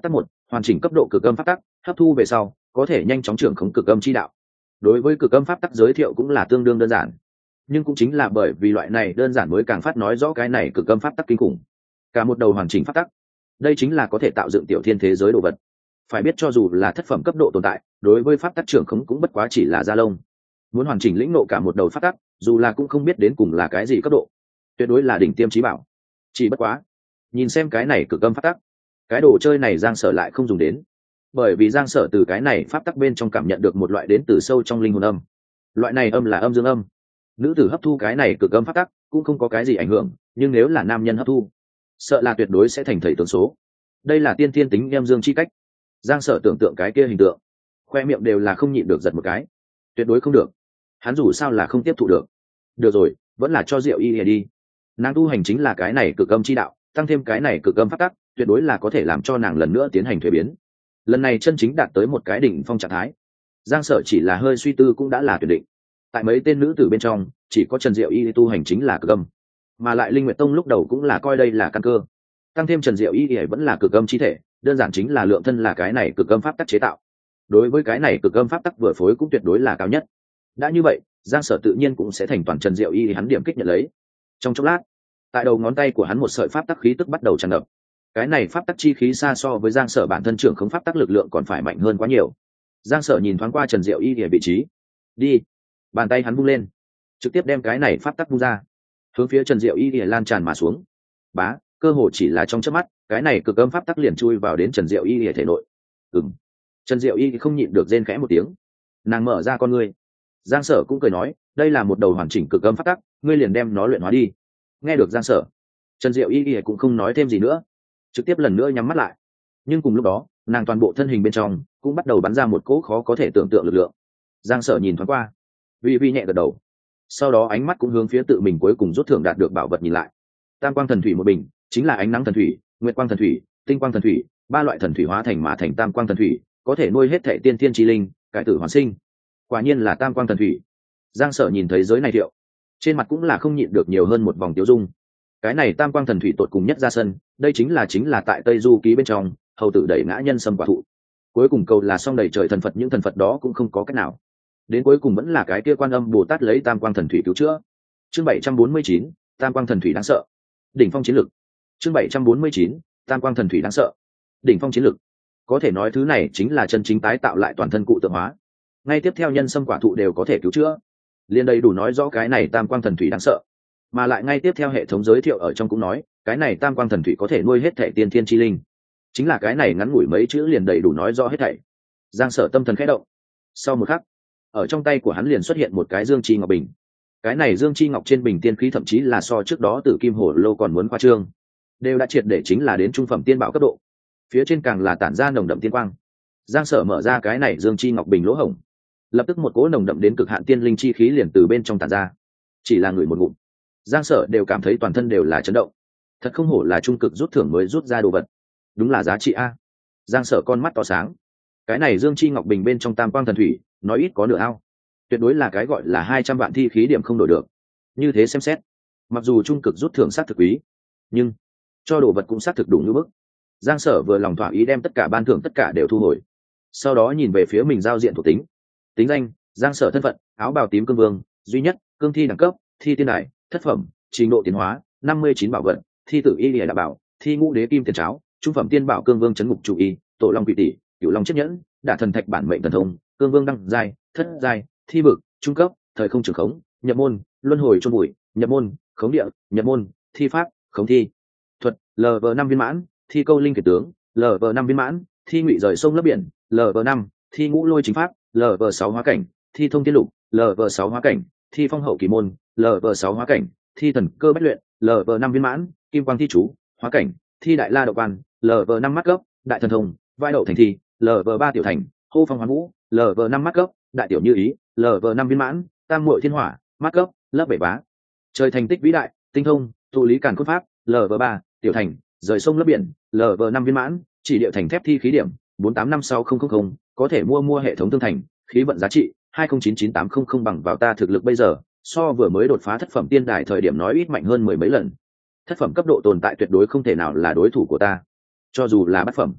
hoàn chỉnh cấp độ cực âm pháp tắc, hấp thu về sau có thể nhanh chóng trưởng khống cực âm chi đạo. Đối với cực âm pháp tắc giới thiệu cũng là tương đương đơn giản, nhưng cũng chính là bởi vì loại này đơn giản mới càng phát nói rõ cái này cực âm pháp tắc kinh khủng. Cả một đầu hoàn chỉnh pháp tắc, đây chính là có thể tạo dựng tiểu thiên thế giới đồ vật. Phải biết cho dù là thất phẩm cấp độ tồn tại, đối với pháp tắc trưởng khống cũng bất quá chỉ là da lông. Muốn hoàn chỉnh lĩnh ngộ cả một đầu pháp tắc, dù là cũng không biết đến cùng là cái gì cấp độ, tuyệt đối là đỉnh tiêm chí bảo. Chỉ bất quá, nhìn xem cái này cực âm pháp tắc, cái đồ chơi này Giang Sở lại không dùng đến, bởi vì Giang Sở từ cái này pháp tắc bên trong cảm nhận được một loại đến từ sâu trong linh hồn âm. Loại này âm là âm dương âm. Nữ tử hấp thu cái này cực âm pháp tắc cũng không có cái gì ảnh hưởng, nhưng nếu là nam nhân hấp thu, sợ là tuyệt đối sẽ thành thầy tướng số. Đây là tiên thiên tính âm dương chi cách. Giang Sở tưởng tượng cái kia hình tượng, khoe miệng đều là không nhịn được giật một cái. Tuyệt đối không được, hắn dù sao là không tiếp thụ được. Được rồi, vẫn là cho Diệu Y đi. Nàng tu hành chính là cái này cực âm chi đạo, tăng thêm cái này cực âm pháp tắc, tuyệt đối là có thể làm cho nàng lần nữa tiến hành thuế biến. Lần này chân chính đạt tới một cái đỉnh phong trạng thái. Giang Sở chỉ là hơi suy tư cũng đã là tuyệt định. Tại mấy tên nữ tử bên trong, chỉ có Trần Diệu Y tu hành chính là cực âm, mà lại Linh Nguyệt Tông lúc đầu cũng là coi đây là căn cơ. Tăng thêm Trần Diệu Y vẫn là cực âm chi thể, đơn giản chính là lượng thân là cái này cực âm pháp tắc chế tạo. Đối với cái này cực âm pháp tắc vừa phối cũng tuyệt đối là cao nhất. Đã như vậy, Giang Sở tự nhiên cũng sẽ thành toàn Trần Diệu Y hắn điểm kích nhận lấy. Trong chốc lát, tại đầu ngón tay của hắn một sợi pháp tắc khí tức bắt đầu tràn ngập. Cái này pháp tắc chi khí xa so với Giang Sở bản thân trưởng không pháp tắc lực lượng còn phải mạnh hơn quá nhiều. Giang Sở nhìn thoáng qua Trần Diệu Y ở vị trí, đi, bàn tay hắn vung lên, trực tiếp đem cái này pháp tắc vung ra, hướng phía Trần Diệu Y lan tràn mà xuống. Bá, cơ hồ chỉ là trong chớp mắt, cái này cực âm pháp tắc liền chui vào đến Trần Diệu Y thể nội. Ừm. Trần Diệu Y không nhịn được rên khẽ một tiếng. Nàng mở ra con ngươi. Giang Sở cũng cười nói, đây là một đầu hoàn chỉnh cực âm pháp tắc, ngươi liền đem nó luyện hóa đi. Nghe được Giang Sở, Trần Diệu Y cũng không nói thêm gì nữa, trực tiếp lần nữa nhắm mắt lại. Nhưng cùng lúc đó, nàng toàn bộ thân hình bên trong cũng bắt đầu bắn ra một cỗ khó có thể tưởng tượng lực lượng. Giang Sở nhìn thoáng qua, vi vi nhẹ gật đầu, sau đó ánh mắt cũng hướng phía tự mình cuối cùng rút thưởng đạt được bảo vật nhìn lại. Tam quang thần thủy một bình, chính là ánh nắng thần thủy, nguyệt quang thần thủy, tinh quang thần thủy, ba loại thần thủy hóa thành mà thành tam quang thần thủy, có thể nuôi hết thệ tiên thiên chi linh, cải tử hoàn sinh. Quả nhiên là tam quang thần thủy. Giang Sở nhìn thấy giới này thiệu, trên mặt cũng là không nhịn được nhiều hơn một vòng tiêu dung. Cái này tam quang thần thủy tột cùng nhất ra sân, đây chính là chính là tại Tây Du ký bên trong, hầu tử đẩy ngã nhân sâm quả thụ. Cuối cùng cầu là xong đầy trời thần Phật, những thần Phật đó cũng không có cách nào. Đến cuối cùng vẫn là cái kia Quan Âm Bồ Tát lấy tam quang thần thủy cứu chữa. Chương bảy trăm bốn mươi chín, tam quang thần thủy đáng sợ. Đỉnh phong chiến lực. Chương bảy trăm bốn mươi chín, tam quang thần thủy đáng sợ. Đỉnh phong chiến lực. Có thể nói thứ này chính là chân chính tái tạo lại toàn thân cụ tượng hóa. Ngay tiếp theo nhân sâm quả thụ đều có thể cứu chữa. Liên đây đủ nói rõ cái này tam quang thần thủy đáng sợ. Mà lại ngay tiếp theo hệ thống giới thiệu ở trong cũng nói, cái này tam quang thần thủy có thể nuôi hết thể tiên thiên chi linh. Chính là cái này ngắn ngủi mấy chữ liền đầy đủ nói rõ hết thảy. Giang Sở tâm thần khẽ động. Sau một khắc, ở trong tay của hắn liền xuất hiện một cái dương chi ngọc bình. Cái này dương chi ngọc trên bình tiên khí thậm chí là so trước đó Tử Kim Hổ Lô còn muốn khoa trương, đều đã triệt để chính là đến trung phẩm tiên bảo cấp độ. Phía trên càng là tản ra nồng đậm tiên quang. Giang Sở mở ra cái này dương chi ngọc bình lỗ hổng, lập tức một cỗ nồng đậm đến cực hạn tiên linh chi khí liền từ bên trong tản ra. Chỉ là người một ngụm, Giang Sở đều cảm thấy toàn thân đều là chấn động. Thật không hổ là trung cực rút thưởng mới rút ra đồ vật, đúng là giá trị a. Giang Sở con mắt tỏ sáng. Cái này dương chi ngọc bình bên trong tam quang thần thủy, nói ít có nửa ao, tuyệt đối là cái gọi là hai trăm vạn thi khí điểm không đổi được. Như thế xem xét, mặc dù trung cực rút thưởng sát thực quý, nhưng cho đồ vật cũng sát thực đủ như bức. Giang Sở vừa lòng thỏa ý đem tất cả ban thưởng tất cả đều thu hồi, sau đó nhìn về phía mình giao diện thuộc tính. Tính danh: Giang Sở. Thân phận: áo bào tím cương vương, duy nhất, cương thi đẳng cấp, thi tiên đài, thất phẩm, trình độ tiến hóa năm mươi chín, bảo vật, thi tử y lìa đạo bảo, thi ngũ đế kim tiền cháo, trung phẩm tiên bảo cương vương chấn ngục chủ y, tổ long quỷ tỷ, cửu long chiếc nhẫn, đả thần thạch bản mệnh thần thông, cương vương đăng giai, thất giai, thi vực, trung cấp, thời không trường khống, nhập môn, luân hồi chôn bụi, nhập môn, khống địa, nhập môn, thi pháp, khống thi thuật, lv năm viên mãn, thi câu linh kiệt tướng, lv năm viên mãn, thi ngụy rời sông lấp biển, lv năm, thi ngũ lôi chính pháp, lv sáu hóa cảnh, thi thông tiên lục, lv sáu hóa cảnh, thi phong hậu kỳ môn, lv sáu hóa cảnh, thi thần cơ bách luyện, lv năm viên mãn, kim quang thi chú, hóa cảnh, thi đại la đậu quan, lv năm mắt cấp, đại thần thông, vai đậu thành thi, lv ba tiểu thành, hô phong hoán vũ, lv năm mắt cấp, đại tiểu như ý, lv năm viên mãn, tam muội thiên hỏa, mắt cấp, lớp bảy bá, trời thành tích vĩ đại, tinh thông, thụ lý càn cốt pháp, lv ba tiểu thành, rời sông lấp biển, lv năm viên mãn, chỉ địa thành thép thi khí điểm bốn tám năm sáu không không không, có thể mua mua hệ thống tương thành, khí vận giá trị hai không chín chín tám không không, bằng vào ta thực lực bây giờ, so vừa mới đột phá thất phẩm tiên đài thời điểm nói ít mạnh hơn mười mấy lần. Thất phẩm cấp độ tồn tại tuyệt đối không thể nào là đối thủ của ta, cho dù là bát phẩm,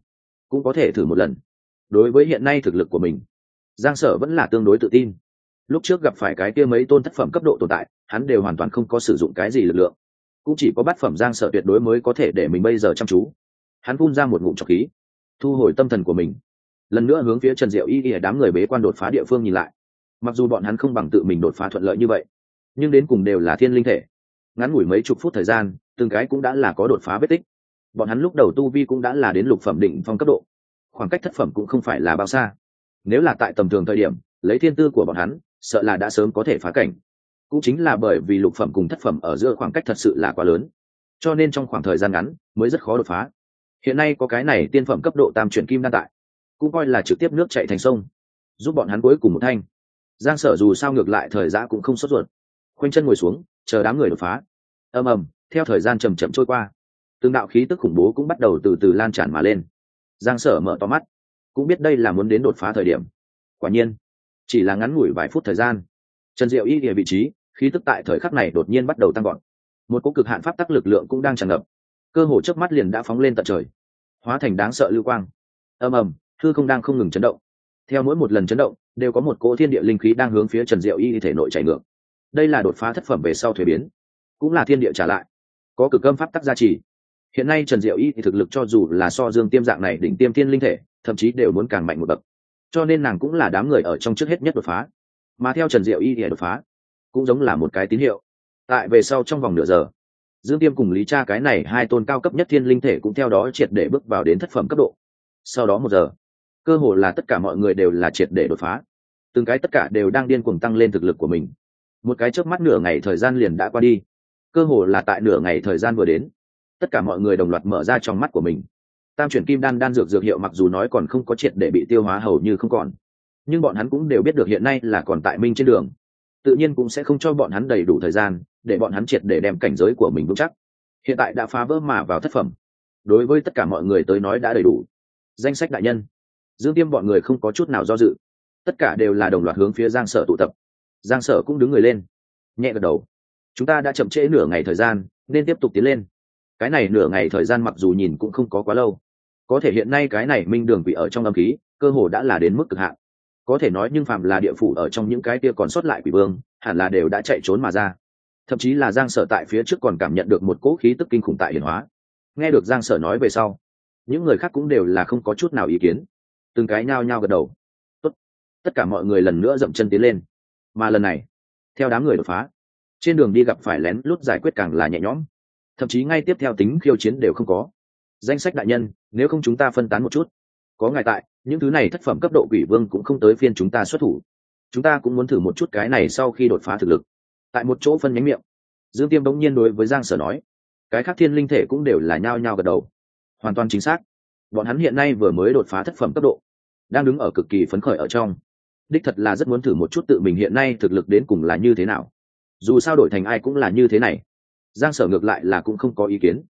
cũng có thể thử một lần. Đối với hiện nay thực lực của mình, Giang Sở vẫn là tương đối tự tin. Lúc trước gặp phải cái kia mấy tôn thất phẩm cấp độ tồn tại, hắn đều hoàn toàn không có sử dụng cái gì lực lượng, cũng chỉ có bát phẩm Giang Sở tuyệt đối mới có thể để mình bây giờ chăm chú. Hắn phun ra một ngụm trọc khí, thu hồi tâm thần của mình, lần nữa hướng phía Trần Diệu Y Y đám người bế quan đột phá địa phương nhìn lại. Mặc dù bọn hắn không bằng tự mình đột phá thuận lợi như vậy, nhưng đến cùng đều là thiên linh thể, ngắn ngủi mấy chục phút thời gian, từng cái cũng đã là có đột phá vết tích. Bọn hắn lúc đầu tu vi cũng đã là đến lục phẩm đỉnh phong cấp độ, khoảng cách thất phẩm cũng không phải là bao xa. Nếu là tại tầm thường thời điểm, lấy thiên tư của bọn hắn, sợ là đã sớm có thể phá cảnh. Cũng chính là bởi vì lục phẩm cùng thất phẩm ở giữa khoảng cách thật sự là quá lớn, cho nên trong khoảng thời gian ngắn mới rất khó đột phá. Hiện nay có cái này tiên phẩm cấp độ tam chuyển kim đan tại, cũng coi là trực tiếp nước chảy thành sông, giúp bọn hắn cuối cùng một thanh. Giang Sở dù sao ngược lại thời gian cũng không sốt ruột, khoanh chân ngồi xuống chờ đám người đột phá. Ầm ầm, theo thời gian chậm chậm trôi qua, từng đạo khí tức khủng bố cũng bắt đầu từ từ lan tràn mà lên. Giang Sở mở to mắt, cũng biết đây là muốn đến đột phá thời điểm. Quả nhiên, chỉ là ngắn ngủi vài phút thời gian, Trần Diệu Y địa vị trí, khí tức tại thời khắc này đột nhiên bắt đầu tăng gọn. Một cỗ cực hạn pháp tắc lực lượng cũng đang tràn ngập, cơ hồ chớp mắt liền đã phóng lên tận trời, hóa thành đáng sợ lưu quang. Ầm ầm, hư không đang không ngừng chấn động. Theo mỗi một lần chấn động, đều có một cỗ thiên địa linh khí đang hướng phía Trần Diệu Y thể nội chảy ngược. Đây là đột phá thất phẩm về sau thuế biến, cũng là thiên địa trả lại, có cực âm pháp tắc gia trì. Hiện nay Trần Diệu Y thì thực lực cho dù là so Dương Tiêm dạng này đỉnh tiêm thiên linh thể, thậm chí đều muốn càng mạnh một bậc. Cho nên nàng cũng là đám người ở trong trước hết nhất đột phá. Mà theo Trần Diệu Y thì đột phá, cũng giống là một cái tín hiệu. Tại về sau trong vòng nửa giờ, Dương Tiêm cùng Lý Cha cái này hai tôn cao cấp nhất thiên linh thể cũng theo đó triệt để bước vào đến thất phẩm cấp độ. Sau đó một giờ, cơ hồ là tất cả mọi người đều là triệt để đột phá. Từng cái tất cả đều đang điên cuồng tăng lên thực lực của mình. Một cái chớp mắt nửa ngày thời gian liền đã qua đi. Cơ hồ là tại nửa ngày thời gian vừa đến, tất cả mọi người đồng loạt mở ra trong mắt của mình. Tam chuyển kim đan đan dược dược hiệu mặc dù nói còn không có triệt để bị tiêu hóa hầu như không còn, nhưng bọn hắn cũng đều biết được hiện nay là còn tại minh trên đường, tự nhiên cũng sẽ không cho bọn hắn đầy đủ thời gian để bọn hắn triệt để đem cảnh giới của mình vững chắc. Hiện tại đã phá vỡ mà vào thất phẩm, đối với tất cả mọi người tới nói đã đầy đủ. Danh sách đại nhân, Dương Tiêm bọn người không có chút nào do dự, tất cả đều là đồng loạt hướng phía Giang Sở tụ tập. Giang Sở cũng đứng người lên, nhẹ gật đầu. Chúng ta đã chậm trễ nửa ngày thời gian, nên tiếp tục tiến lên. Cái này nửa ngày thời gian mặc dù nhìn cũng không có quá lâu, có thể hiện nay cái này minh đường quỷ ở trong âm khí cơ hồ đã là đến mức cực hạn, có thể nói nhưng phàm là địa phủ ở trong những cái kia còn sót lại quỷ vương hẳn là đều đã chạy trốn mà ra. Thậm chí là Giang Sở tại phía trước còn cảm nhận được một cỗ khí tức kinh khủng tại hiển hóa. Nghe được Giang Sở nói về sau, những người khác cũng đều là không có chút nào ý kiến, từng cái nhao nhao gật đầu. Tốt. Tất cả mọi người lần nữa dậm chân tiến lên, mà lần này theo đám người đột phá, trên đường đi gặp phải lén lút giải quyết càng là nhẹ nhõm, thậm chí ngay tiếp theo tính khiêu chiến đều không có. Danh sách đại nhân, nếu không chúng ta phân tán một chút, có ngài tại, những thứ này thất phẩm cấp độ quỷ vương cũng không tới phiên chúng ta xuất thủ. Chúng ta cũng muốn thử một chút cái này sau khi đột phá thực lực. Tại một chỗ phân nhánh miệng, Dương Tiêm bỗng nhiên đối với Giang Sở nói. Cái khác thiên linh thể cũng đều là nhao nhao gật đầu. Hoàn toàn chính xác, bọn hắn hiện nay vừa mới đột phá thất phẩm cấp độ, đang đứng ở cực kỳ phấn khởi ở trong, đích thật là rất muốn thử một chút tự mình hiện nay thực lực đến cùng là như thế nào. Dù sao đổi thành ai cũng là như thế này. Giang Sở ngược lại là cũng không có ý kiến,